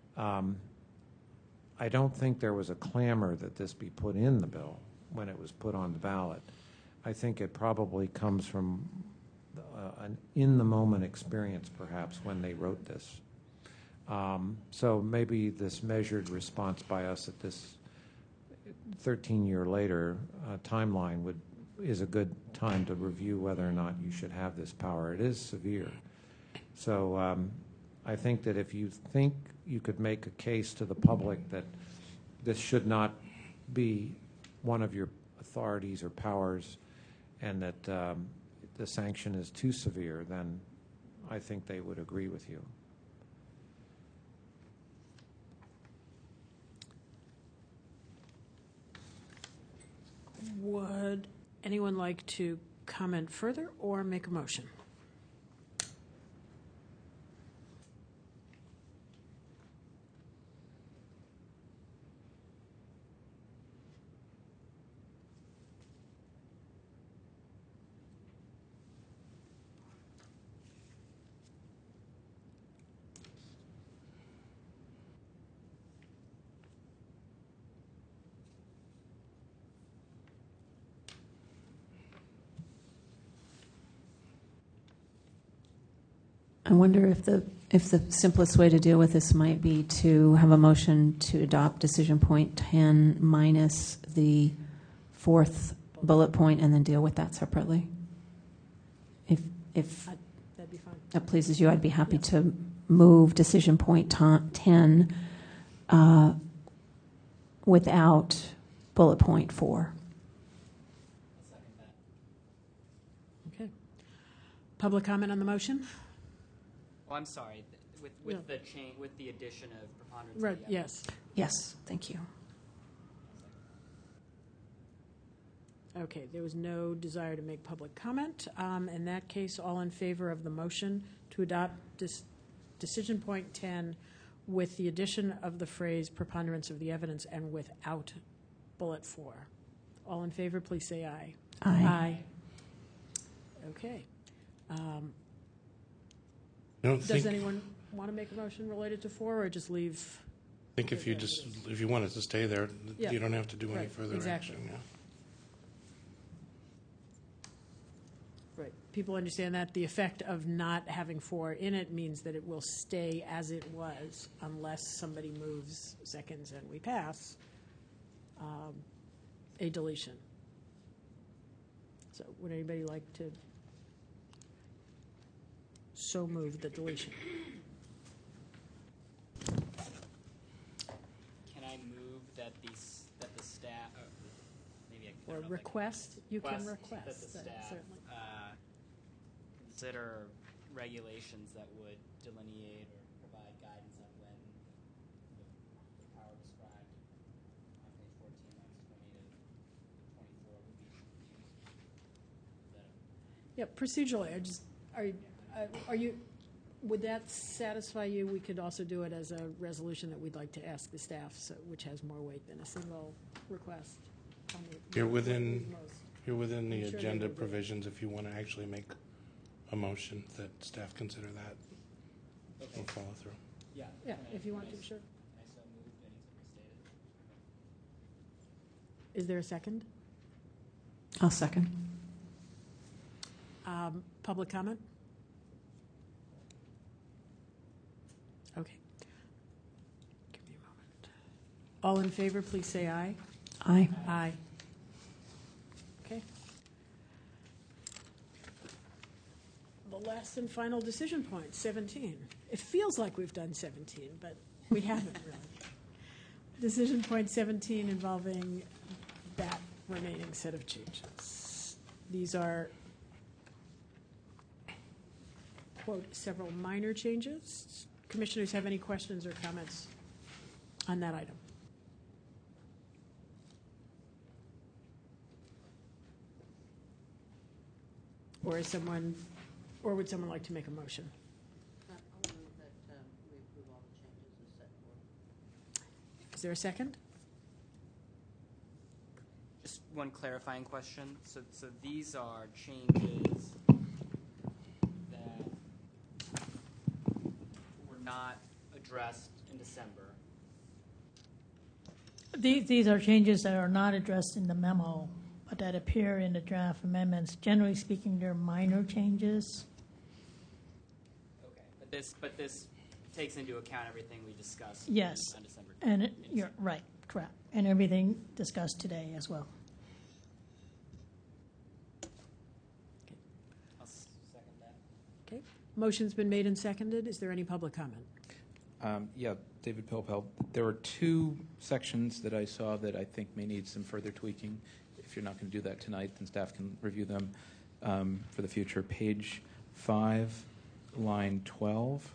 I don't think there was a clamor that this be put in the bill when it was put on the ballot. I think it probably comes from an in-the-moment experience, perhaps, when they wrote this. So maybe this measured response by us at this 13-year later timeline is a good time to review whether or not you should have this power. It is severe. So I think that if you think you could make a case to the public that this should not be one of your authorities or powers, and that the sanction is too severe, then I think they would agree with you. Would anyone like to comment further or make a motion? I wonder if the simplest way to deal with this might be to have a motion to adopt decision point 10 minus the fourth bullet point and then deal with that separately. If that'd be fine. That pleases you, I'd be happy to move decision point 10 without bullet point 4. Okay. Public comment on the motion? Oh, I'm sorry. With the addition of preponderance. Right. Of the evidence. Yes, thank you. Okay, there was no desire to make public comment. In that case, all in favor of the motion to adopt decision point 10 with the addition of the phrase preponderance of the evidence and without bullet 4. All in favor, please say aye. Aye. Okay. Does anyone want to make a motion related to 4 or just leave? I think if you want it to stay there, Yeah. you don't have to do any Right, further exactly. action. Yeah. Right. People understand that the effect of not having 4 in it means that it will stay as it was unless somebody moves seconds and we pass a deletion. So would anybody like to so move the deletion? Can I move that the staff, maybe I Or don't know if I can- request? You can that request the that, staff certainly. consider regulations that would delineate or provide guidance on when the power described on page 14, lines 20 to 24 would be used. Yeah, procedurally, are you, would that satisfy you? We could also do it as a resolution that we'd like to ask the staff, which has more weight than a single request. You're within the I'm sure they agenda will be. provisions if you want to actually make a motion that staff consider that. Okay. We'll follow through. Yeah. Yeah, if you want to, sure. I so moved. I need to restate it. Is there a second? I'll second. Public comment? Okay. Give me a moment. All in favor, please say aye. Aye. Aye. Okay. The last and final decision point, 17. It feels like we've done 17, but we haven't really. Decision point 17 involving that remaining set of changes. These are, quote, several minor changes. Commissioners have any questions or comments on that item? Or would someone like to make a motion? I'll move that we approve all the changes as set forth. Is there a second? Just one clarifying question. So these are changes that were not addressed in December. These are changes that are not addressed in the memo, but that appear in the draft amendments. Generally speaking, they're minor changes. Okay, but this takes into account everything we discussed. Yes. On December. And you're right, correct. And everything discussed today as well. I'll second that. Okay. Motion's been made and seconded. Is there any public comment? Yeah, David Pilpel. There are two sections that I saw that I think may need some further tweaking. you're not going to do that tonight, then staff can review them for the future. Page 5, line 12.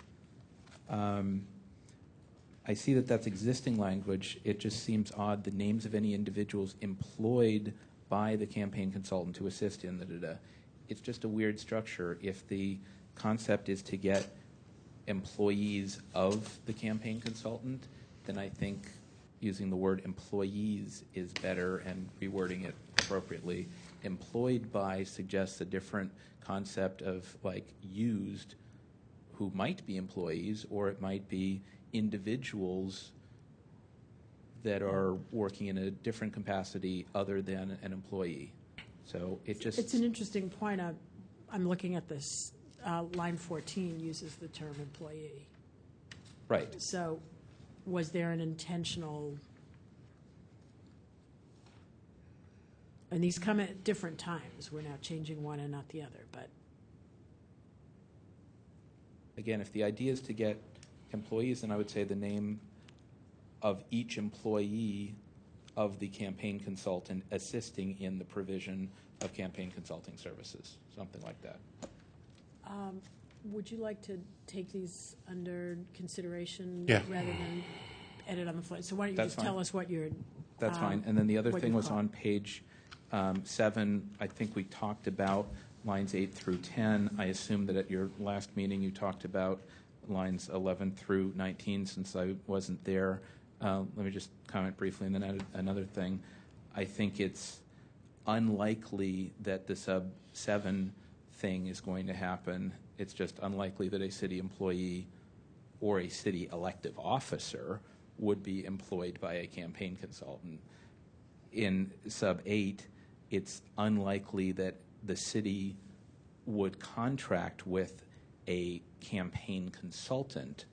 I see that that's existing language. It just seems odd. The names of any individuals employed by the campaign consultant to assist in the It's just a weird structure. If the concept is to get employees of the campaign consultant, then I think using the word employees is better and rewording it appropriately. Employed by suggests a different concept of like used, who might be employees, or it might be individuals that are working in a different capacity other than an employee. So it's an interesting point. I'm looking at this. Line 14 uses the term employee. Right. So was there an intentional, and these come at different times. We're now changing one and not the other, but. Again, if the idea is to get employees, then I would say the name of each employee of the campaign consultant assisting in the provision of campaign consulting services, something like that. Would you like to take these under consideration rather than edit on the fly? So why don't you That's just tell fine. us what you're... That's fine. And then the other thing was on page 7, I think we talked about lines 8 through 10. I assume that at your last meeting you talked about lines 11 through 19 since I wasn't there. Let me just comment briefly and then add another thing. I think it's unlikely that the sub 7 thing is going to happen. It's just unlikely that a city employee or a city elective officer would be employed by a campaign consultant. In sub 8, it's unlikely that the city would contract with a campaign consultant.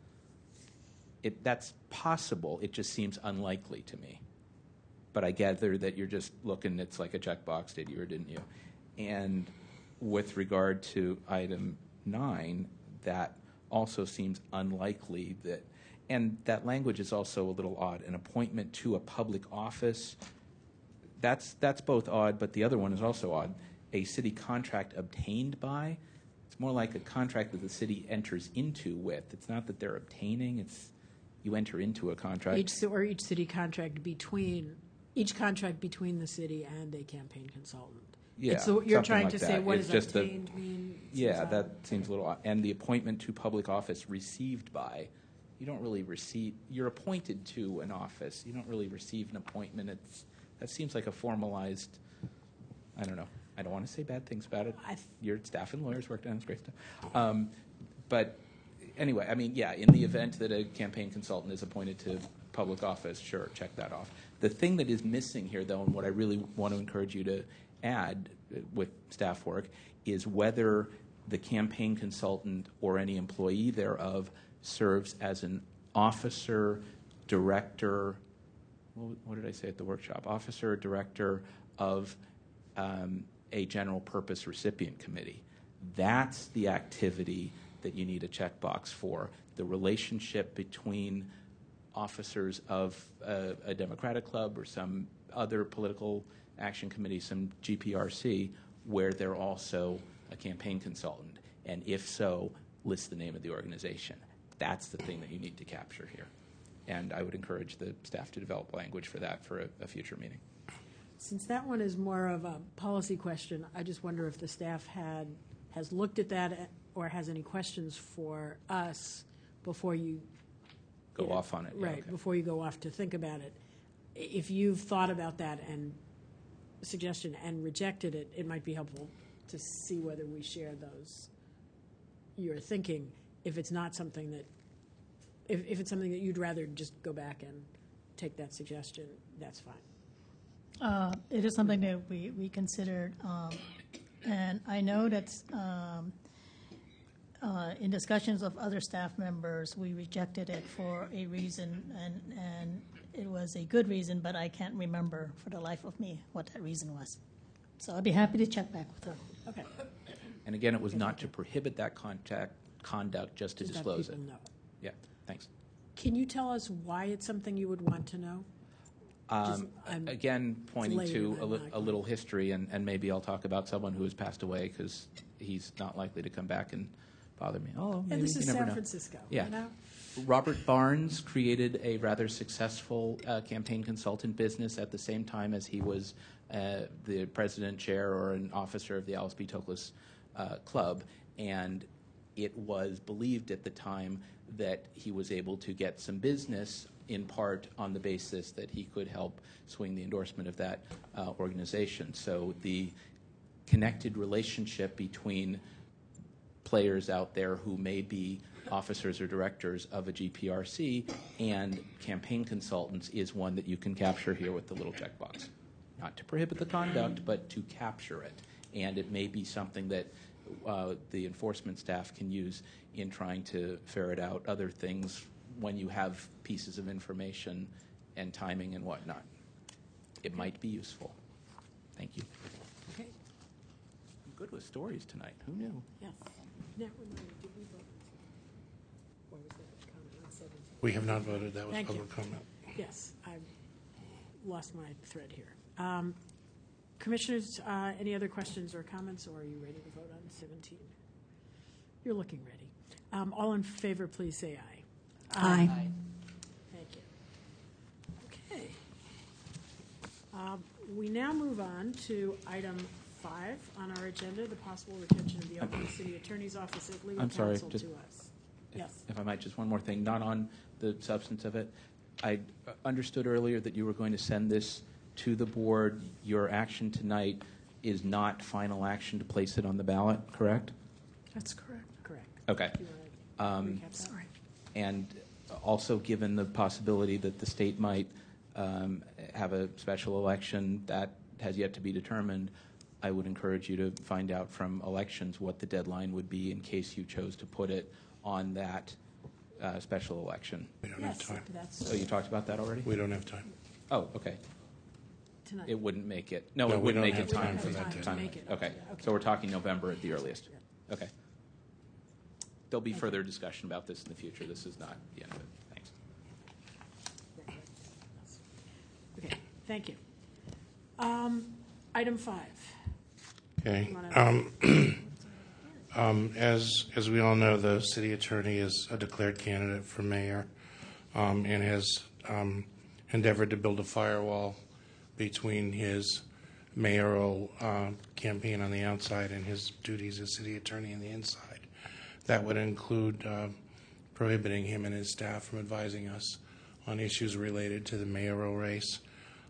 That's possible. It just seems unlikely to me. But I gather that you're just looking, it's like a checkbox, did you or didn't you? And with regard to item 9, that also seems unlikely that, and that language is also a little odd. An appointment to a public office, that's both odd, but the other one is also odd. A city contract obtained by, it's more like a contract that the city enters into with. It's not that they're obtaining, it's you enter into a contract. each city contract between the city and a campaign consultant. Yeah, so you're trying like to that. say, what It's does just obtained mean? Yeah, that seems a little odd. And the appointment to public office received by, you don't really receive, you're appointed to an office. You don't really receive an appointment. That seems like a formalized, I don't know. I don't want to say bad things about it. Your staff and lawyers worked on this great stuff. But anyway, I mean, yeah, in the event that a campaign consultant is appointed to public office, sure, check that off. The thing that is missing here, though, and what I really want to encourage you to add with staff work is whether the campaign consultant or any employee thereof serves as an officer, director, what did I say at the workshop? Officer or director of a general purpose recipient committee. That's the activity that you need a checkbox for. The relationship between officers of a Democratic club or some other political action committee, some GPRC, where they're also a campaign consultant. And if so, list the name of the organization. That's the thing that you need to capture here. And I would encourage the staff to develop language for that for a future meeting. Since that one is more of a policy question, I just wonder if the staff has looked at that or has any questions for us before you go off on it. Right, okay. Before you go off to think about it. If you've thought about that and suggestion and rejected it, it might be helpful to see whether we share those. You're thinking if it's not something that, if it's something that you'd rather just go back and take that suggestion, that's fine. It is something that we considered, and I know that in discussions of other staff members, we rejected it for a reason, and it was a good reason, but I can't remember for the life of me what that reason was. So I'd be happy to check back with her. Okay. And again, it was not to prohibit that conduct, just to disclose it. Know. Yeah, thanks. Can you tell us why it's something you would want to know? Again, pointing late to and I'm not a little history, and maybe I'll talk about someone who has passed away because he's not likely to come back and bother me. Oh, maybe, And this is you never San know. Francisco. Yeah. You know? Robert Barnes created a rather successful campaign consultant business at the same time as he was the president, chair, or an officer of the Alice B. Toklas Club. And it was believed at the time that he was able to get some business in part on the basis that he could help swing the endorsement of that organization. So the connected relationship between players out there who may be officers or directors of a GPRC and campaign consultants is one that you can capture here with the little checkbox. Not to prohibit the conduct, but to capture it. And it may be something that the enforcement staff can use in trying to ferret out other things when you have pieces of information and timing and whatnot. It might be useful. Thank you. Okay. I'm good with stories tonight. Who knew? Yes. Now, did we vote? Or was that comment on 17? We have not voted. That was Thank public you. comment. Yes, I've lost my thread here. Commissioners, any other questions or comments, or are you ready to vote on 17? You're looking ready. All in favor, please say aye. Aye. Thank you. Okay. We now move on to item 5 on our agenda, the possible retention of the Oakland City Attorney's Office as legal I'm sorry, counsel just- to us. Yes. If I might, just one more thing, not on the substance of it. I understood earlier that you were going to send this to the board. Your action tonight is not final action to place it on the ballot, correct? That's correct. Correct. Okay. Do you want to recap that? Sorry. And also, given the possibility that the state might have a special election that has yet to be determined, I would encourage you to find out from elections what the deadline would be in case you chose to put it on that special election. We don't Yes, have time. that's So you talked about that already? We don't have time. Oh, okay. tonight. It wouldn't make it. No, No, it we wouldn't don't make have it time time for for that that. to make it. Okay. Okay. So we're talking November at the earliest. Okay. There'll be further discussion about this in the future. This is not the end of it. Thanks. Okay, thank you. Item 5. Okay. You As we all know, the city attorney is a declared candidate for mayor and has endeavored to build a firewall between his mayoral campaign on the outside and his duties as city attorney on the inside. That would include prohibiting him and his staff from advising us on issues related to the mayoral race,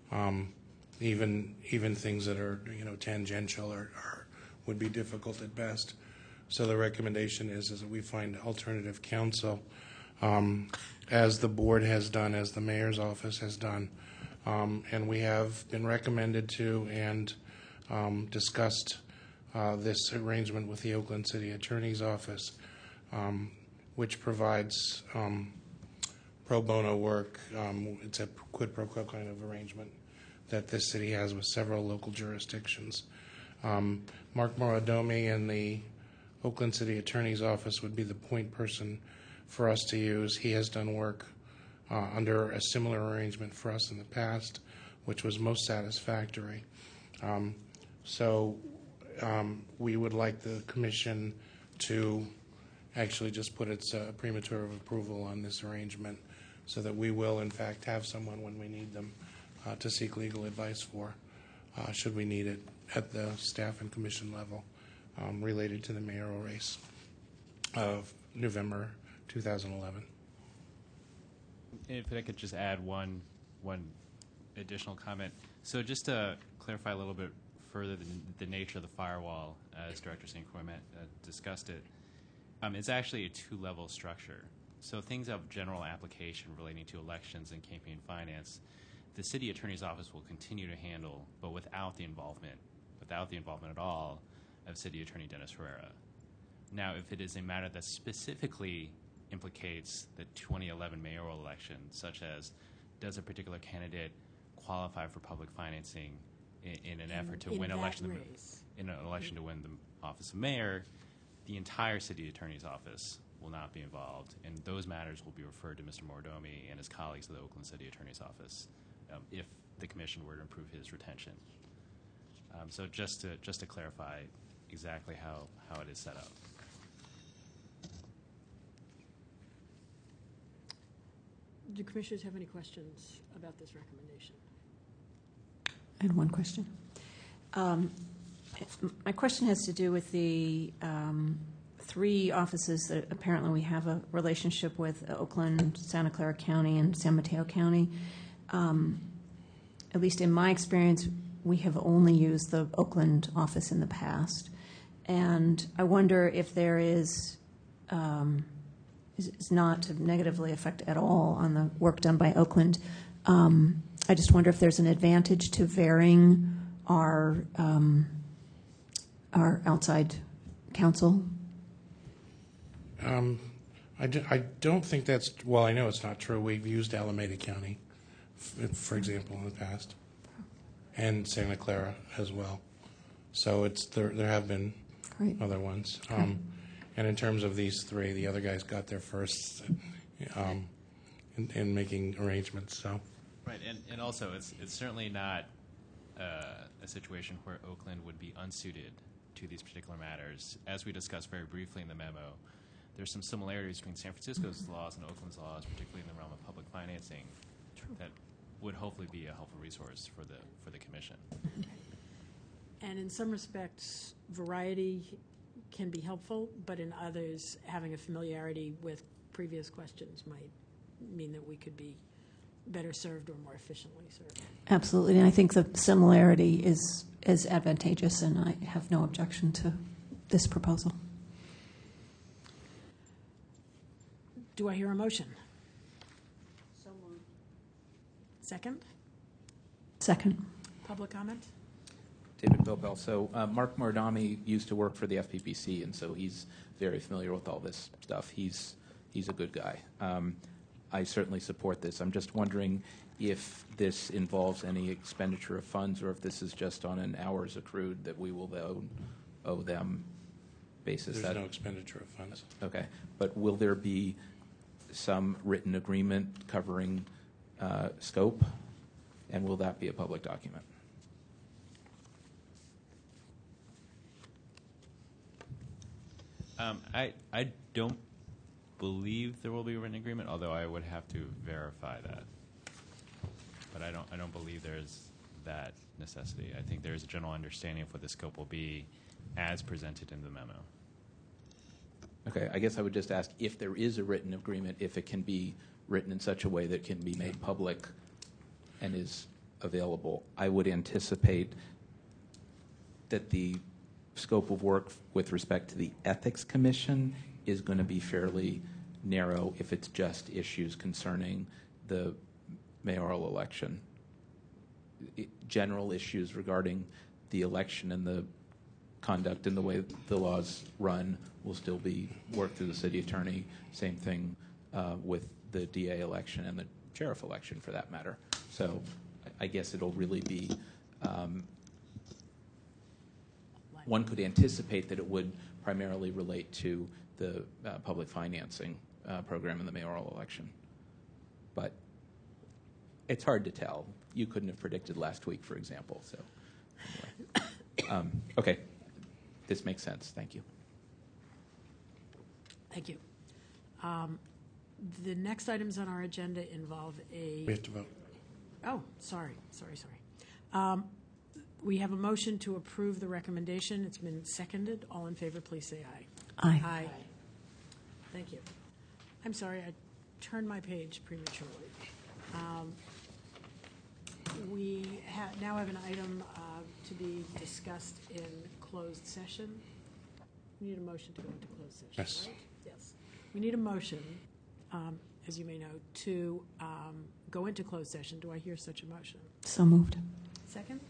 even things that are tangential or would be difficult at best. So the recommendation is that we find alternative counsel, as the board has done, as the mayor's office has done, and we have been recommended to and discussed this arrangement with the Oakland City Attorney's Office, which provides pro bono work. It's a quid pro quo kind of arrangement that this city has with several local jurisdictions. Mark Morodomi and the Oakland City Attorney's Office would be the point person for us to use. He has done work under a similar arrangement for us in the past, which was most satisfactory. So we would like the commission to actually just put its premature of approval on this arrangement so that we will, in fact, have someone when we need them to seek legal advice for, should we need it, at the staff and commission level related to the mayoral race of November 2011. If I could just add one additional comment. So just to clarify a little bit further the nature of the firewall, as Director St. Croix discussed it, it's actually a two-level structure. So things of general application relating to elections and campaign finance, the city attorney's office will continue to handle, but without the involvement at all of City Attorney Dennis Herrera. Now, if it is a matter that specifically implicates the 2011 mayoral election, such as does a particular candidate qualify for public financing in an effort to win election to win the office of mayor, the entire city attorney's office will not be involved, and those matters will be referred to Mr. Morodomi and his colleagues at the Oakland City Attorney's Office if the commission were to approve his retention. So just to clarify exactly how it is set up. Do commissioners have any questions about this recommendation? I had one question. My question has to do with the 3 offices that apparently we have a relationship with: Oakland, Santa Clara County, and San Mateo County. At least in my experience, we have only used the Oakland office in the past. And I wonder if there is not to negatively affect at all on the work done by Oakland. I just wonder if there's an advantage to varying our outside counsel. I don't think that's, well, I know it's not true. We've used Alameda County, for example, in the past, and Santa Clara as well. So there have been other ones. And in terms of these 3, the other guys got there first in making arrangements. So. Right, and also it's certainly not a situation where Oakland would be unsuited to these particular matters. As we discussed very briefly in the memo, there's some similarities between San Francisco's laws and Oakland's laws, particularly in the realm of public financing, that would hopefully be a helpful resource for the commission. And in some respects, variety can be helpful, but in others, having a familiarity with previous questions might mean that we could be better served or more efficiently served. Absolutely, and I think the similarity is advantageous, and I have no objection to this proposal. Do I hear a motion? So moved. Second? Second. Public comment? David Bilbel. So Mark Mordami used to work for the FPPC, and so he's very familiar with all this stuff. He's a good guy. I certainly support this. I'm just wondering if this involves any expenditure of funds, or if this is just on an hours accrued that we will owe them basis. There's no expenditure of funds. Okay, but will there be some written agreement covering scope, and will that be a public document? I don't believe there will be a written agreement, although I would have to verify that. But I don't believe there's that necessity. I think there is a general understanding of what the scope will be as presented in the memo. Okay, I guess I would just ask if there is a written agreement, if it can be written in such a way that it can be made public and is available. I would anticipate that the scope of work with respect to the Ethics Commission is going to be fairly narrow if it's just issues concerning the mayoral election. General issues regarding the election and the conduct and the way the laws run will still be worked through the city attorney. Same thing with the DA election and the sheriff election, for that matter. So I guess it'll really be, one could anticipate that it would primarily relate to the public financing program in the mayoral election. But it's hard to tell. You couldn't have predicted last week, for example. So anyway. Okay, this makes sense. Thank you. Thank you. The next items on our agenda involve a... We have to vote. Oh, sorry. We have a motion to approve the recommendation. It's been seconded. All in favor, please say aye. Aye. Aye. Thank you. I'm sorry, I turned my page prematurely. We now have an item to be discussed in closed session. We need a motion to go into closed session, Yes. right? Yes. We need a motion, as you may know, to go into closed session. Do I hear such a motion? So moved. Second?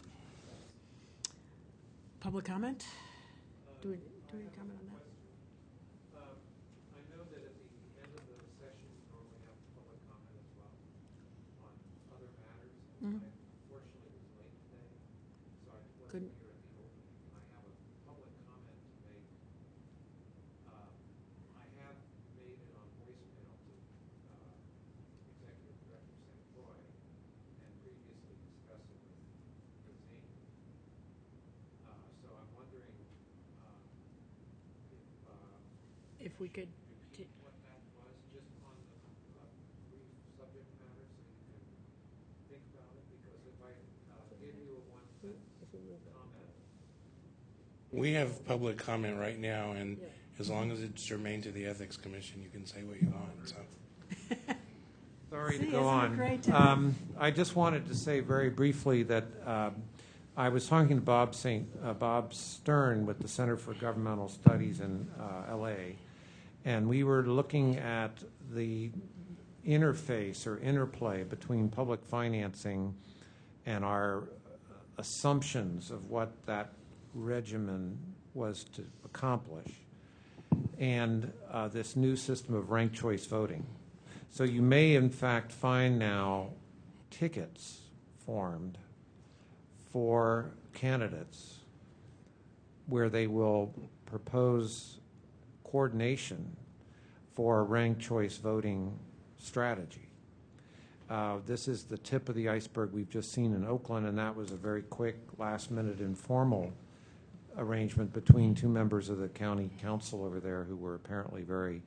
Public comment? Do we comment on that? I know that at the end of the session, you normally have public comment as well on other matters. Mhm. I unfortunately was late today, so I wasn't Couldn't- here at the opening. I have a public comment to make. I have made it on voicemail to Executive Director St. Croix and if we could. What that was, just on a brief subject matter, so you can think about it, because if I give you a one-sentence comment. We have public comment right now, and as long as it's germane to the Ethics Commission, you can say what you want. So. Sorry See, to go isn't it on. great I just wanted to say very briefly that I was talking to Bob Stern with the Center for Governmental Studies in L.A., and we were looking at the interface or interplay between public financing and our assumptions of what that regimen was to accomplish, and this new system of ranked choice voting. So you may, in fact, find now tickets formed for candidates where they will propose coordination for a ranked choice voting strategy. This is the tip of the iceberg we've just seen in Oakland, and that was a very quick, last-minute, informal arrangement between two members of the county council over there who were apparently very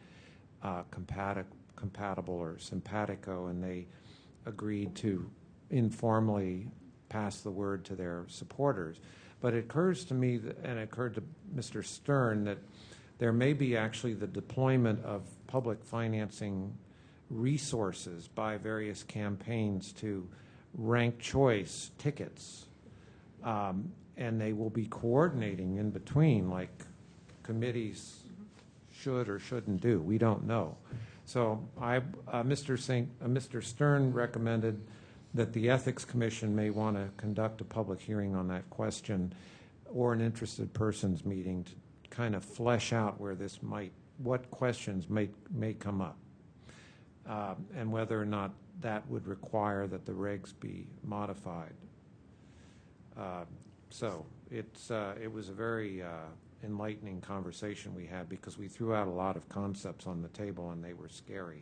compatible or simpatico, and they agreed to informally pass the word to their supporters. But it occurs to me, and it occurred to Mr. Stern, that there may be actually the deployment of public financing resources by various campaigns to rank choice tickets, and they will be coordinating in between, like committees should or shouldn't do. We don't know. So Mr. Stern recommended that the Ethics Commission may want to conduct a public hearing on that question, or an interested persons meeting, to kind of flesh out where this what questions may come up, and whether or not that would require that the regs be modified. So it was a very enlightening conversation we had, because we threw out a lot of concepts on the table and they were scary.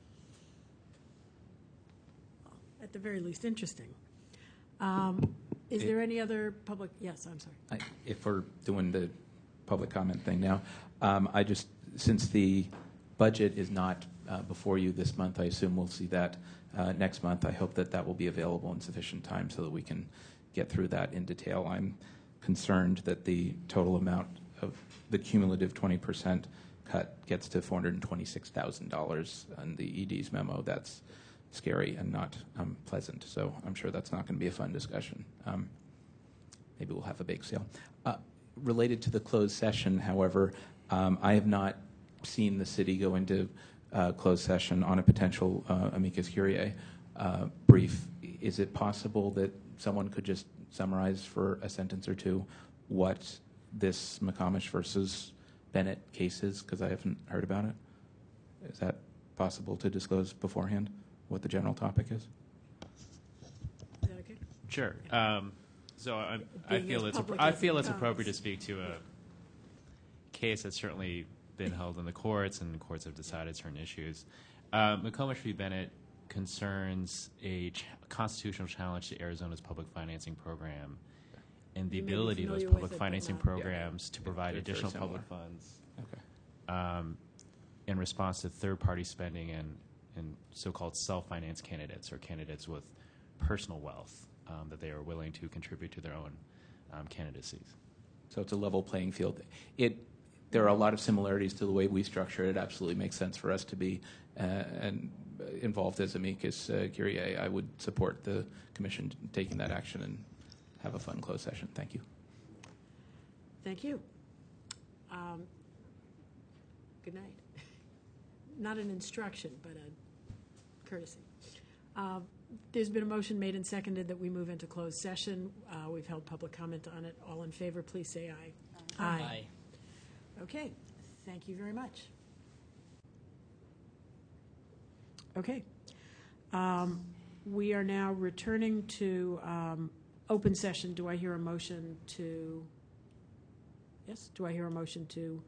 At the very least, interesting. Is there any other public? Yes, I'm sorry. If we're doing the public comment thing now, since the budget is not before you this month, I assume we'll see that next month. I hope that will be available in sufficient time so that we can get through that in detail. I'm concerned that the total amount of the cumulative 20% cut gets to $426,000 on the ED's memo. That's scary and not pleasant. So I'm sure that's not going to be a fun discussion. Maybe we'll have a bake sale. Related to the closed session, however, I have not seen the city go into closed session on a potential amicus curiae brief. Is it possible that someone could just summarize for a sentence or two what this McComish versus Bennett case is? Because I haven't heard about it. Is that possible to disclose beforehand what the general topic is? Is that okay? Sure. So I feel it's appropriate to speak to a case that's certainly been held in the courts, and the courts have decided certain issues. McComish v. Bennett concerns a constitutional challenge to Arizona's public financing program and the ability of those public financing programs to provide additional public funds in response to third-party spending and so-called self-finance candidates, or candidates with personal wealth that they are willing to contribute to their own candidacies. So it's a level playing field. There are a lot of similarities to the way we structure it. It absolutely makes sense for us to be involved as amicus curiae. I would support the commission taking that action and have a fun closed session. Thank you. Thank you. Good night. Not an instruction, but a courtesy. There's been a motion made and seconded that we move into closed session. We've held public comment on it. All in favor, please say aye. Aye. Okay. Thank you very much. Okay. We are now returning to open session. Do I hear a motion to? Yes. Do I hear a motion to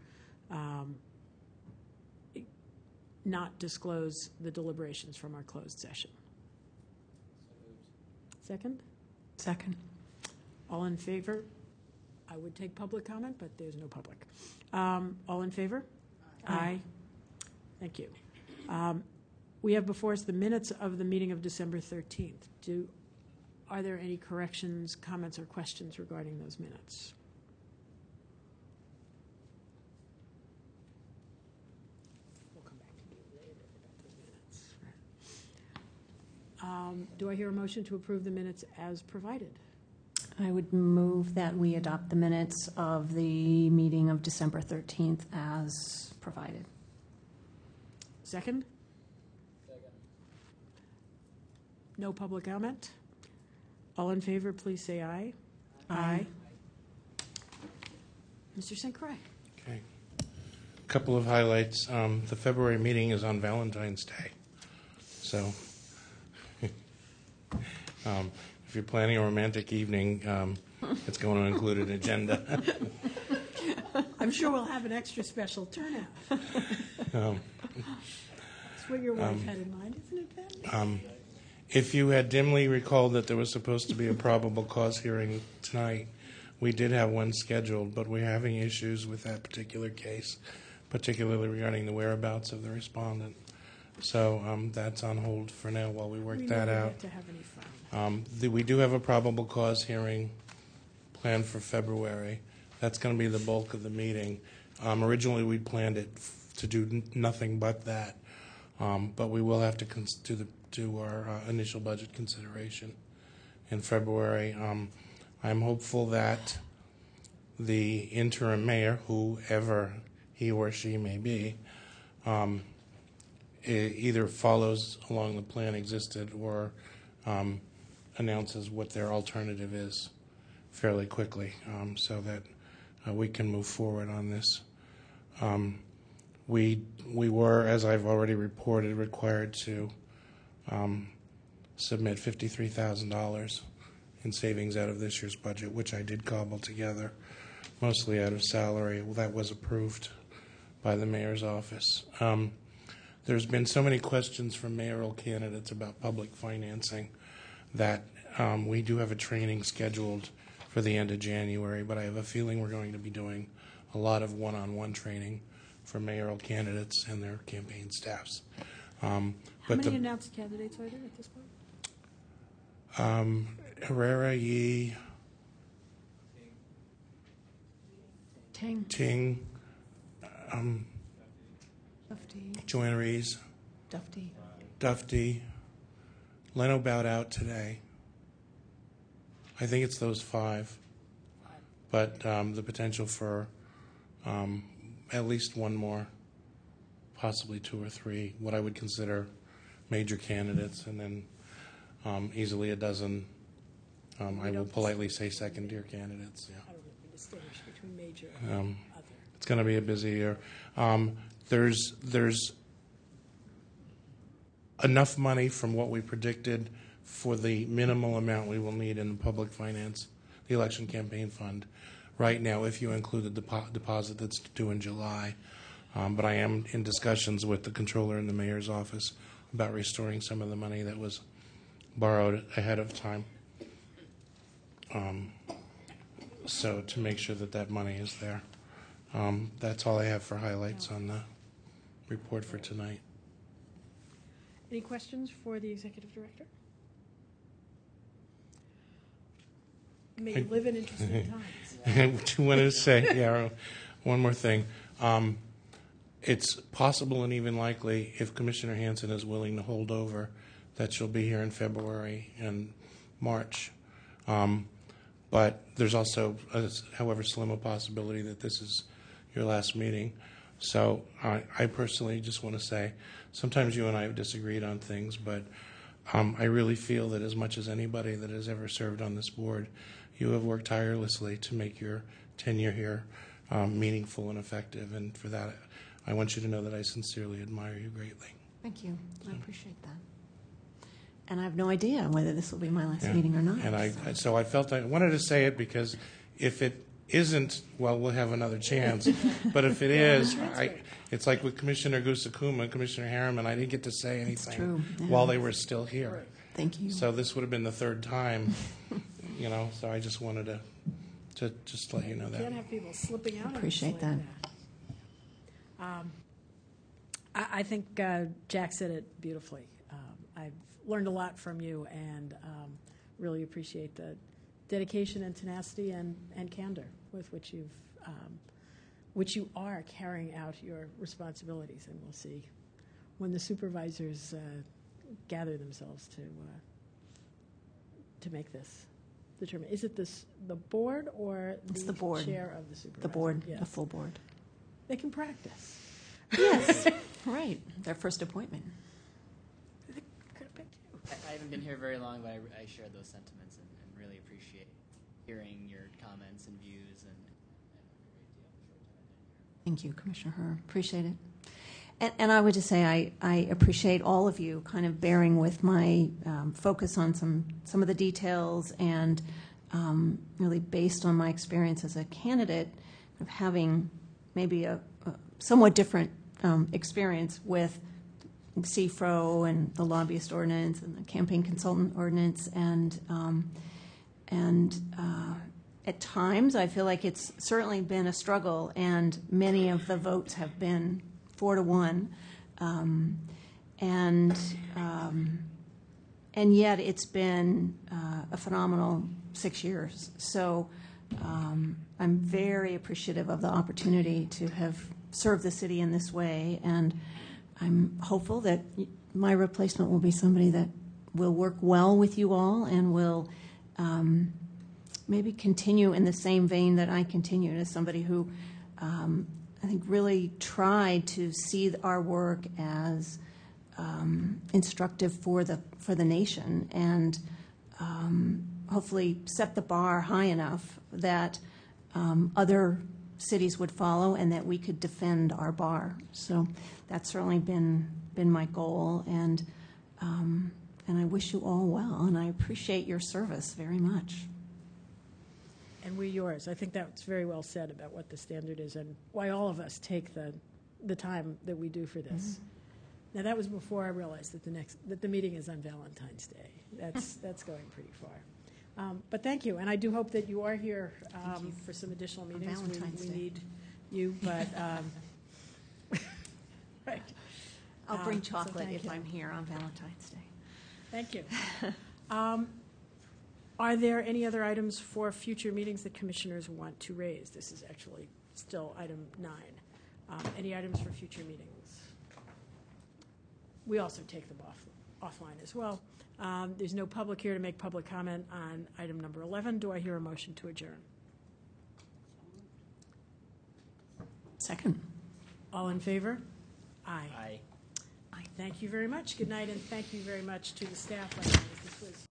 not disclose the deliberations from our closed session? Second? Second. All in favor? I would take public comment, but there's no public. All in favor? Aye. Thank you. We have before us the minutes of the meeting of December 13th. Are there any corrections, comments, or questions regarding those minutes? We'll come back to you later about the minutes. Do I hear a motion to approve the minutes as provided? I would move that we adopt the minutes of the meeting of December 13th as provided. Second? No public comment? All in favor, please say aye. Aye. Mr. St. Croix. Okay. A couple of highlights. The February meeting is on Valentine's Day. So if you're planning a romantic evening, it's going to include an agenda. I'm sure we'll have an extra special turnout. That's what your wife had in mind, isn't it, Ben? If you had dimly recalled that there was supposed to be a probable cause hearing tonight, we did have one scheduled, but we're having issues with that particular case, particularly regarding the whereabouts of the respondent. So that's on hold for now while we work that out. To have any fun. We do have a probable cause hearing planned for February. That's going to be the bulk of the meeting. Originally, we planned it to do nothing but that, but we will have to do our initial budget consideration in February. I'm hopeful that the interim mayor, whoever he or she may be, either follows along the plan existed or announces what their alternative is fairly quickly, so that we can move forward on this. We were, as I've already reported, required to submit $53,000 in savings out of this year's budget, which I did cobble together, mostly out of salary. Well, that was approved by the mayor's office. There's been so many questions from mayoral candidates about public financing that we do have a training scheduled for the end of January, but I have a feeling we're going to be doing a lot of one-on-one training for mayoral candidates and their campaign staffs. How many announced candidates are there at this point? Herrera, Yee, Ting, Joanna Rees, Dufty. Leno bowed out today. I think it's those five, but the potential for at least one more, possibly two or three, what I would consider major candidates, and then easily a dozen, I will politely say second-tier candidates. Yeah. How do we distinguish between major and other? It's going to be a busy year. There's enough money from what we predicted for the minimal amount we will need in the public finance, the election campaign fund, right now, if you include the deposit that's due in July. But I am in discussions with the controller in the mayor's office about restoring some of the money that was borrowed ahead of time. So to make sure that that money is there. That's all I have for highlights on the report for tonight. Any questions for the executive director? May you live in interesting times. I wanted to say, yeah, one more thing. It's possible and even likely, if Commissioner Hanson is willing to hold over, that she'll be here in February and March. But there's also, however slim a possibility that this is your last meeting. So I personally just want to say, sometimes you and I have disagreed on things, but I really feel that as much as anybody that has ever served on this board, you have worked tirelessly to make your tenure here meaningful and effective. And for that, I want you to know that I sincerely admire you greatly. Thank you. I appreciate that. And I have no idea whether this will be my last meeting or not. And so I felt I wanted to say it because if it isn't, well, we'll have another chance. But if it is, it's like with Commissioner Gusakuma and Commissioner Harriman, I didn't get to say anything while they were still here. Thank you. So this would have been the third time, so I just wanted to just let you know that. You can't have people slipping out. Appreciate that. I think Jack said it beautifully. I've learned a lot from you, and really appreciate the dedication and tenacity and candor with which you are carrying out your responsibilities. And we'll see when the supervisors gather themselves to make this determination. Is it the board or It's the board. chair of the supervisor? The board, Yes. the full board. They can practice. Yes, right. Their first appointment. They could have picked you. I haven't been here very long, but I share those sentiments and really appreciate hearing your comments and views. And Thank you, Commissioner Herr. Appreciate it. And I would just say I appreciate all of you kind of bearing with my focus on some of the details, and really based on my experience as a candidate of having maybe a somewhat different experience with CFRO and the lobbyist ordinance and the campaign consultant ordinance, and at times I feel like it's certainly been a struggle, and many of the votes have been 4-1, and yet it's been a phenomenal 6 years. So I'm very appreciative of the opportunity to have served the city in this way, and I'm hopeful that my replacement will be somebody that will work well with you all and will maybe continue in the same vein that I continued, as somebody who I think really tried to see our work as instructive for the nation, and hopefully set the bar high enough that other cities would follow, and that we could defend our bar. So that's certainly been my goal, and I wish you all well, and I appreciate your service very much. And we're yours. I think that's very well said about what the standard is and why all of us take the time that we do for this. Mm-hmm. Now, that was before I realized that the meeting is on Valentine's Day. That's going pretty far. But thank you, and I do hope that you are here for some additional meetings. We need you, but right. I'll bring chocolate so if I'm here on Valentine's Day. Thank you. Are there any other items for future meetings that commissioners want to raise? This is actually still item 9. Any items for future meetings? We also take them offline as well. There's no public here to make public comment on item number 11. Do I hear a motion to adjourn? Second. All in favor? Aye. Aye. Thank you very much. Good night, and thank you very much to the staff. This was